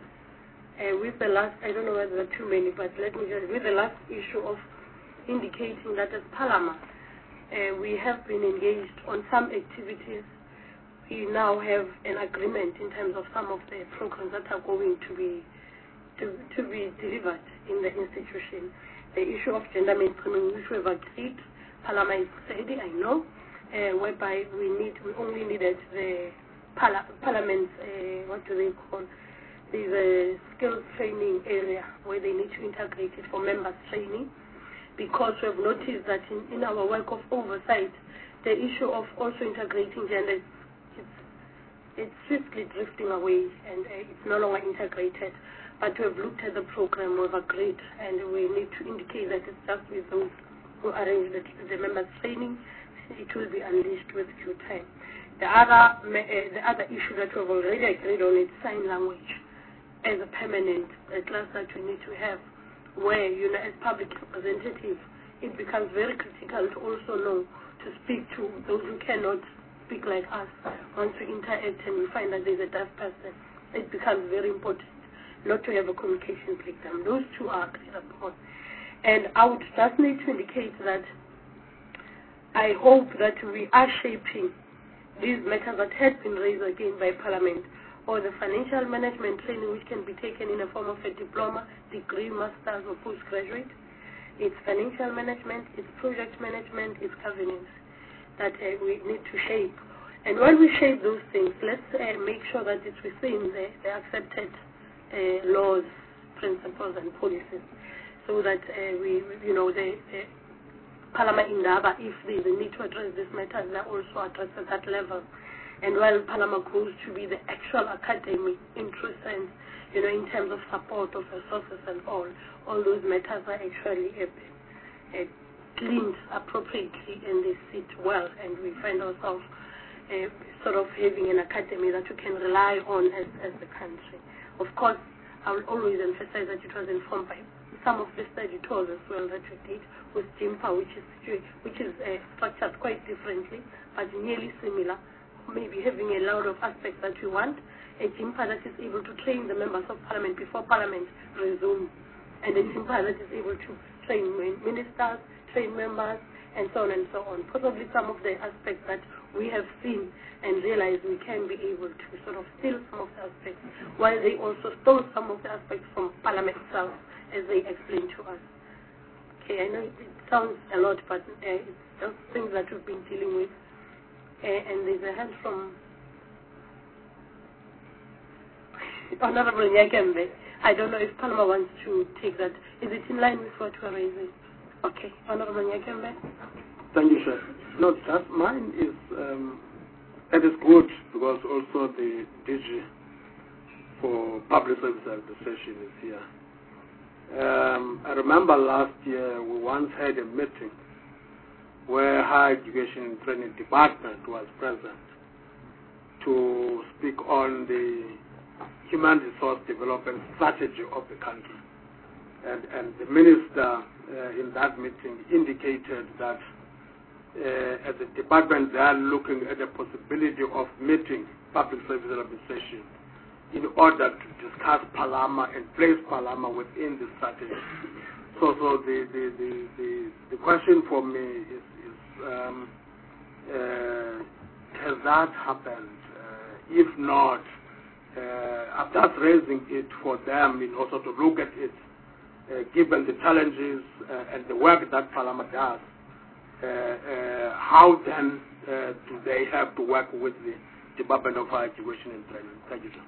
Uh, with the last, I don't know whether there are too many, but let me just, with the last issue of indicating that as Parliament, uh, we have been engaged on some activities. We now have an agreement in terms of some of the programs that are going to be to, to be delivered in the institution. The issue of gender mainstreaming, which we have agreed, Parliament is ready, I know, uh, whereby we need, we only needed the Parla Parliament's, uh, what do they call, there's a skills training area where they need to integrate it for members training, because we have noticed that in, in our work of oversight, the issue of also integrating gender, it's, it's swiftly drifting away and uh, it's no longer integrated. But we have looked at the program, we've agreed, and we need to indicate that it's just with those who arrange the, the members training, it will be unleashed with due time. The other, uh, the other issue that we've already agreed on is sign language as a permanent a class that we need to have, where, you know, as public representatives, it becomes very critical to also know to speak to those who cannot speak like us. Once we interact and we find that there's a deaf person, it becomes very important not to have a communication breakdown. Those two are agreed upon. And I would just need to indicate that I hope that we are shaping these matters that had been raised again by Parliament, or the financial management training which can be taken in the form of a diploma, degree, master's, or postgraduate. It's financial management, it's project management, it's governance that uh, we need to shape. And when we shape those things, let's uh, make sure that it's within the, the accepted uh, laws, principles, and policies, so that uh, we, you know, the, the Parliament Indaba, if there's a need to address this matter, they're also addressed at that level. And while Parliament grows to be the actual academic interest and, you know, in terms of support of resources and all, all those matters are actually uh, uh, cleaned appropriately and they sit well, and we find ourselves uh, sort of having an academy that we can rely on as, as the country. Of course, I will always emphasize that it was informed by some of the study tours as well that we did with GIMPA, which is which is uh, structured quite differently, but nearly similar, maybe having a lot of aspects that we want. A GIMPA that is able to train the members of Parliament before Parliament resumes, and a GIMPA that is able to train ministers, train members, and so on and so on. Possibly some of the aspects that we have seen and realized we can be able to sort of steal some of the aspects, while they also stole some of the aspects from Parliament itself, as they explained to us. Okay, I know it sounds a lot, but uh, it's just things that we've been dealing with and there's a hand from Honorable Nyakembe. I don't know if Palma wants to take that. Is it in line with what we're raising? Okay, Honorable Nyakembe. Thank you, Chair. No, just mine is, um, it is good because also the D G for Public Service Administration is here. Um, I remember last year we once had a meeting where Higher Education and Training Department was present to speak on the human resource development strategy of the country. And, and the minister uh, in that meeting indicated that uh, as a department they are looking at the possibility of meeting Public Service Administration in order to discuss Palama and place Palama within the strategy. So, so the, the, the, the, the question for me is, is um, uh, has that happened? Uh, if not, uh, I'm just raising it for them in also to look at it, uh, given the challenges uh, and the work that Palama does. Uh, uh, how then uh, do they have to work with the Department of Higher Education and Training? Thank you, sir.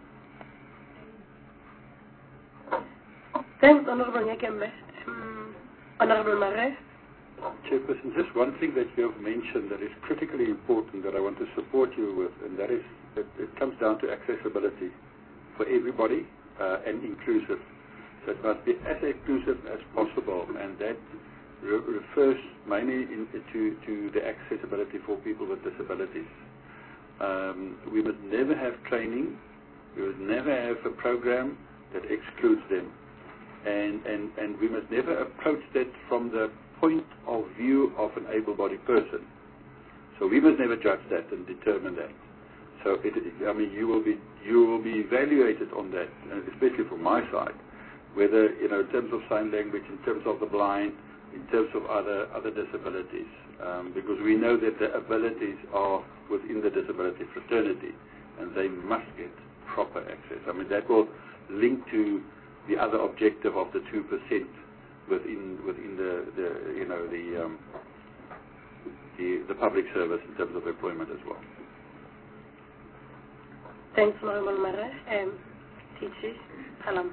Thanks, Honorable Nyakembe. Um, Honorable Marais. Chairperson, just one thing that you have mentioned that is critically important that I want to support you with, and that is that it comes down to accessibility for everybody uh, and inclusive. So it must be as inclusive as possible, and that re refers mainly in, to, to the accessibility for people with disabilities. Um, we must never have training, we must never have a program that excludes them. And, and, and we must never approach that from the point of view of an able-bodied person. So we must never judge that and determine that. So it, I mean, you will be you will be evaluated on that, especially from my side, whether you know in terms of sign language, in terms of the blind, in terms of other other disabilities, um, because we know that the abilities are within the disability fraternity, and they must get proper access. I mean that will link to the other objective of the two percent within within the, the you know the, um, the the public service in terms of employment as well. Thanks, Honorable Marais. Um, T G Palama.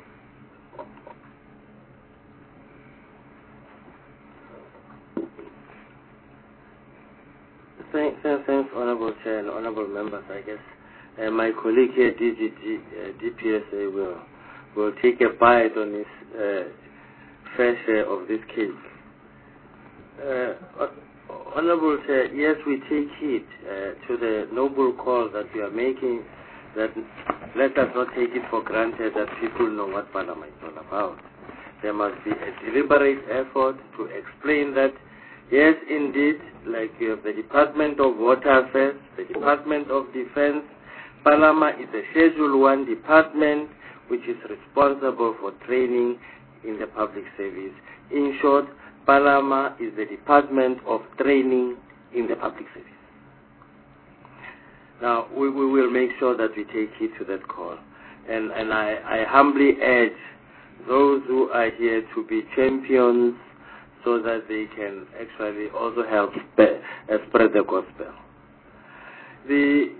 Thanks, thanks, thanks, Honorable Chair and Honorable Members. I guess uh, my colleague here, D G G, uh, D P S A, will will take a bite on his uh, fair share of this cake. Uh, Honorable Chair, yes, we take heed uh, to the noble call that we are making, that let us not take it for granted that people know what Palama is all about. There must be a deliberate effort to explain that, yes, indeed, like you have the Department of Water Affairs, the Department of Defense, Palama is a Schedule one department which is responsible for training in the public service. In short, Palama is the Department of Training in the public service. Now, we, we will make sure that we take heed to that call. And, and I, I humbly urge those who are here to be champions so that they can actually also help spread, uh, spread the gospel. The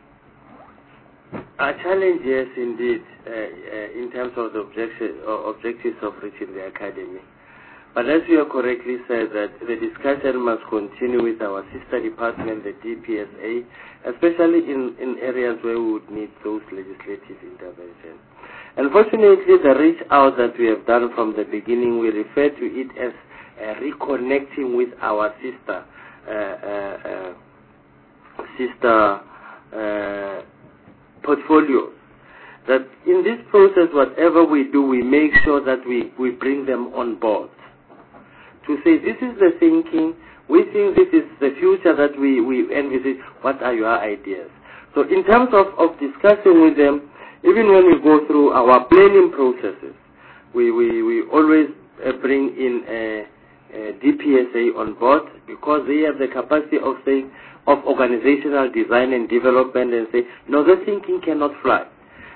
Our challenge, yes, indeed, uh, uh, in terms of the objection, uh, objectives of reaching the academy. But as you have correctly said, that the discussion must continue with our sister department, the D P S A, especially in, in areas where we would need those legislative interventions. Unfortunately, the reach out that we have done from the beginning, we refer to it as uh, reconnecting with our sister, uh, uh, uh, sister uh, portfolios. That in this process, whatever we do, we make sure that we, we bring them on board. To say, this is the thinking, we think this is the future that we, we envisage, what are your ideas? So in terms of, of discussing with them, even when we go through our planning processes, we, we, we always uh, bring in a, a D P S A on board because they have the capacity of saying, of organizational design and development and say, no, the thinking cannot fly.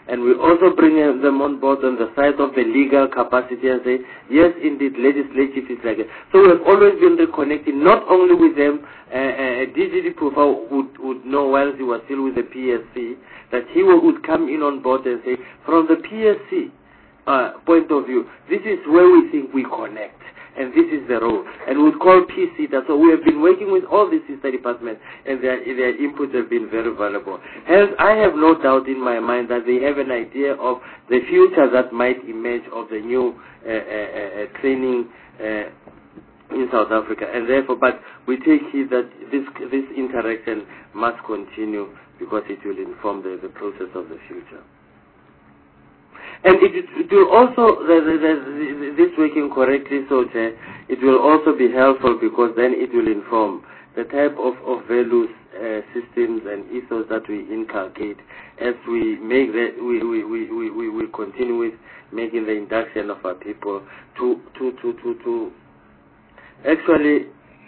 And we also bring them on board on the side of the legal capacity and say, yes, indeed, legislative is like it. So we have always been reconnecting, not only with them. Uh, uh, D G Dipuva would, would know while he was still with the P S C, that he would, would come in on board and say, from the P S C uh, point of view, this is where we think we connect. And this is the role. And we'd call P C. That's so we have been working with all the sister departments, and their, their inputs have been very valuable. Hence, I have no doubt in my mind that they have an idea of the future that might emerge of the new uh, uh, uh, training uh, in South Africa. And therefore, but we take heed that this this interaction must continue because it will inform the, the process of the future. And it, it will also, the, the, the, this working correctly, so Chair, it will also be helpful because then it will inform the type of, of values, uh, systems and ethos that we inculcate as we make the, we, we, we, we, we will continue with making the induction of our people to, to, to, to, to actually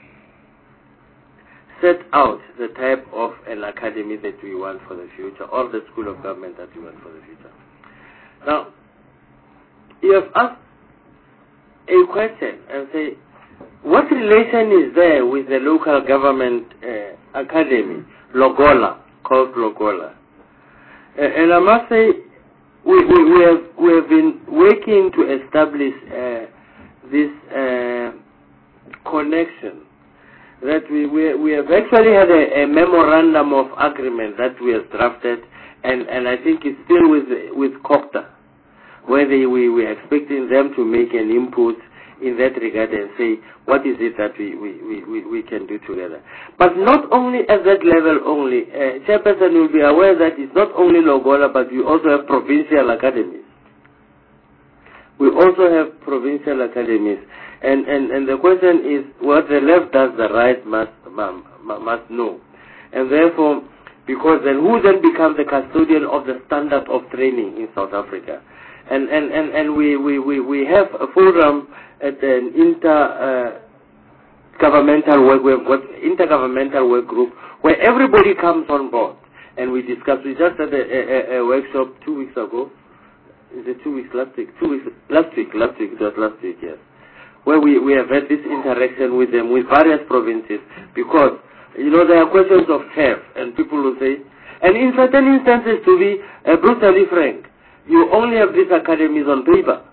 set out the type of an academy that we want for the future, or the school of government that we want for the future. Now, you have asked a question and say, what relation is there with the local government uh, academy, Logola, called Logola? Uh, and I must say, we, we, we, have, we have been working to establish uh, this uh, connection. That we, we, we have actually had a, a memorandum of agreement that we have drafted, and, and I think it's still with with COPTA, where they, we we are expecting them to make an input in that regard and say what is it that we, we, we, we can do together. But not only at that level only. Uh, Chairperson will be aware that it's not only Logola, but we also have provincial academies. We also have provincial academies. And, and, and the question is, what the left does, the right must, must know. And therefore, because then who then becomes the custodian of the standard of training in South Africa? And, and, and, and we, we, we, we have a forum at an inter, uh, governmental work, we have got intergovernmental work group where everybody comes on board and we discuss. We just had a, a, a workshop two weeks ago. Is it two weeks last week? Two weeks, last week, last week, it was last week, yes. Where we, we have had this interaction with them, with various provinces, because, you know, there are questions of theft, and people will say, and in certain instances, to be uh, brutally frank, you only have these academies on paper.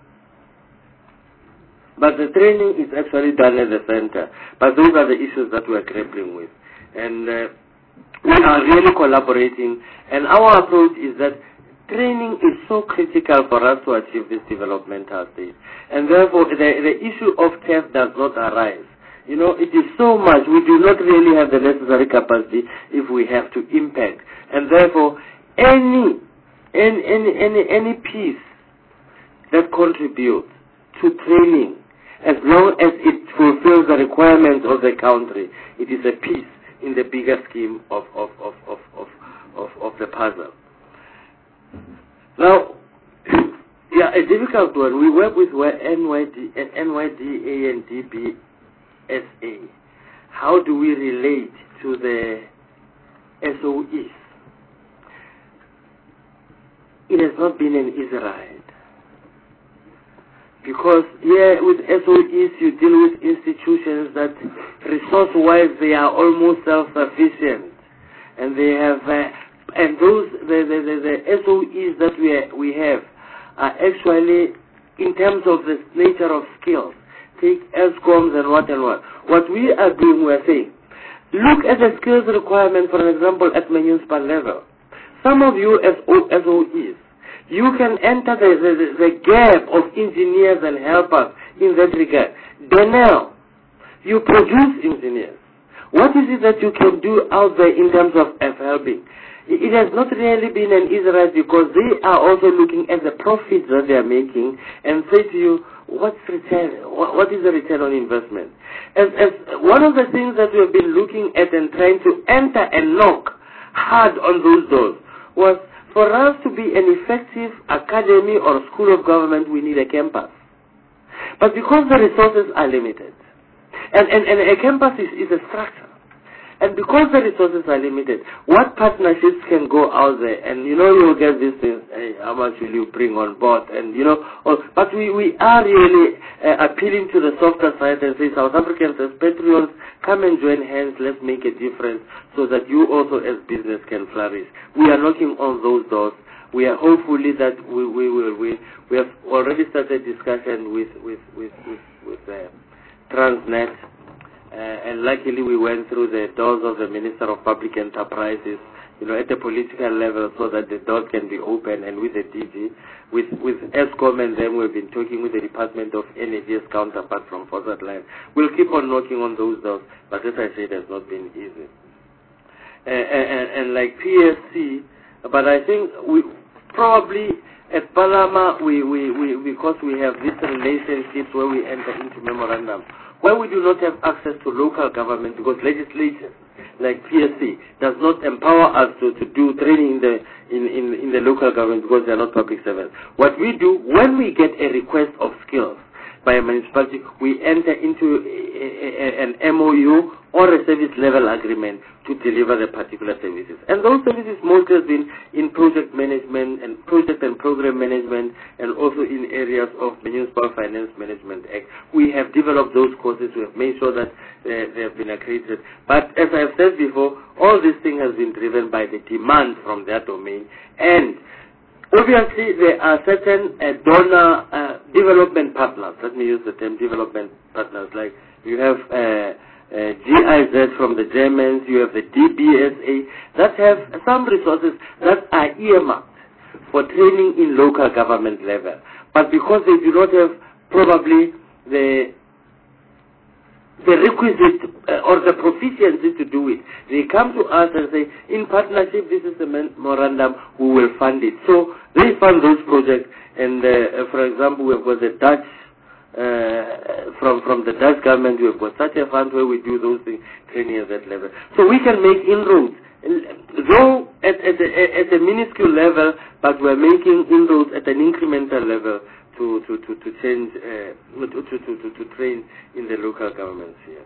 But the training is actually done at the center. But those are the issues that we are grappling with. And uh, we are really collaborating, and our approach is that training is so critical for us to achieve this developmental stage. And therefore, the, the issue of theft does not arise. You know, it is so much. We do not really have the necessary capacity if we have to impact. And therefore, any, any, any, any, any piece that contributes to training, as long as it fulfills the requirements of the country, it is a piece in the bigger scheme of, of, of, of, of, of, of the puzzle. Now, yeah, a difficult one. We work with N Y D, N Y D A and D B S A. How do we relate to the S O Es? It has not been an easy ride. Because here with S O Es you deal with institutions that resource-wise they are almost self-sufficient. And they have... Uh, And those, the, the, the, the S O Es that we, are, we have are actually, in terms of the nature of skills, take ESCOMs and what and what. What we are doing, we are saying, look at the skills requirement, for example, at municipal level. Some of you as S O Es, you can enter the, the, the gap of engineers and helpers in that regard. Denel, you produce engineers. What is it that you can do out there in terms of helping? It has not really been an easy ride because they are also looking at the profits that they are making and say to you, what's return? What is the return on investment? As, as one of the things that we have been looking at and trying to enter and knock hard on those doors was for us to be an effective academy or school of government, we need a campus. But because the resources are limited, and, and, and a campus is, is a structure. And because the resources are limited, what partnerships can go out there? And you know, you'll get these things, hey, how much will you bring on board? And you know, oh, but we, we are really uh, appealing to the softer side and say, South Africans as patriots, come and join hands, let's make a difference so that you also as business can flourish. We are knocking on those doors. We are hopefully that we we will we, we have already started discussion with with with with, with uh, Transnet, uh, and luckily we went through the doors of the Minister of Public Enterprises, you know, at the political level, so that the doors can be open, and with the D G, with with Eskom, and then we've been talking with the Department of Energy's counterpart from Fossil Line. We'll keep on knocking on those doors, but as I said, it has not been easy. Uh, and, and, and like P S C, but I think we probably at Palama, we, we, we, because we have these relationships where we enter into memorandum, where we do not have access to local government because legislation like P S C does not empower us to, to do training in the in, in, in the local government because they are not public servants. What we do, when we get a request of skills by a municipality, we enter into a, a, an M O U or a service level agreement to deliver the particular services. And those services mostly have been in project management and project and program management, and also in areas of Municipal Finance Management Act. We have developed those courses. We have made sure that uh, they have been accredited. But as I have said before, all this thing has been driven by the demand from their domain. And obviously, there are certain uh, donor uh, development partners. Let me use the term development partners. Like you have uh, uh, G I Z from the Germans, you have the D B S A, that have some resources that are earmarked for training in local government level. But because they do not have probably the the requisite uh, or the proficiency to do it, they come to us and say, in partnership, this is the memorandum, we will fund it. So they fund those projects, and uh, for example, we've got the Dutch, uh, from, from the Dutch government, we've got such a fund where we do those things, training at that level. So we can make inroads, though at, at, a, at a minuscule level, but we're making inroads at an incremental level to, to, to, to change, uh, to, to, to, to train in the local governments here.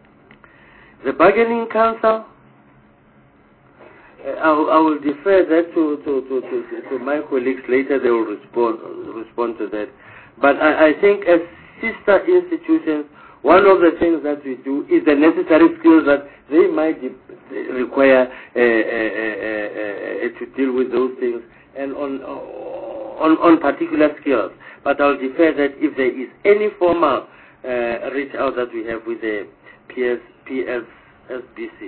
The bargaining council, uh, I, will, I will defer that to, to, to, to, to my colleagues later. They will respond, respond to that. But I, I think as sister institutions, one of the things that we do is the necessary skills that they might require uh, uh, uh, uh, to deal with those things, and on, on, on particular skills. But I'll defer that if there is any formal uh, reach out that we have with the P S, P S S B C.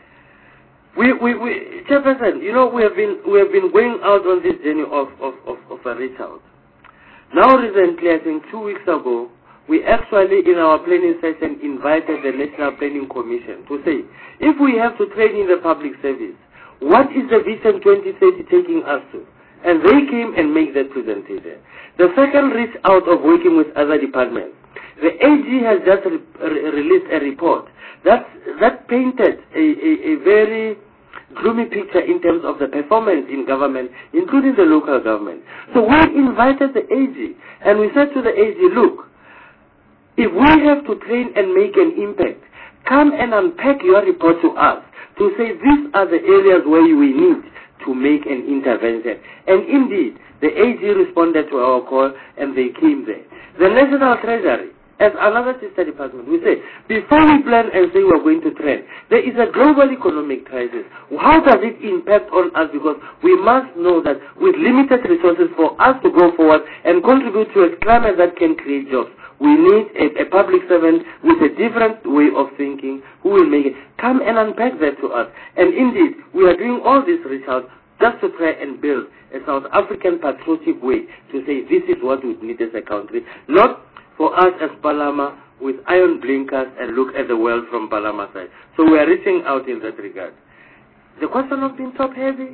We, we, we, Chairperson, you know, we have been we have been going out on this journey of, of, of, of a reach out. Now recently, I think two weeks ago, we actually in our planning session invited the National Planning Commission to say, if we have to train in the public service, what is the Vision twenty thirty taking us to? And they came and made that presentation. The second reach out of working with other departments. The A G has just re re released a report that, that painted a, a, a very gloomy picture in terms of the performance in government, including the local government. So we invited the A G, and we said to the A G, look, if we have to train and make an impact, come and unpack your report to us to say these are the areas where we need to make an intervention. And indeed, the A G responded to our call, and they came there. The National Treasury, as another sister department, we say, before we plan and say we're going to train, there is a global economic crisis. How does it impact on us? Because we must know that with limited resources for us to go forward and contribute to a climate that can create jobs, we need a, a public servant with a different way of thinking who will make it. Come and unpack that to us. And indeed, we are doing all this research just to try and build a South African patriotic way to say this is what we need as a country, not for us as Palama with iron blinkers and look at the world from Palama side. So we are reaching out in that regard. The question of being top heavy,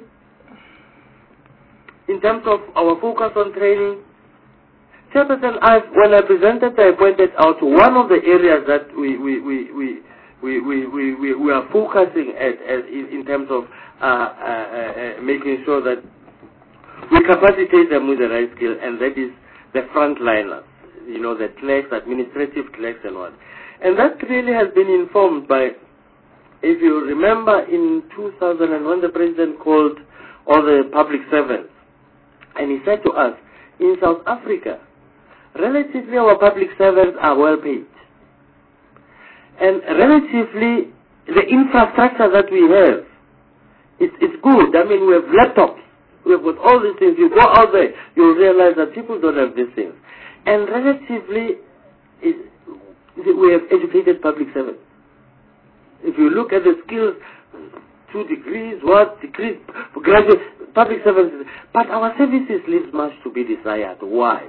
in terms of our focus on training, Chairperson, I, when I presented, I pointed out one of the areas that we we we we we we, we, we, we are focusing at, at in, in terms of uh, uh, uh, making sure that we capacitate them with the right skill, and that is the frontliners. You know, the clerks, administrative clerks and what. And that really has been informed by if you remember in two thousand, when the president called all the public servants, and he said to us, in South Africa, relatively our public servants are well paid. And relatively, the infrastructure that we have, it's, it's good. I mean, we have laptops. We have got all these things. You go out there, you'll realize that people don't have these things. And relatively, it, we have educated public servants. If you look at the skills, two degrees, what, degrees, graduate, public services, but our services leaves much to be desired. Why?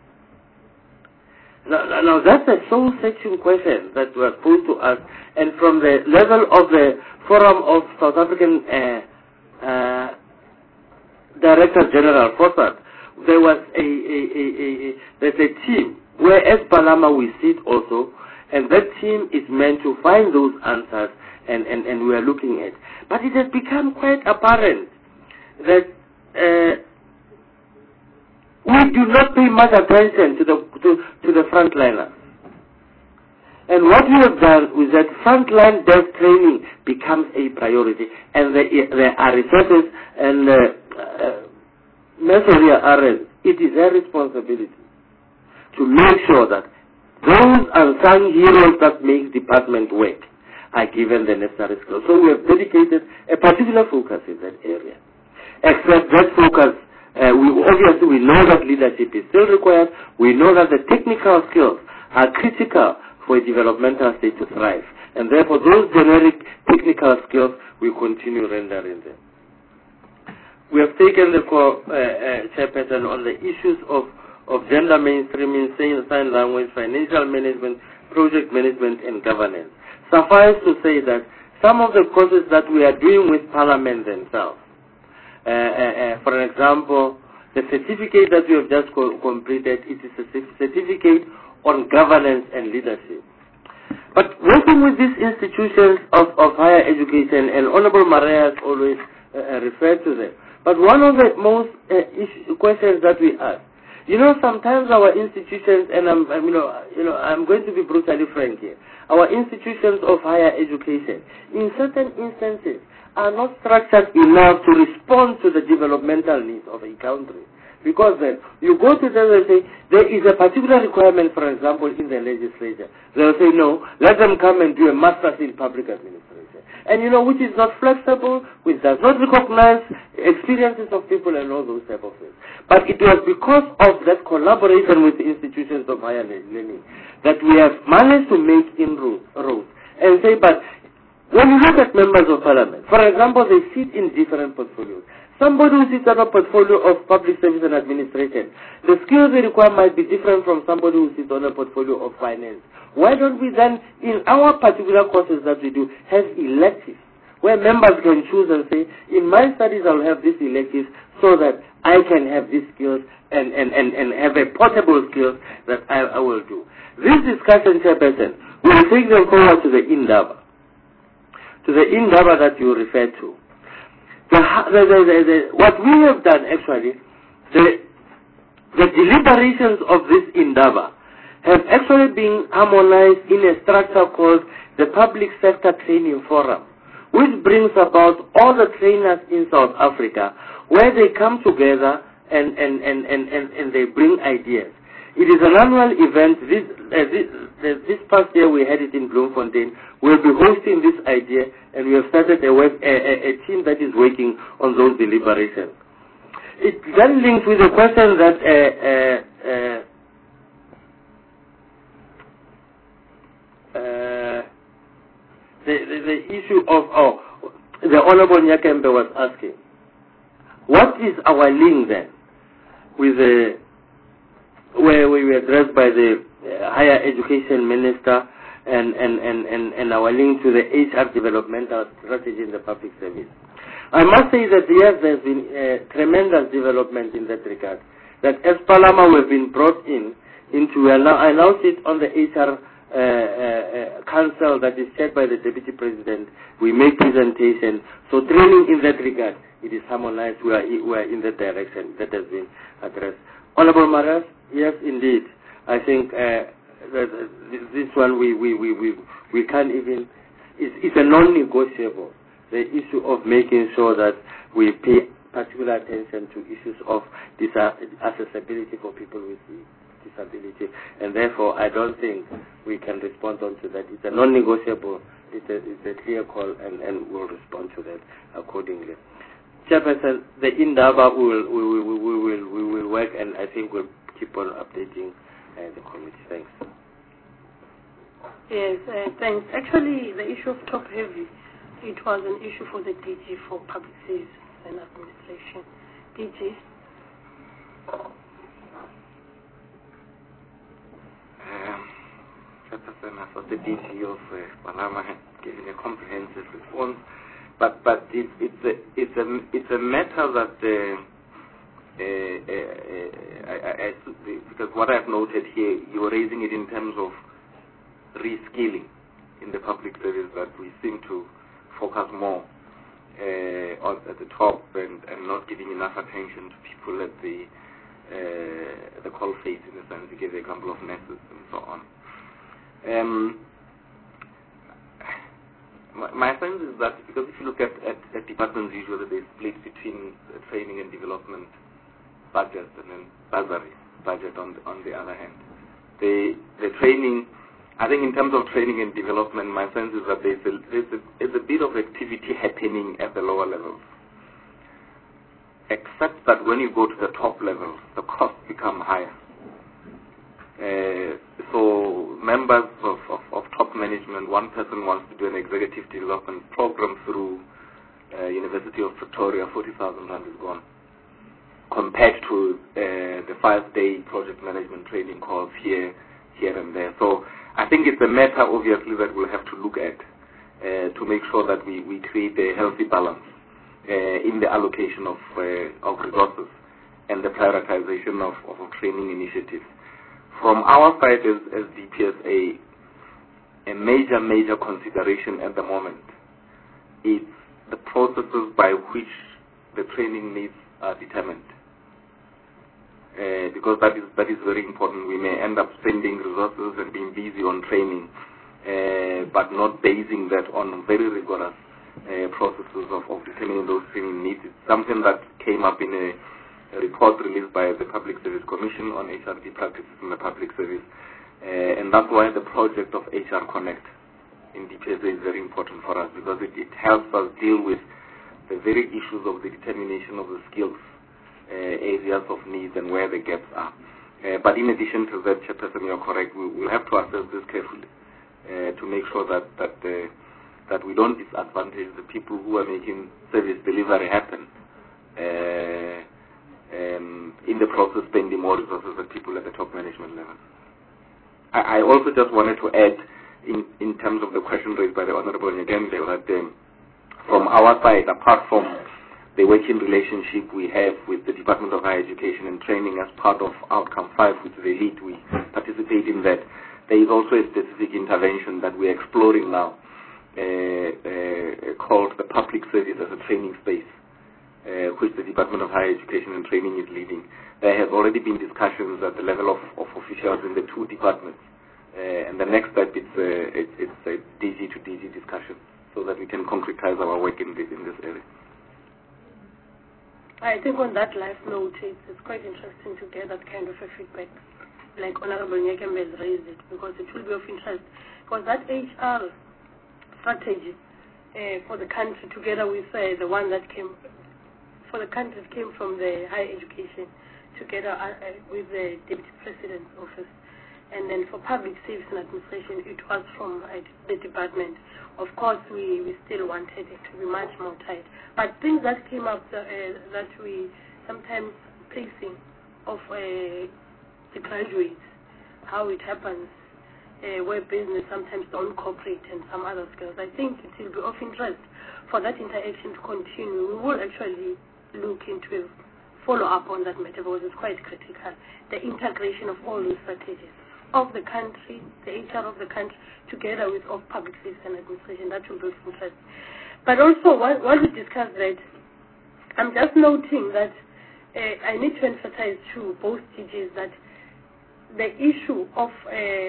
Now, now that's a soul-searching question that was posed to us, and from the level of the Forum of South African uh, uh, Director General, FOSAT, there was a, a, a, a, there's a team where as Palama we sit also, and that team is meant to find those answers, and, and, and we are looking at. But it has become quite apparent that uh, we do not pay much attention to the to, to the frontliners. And what we have done is that frontline desk training becomes a priority, and there, there are resources and uh, uh, necessary areas. It is their responsibility to make sure that those unsung heroes that make department work are given the necessary skills. So we have dedicated a particular focus in that area. Except that focus, uh, we obviously we know that leadership is still required. We know that the technical skills are critical for a developmental state to thrive. And therefore those generic technical skills we continue rendering them. We have taken the co- uh, uh, chairperson on the issues of, of gender mainstreaming, sign language, financial management, project management, and governance. Suffice to say that some of the courses that we are doing with Parliament themselves, uh, uh, uh, for example, the certificate that we have just co- completed, it is a certificate on governance and leadership. But working with these institutions of, of higher education, and Honorable Maria has always uh, referred to them, but one of the most uh, issue, questions that we ask, you know, sometimes our institutions, and I'm, I'm, you know, you know, I'm going to be brutally frank here, our institutions of higher education, in certain instances, are not structured enough to respond to the developmental needs of a country. Because then, you go to them and say, there is a particular requirement, for example, in the legislature. They'll say, no, let them come and do a master's in public administration. And you know, which is not flexible, which does not recognize experiences of people and all those type of things. But it was because of that collaboration with the institutions of higher learning that we have managed to make inroads and say, but when you look at members of parliament, for example, they sit in different portfolios. Somebody who sits on a portfolio of public service and administration, the skills they require might be different from somebody who sits on a portfolio of finance. Why don't we then, in our particular courses that we do, have electives, where members can choose and say, in my studies I'll have these electives so that I can have these skills and, and, and, and have a portable skills that I, I will do. This discussion, Chairperson, we will take them forward to the Indaba, to the Indaba that you referred to. The, the, the, the, the, what we have done actually, the, the deliberations of this Indaba have actually been harmonized in a structure called the Public Sector Training Forum, which brings about all the trainers in South Africa, where they come together and, and, and, and, and, and they bring ideas. It is an annual event. This, uh, this, uh, this past year we had it in Bloemfontein. We'll be hosting this idea, and we have started a, web, a, a, a team that is working on those deliberations. It then links with the question that uh, uh, uh, uh, the, the, the issue of, oh, the Honorable Nyakembe was asking, what is our link then with the where we were addressed by the uh, higher education minister and, and, and, and, and our link to the H R developmental strategy in the public service. I must say that yes, there's been uh, tremendous development in that regard. That as Palama we've been brought in into, uh, now, I now sit on the H R uh, uh, uh, council that is chaired by the deputy president. We make presentation. So training in that regard, it is harmonized. We are, we are in that direction that has been addressed. Honorable Maras, yes, indeed. I think uh, this one we, we, we, we, we can't even it's, it's a non-negotiable. The issue of making sure that we pay particular attention to issues of disa- accessibility for people with disability, and therefore I don't think we can respond on to that. It's a non-negotiable, it's a, it's a clear call, and, and we'll respond to that accordingly. Chairperson, the Indaba will we will we will we will, we will work, and I think we'll keep on updating uh, the committee. Thanks. Yes, uh, thanks. Actually, the issue of top heavy, it was an issue for the D G for Public Services and Administration. D G. Um, Chairperson, I thought the D G of uh, Panama had given a comprehensive response, but but it, it's a it's a it's a matter that uh, uh, uh, I, I, I, because what I've noted here, you're raising it in terms of reskilling in the public service, that we seem to focus more uh, on, at the top and, and not giving enough attention to people at the uh, the call face, in the sense to give a couple of nurses and so on. Um, my, my sense is that, because if you look at, at, at departments, usually they split between the training and development budget and then bursary budget on the, on the other hand. The, the training, I think in terms of training and development, my sense is that there's a, there's a, there's a bit of activity happening at the lower levels. Except that when you go to the top level, the costs become higher. Uh, so members of, of, of top management, one person wants to do an executive development program through uh, University of Pretoria, forty thousand rand is gone, compared to uh, the five-day project management training course here, here and there. So I think it's a matter, obviously, that we'll have to look at uh, to make sure that we, we create a healthy balance uh, in the allocation of, uh, of resources and the prioritization of, of training initiatives. From our side as, as D P S A, a major, major consideration at the moment is the processes by which the training needs are determined. Uh, because that is that is very important. We may end up spending resources and being busy on training, uh, but not basing that on very rigorous uh, processes of, of determining those training needs. It's something that came up in a, a report released by the Public Service Commission on H R D practices in the public service, uh, and that's why the project of H R Connect in D P S A is very important for us, because it, it helps us deal with the very issues of the determination of the skills Uh, areas of needs and where the gaps are. Uh, but in addition to that, Chairperson, you're correct, we will have to assess this carefully uh, to make sure that that, uh, that we don't disadvantage the people who are making service delivery happen uh, um, in the process, spending more resources than people at the top management level. I, I also just wanted to add, in, in terms of the question raised by the Honorable Nyegembe, that um, from our side, apart from the working relationship we have with the Department of Higher Education and Training as part of Outcome five, which is elite, we participate in that. There is also a specific intervention that we're exploring now uh, uh, called the Public Service as a Training Space, uh, which the Department of Higher Education and Training is leading. There have already been discussions at the level of, of officials in the two departments, uh, and the next step is uh, it, it's a D G to D G discussion so that we can concretize our work in this, in this area. I think on that life note, it's, it's quite interesting to get that kind of a feedback, like Honorable Nyegembe has raised it, because it will be of interest. Because that H R strategy uh, for the country, together with uh, the one that came, for the country that came from the higher education, together uh, uh, with the Deputy President's office, and then for Public Service and Administration, it was from uh, the department. Of course, we, we still wanted it to be much more tight. But things that came up uh, that we sometimes placing of uh, the graduates, how it happens, uh, where business sometimes don't cooperate and some other skills. I think it will be of interest for that interaction to continue. We will actually look into a follow-up on that matter, because it's quite critical. The integration of all those strategies of the country, the H R of the country, together with of public service and administration, that will be of interest. But also, while, while we discuss that, I'm just noting that uh, I need to emphasize to both D Gs that the issue of uh,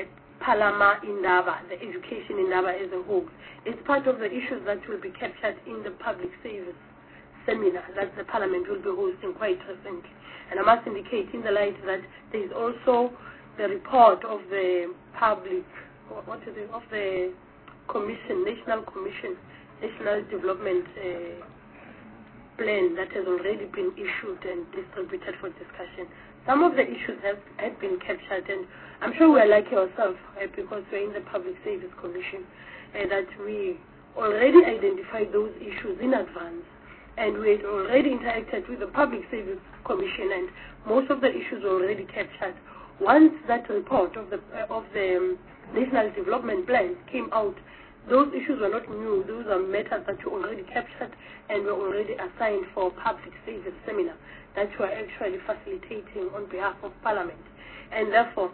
Palama Indaba, the education Indaba as a whole. It's part of the issues that will be captured in the public service seminar that the Parliament will be hosting quite recently. And I must indicate in the light that there is also the report of the public, what is it, of the Commission, National Commission, National Development uh, Plan that has already been issued and distributed for discussion. Some of the issues have, have been captured, and I'm sure we are like ourselves uh, because we're in the Public Service Commission, uh, that we already identified those issues in advance, and we had already interacted with the Public Service Commission, and most of the issues were already captured. Once that report of the uh, of the um, National Development Plan came out, those issues were not new. Those are matters that were already captured and were already assigned for public service seminar that we are actually facilitating on behalf of Parliament. And therefore,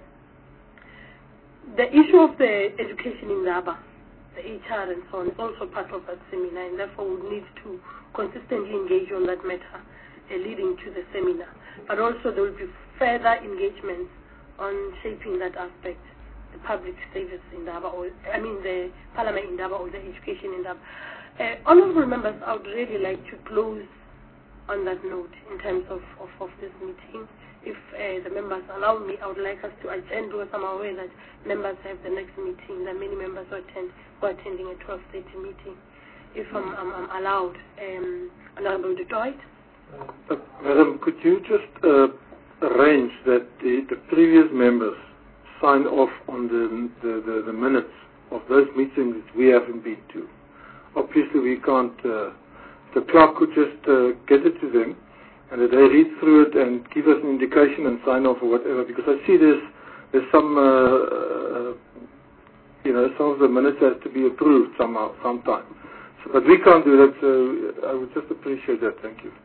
the issue of the education in Indaba, the H R and so on, is also part of that seminar, and therefore we need to consistently engage on that matter uh, leading to the seminar. But also there will be further engagements on shaping that aspect, the public service in Indaba, or I mean the Parliament in Indaba or the education in Indaba. Uh, honourable members, I would really like to close on that note in terms of, of, of this meeting. If uh, the members allow me, I would like us to attend, because I'm aware that members have the next meeting. There are many members who, attend, who are attending a twelve thirty meeting. If I'm, I'm, I'm allowed, um, Honourable Du Toit. Uh, Madam, could you just uh, arrange that the, the previous members sign off on the, the, the, the minutes of those meetings we haven't been to? Obviously, we can't. Uh, the clerk could just uh, get it to them, and that they read through it and give us an indication and sign off or whatever. Because I see there's there's some, uh, uh, you know, some of the minutes have to be approved somehow, sometime. So, but we can't do that. So I would just appreciate that. Thank you.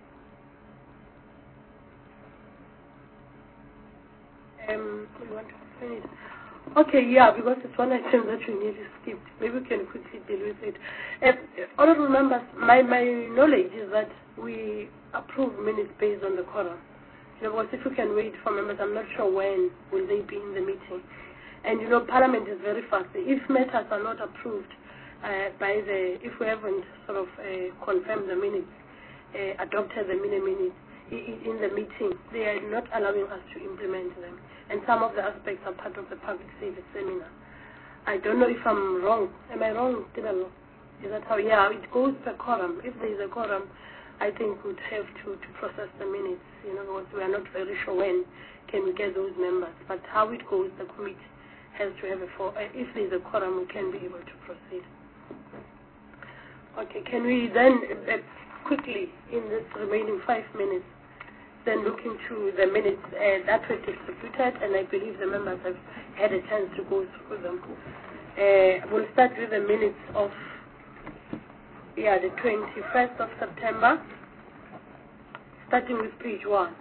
Um, you want to finish? Okay, yeah, because it's one item that we nearly skipped. Maybe we can quickly deal with it. Uh, honourable members, my, my knowledge is that we approve minutes based on the quorum. You know, because if we can wait for members, I'm not sure when will they be in the meeting. And you know, Parliament is very fast. If matters are not approved uh, by the, if we haven't sort of uh, confirmed the minutes, uh, adopted the minute minutes in the meeting, they are not allowing us to implement them. And some of the aspects are part of the public service seminar. I don't know if I'm wrong. Am I wrong, Tibalo? Is that how? Yeah, it goes per quorum. If there is a quorum, I think we'd have to, to process the minutes. You know, because we are not very sure when can we get those members. But how it goes, the committee has to have a for. Uh, if there is a quorum, we can be able to proceed. Okay, can we then uh, quickly, in this remaining five minutes, then look into the minutes uh, that were distributed, and I believe the members have had a chance to go through them. Uh, we'll start with the minutes of yeah, the twenty-first of September, starting with page one.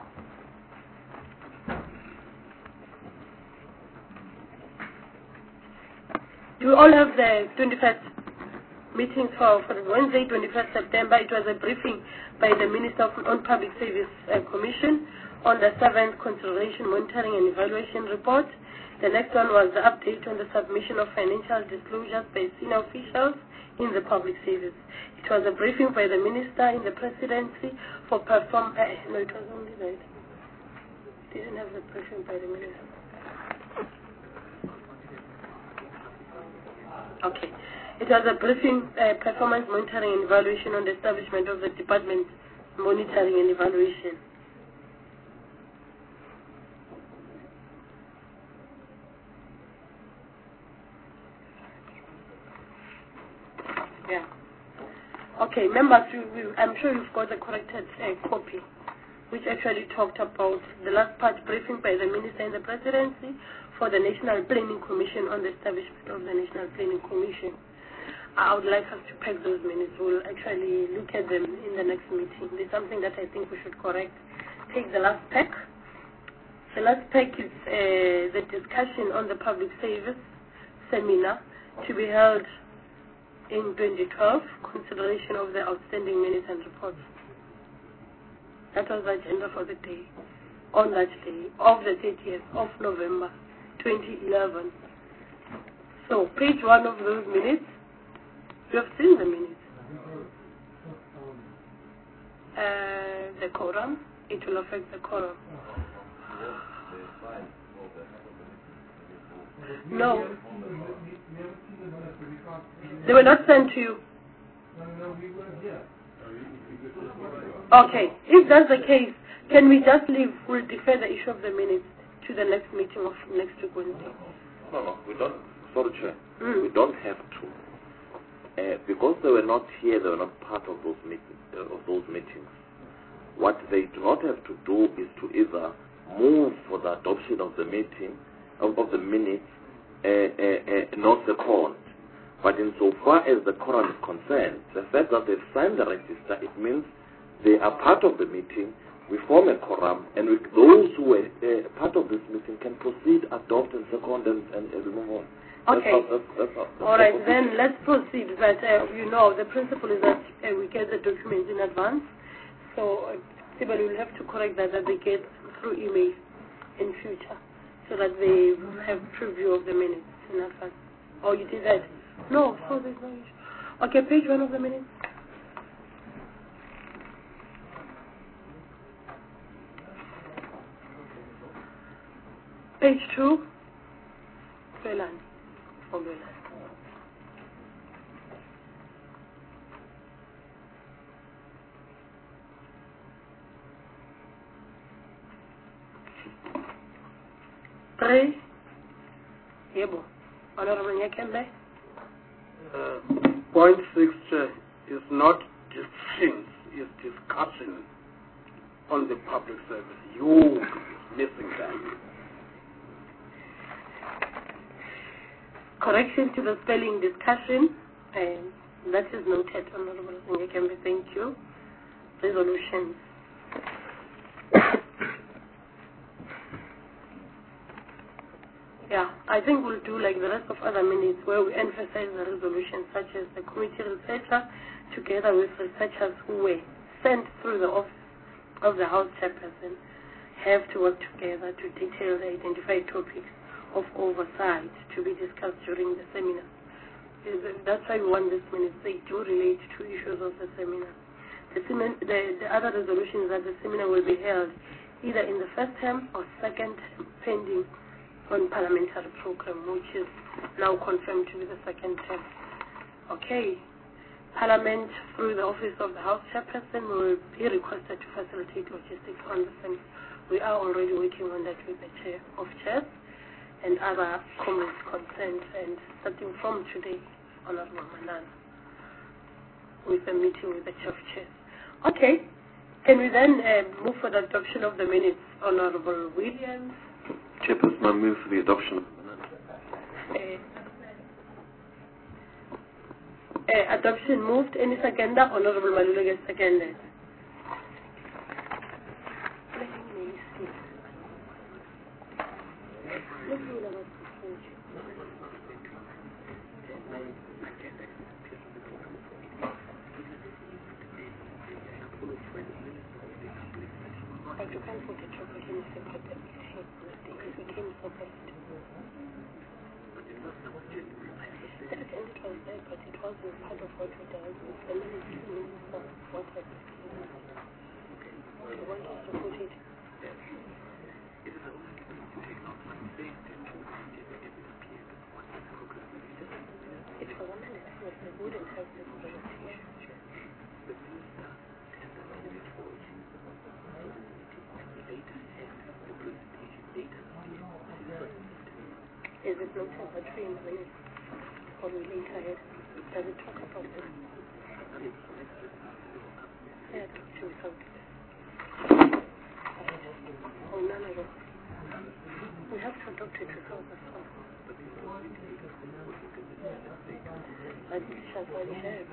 Do you all have the twenty-first meeting for, for Wednesday, twenty-first September? It was a briefing by the Minister of, on Public Service uh, Commission on the seventh Consideration, Monitoring and Evaluation Report. The next one was the update on the submission of financial disclosures by senior officials in the public service. It was a briefing by the Minister in the Presidency for perform... Uh, no, it was only that. Didn't have the briefing by the Minister. Okay. It was a briefing, uh, performance monitoring and evaluation on the establishment of the Department Monitoring and Evaluation. Yeah. Okay, members, you, you, I'm sure you've got a corrected uh, copy, which actually talked about the last part briefing by the Minister in the Presidency for the National Planning Commission on the establishment of the National Planning Commission. I would like us to pack those minutes. We'll actually look at them in the next meeting. There's something that I think we should correct. Take the last pack. The last pack is uh, the discussion on the public service seminar to be held in twenty twelve, consideration of the outstanding minutes and reports. That was the agenda for the day, on that day, of the thirtieth of November, twenty eleven. So, page one of those minutes, you have seen the minutes. Uh, the quorum, it will affect the quorum. No. They were not sent to you. Okay, if that's the case, can we just leave, we'll defer the issue of the minutes to the next meeting of next week Wednesday? No, no, we don't, sorry Chair, Mm. we don't have to. Uh, because they were not here, they were not part of those, meet, uh, of those meetings. What they do not have to do is to either move for the adoption of the meeting, of, of the minutes, uh, uh, uh, not second. But insofar as the quorum is concerned, the fact that they've signed the register, it means they are part of the meeting, we form a quorum, and we, those who were uh, part of this meeting can proceed, adopt, and second, and, and, and move on. Okay. That's how, that's, that's how, that's All right, then let's proceed. But uh, you know, the principle is that uh, we get the documents in advance. So uh, Sibali will have to correct that, that they get through email in future, so that they have preview of the minutes in advance. Oh, you did that? No, so there's no issue. Okay, page one of the minutes. Page two. Velan. For Velan. Three. Yebo. Honorable Nyakembe. Uh, point six uh, is not decisions, is discussion on the public service. You missing that. Correction to the spelling discussion. And that is noted, Honorable Nyakembe. Thank you. Resolutions. Yeah, I think we'll do like the rest of other minutes where we emphasize the resolutions, such as the committee researcher together with researchers who were sent through the office of the House Chairperson have to work together to detail the identified topics of oversight to be discussed during the seminar. That's why we want these minutes. They do relate to issues of the seminar. The, semin the, the other resolution is that the seminar will be held either in the first term or second term, pending on parliamentary program, which is now confirmed to be the second term. Okay. Parliament, through the office of the House Chairperson, will be requested to facilitate logistics on the seminar. We are already working on that with the Chair of Chairs and other comrades concerned, and starting from today, Honorable Manana, with a meeting with the Chair of Chairs. Okay. Can we then uh, move for the adoption of the minutes, Honorable Williams? Chairperson, I move for the adoption of the minutes. Uh, uh, adoption moved. Any seconder? Honorable Maluleke seconded. Is it not mandatory in the minutes or we later ahead? Does it talk about this? Yeah, to without it. Oh, no, no, no. We have to adopt it without the phone. I think it shall already have.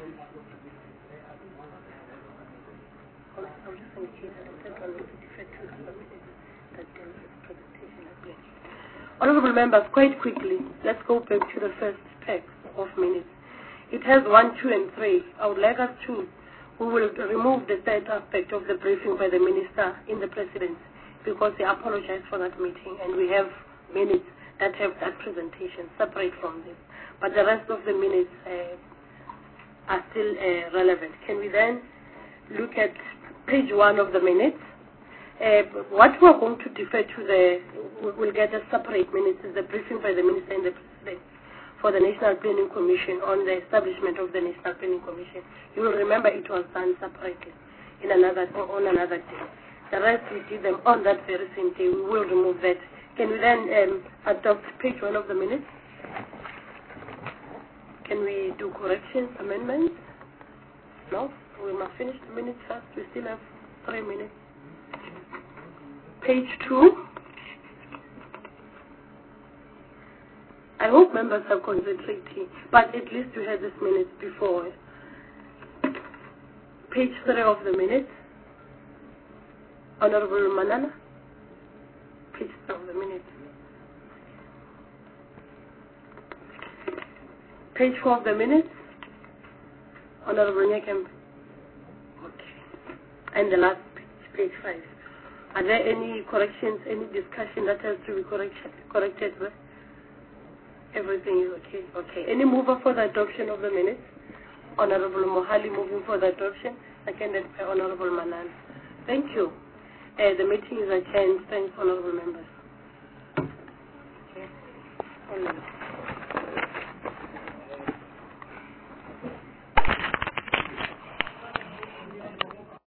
I'm just going to keep it. I said one will be defective to the minutes that then this presentation has been. Honorable members, quite quickly, let's go back to the first text of minutes. It has one, two, and three. I would like us to, we will remove the third aspect of the briefing by the minister in the presidency because he apologized for that meeting, and we have minutes that have that presentation separate from this. but the rest of the minutes uh, are still uh, relevant. Can we then look at page one of the minutes? Uh, what we're going to defer to the, we'll get a separate minutes, is the briefing by the Minister and the President for the National Planning Commission on the establishment of the National Planning Commission. You will remember it was done separately in another, on another day. The rest we did them on that very same day. We will remove that. Can we then um, adopt page one of the minutes? Can we do corrections, amendments? No? We must finish the minutes first. We still have three minutes. Page two. I hope members are concentrating, but at least you had this minutes before. Page three of the minutes. Honorable Manana. Page three of the minutes. Page four of the minutes. Honorable Nyakembe. Okay. And the last page, page five. Are there any corrections, any discussion that has to be corrected, corrected with? Everything is okay? Okay. Any mover for the adoption of the minutes? Honorable Mohali moving for the adoption, seconded by Honorable Manana. Thank you. Uh, the meeting is adjourned. Thanks, honorable members. Okay.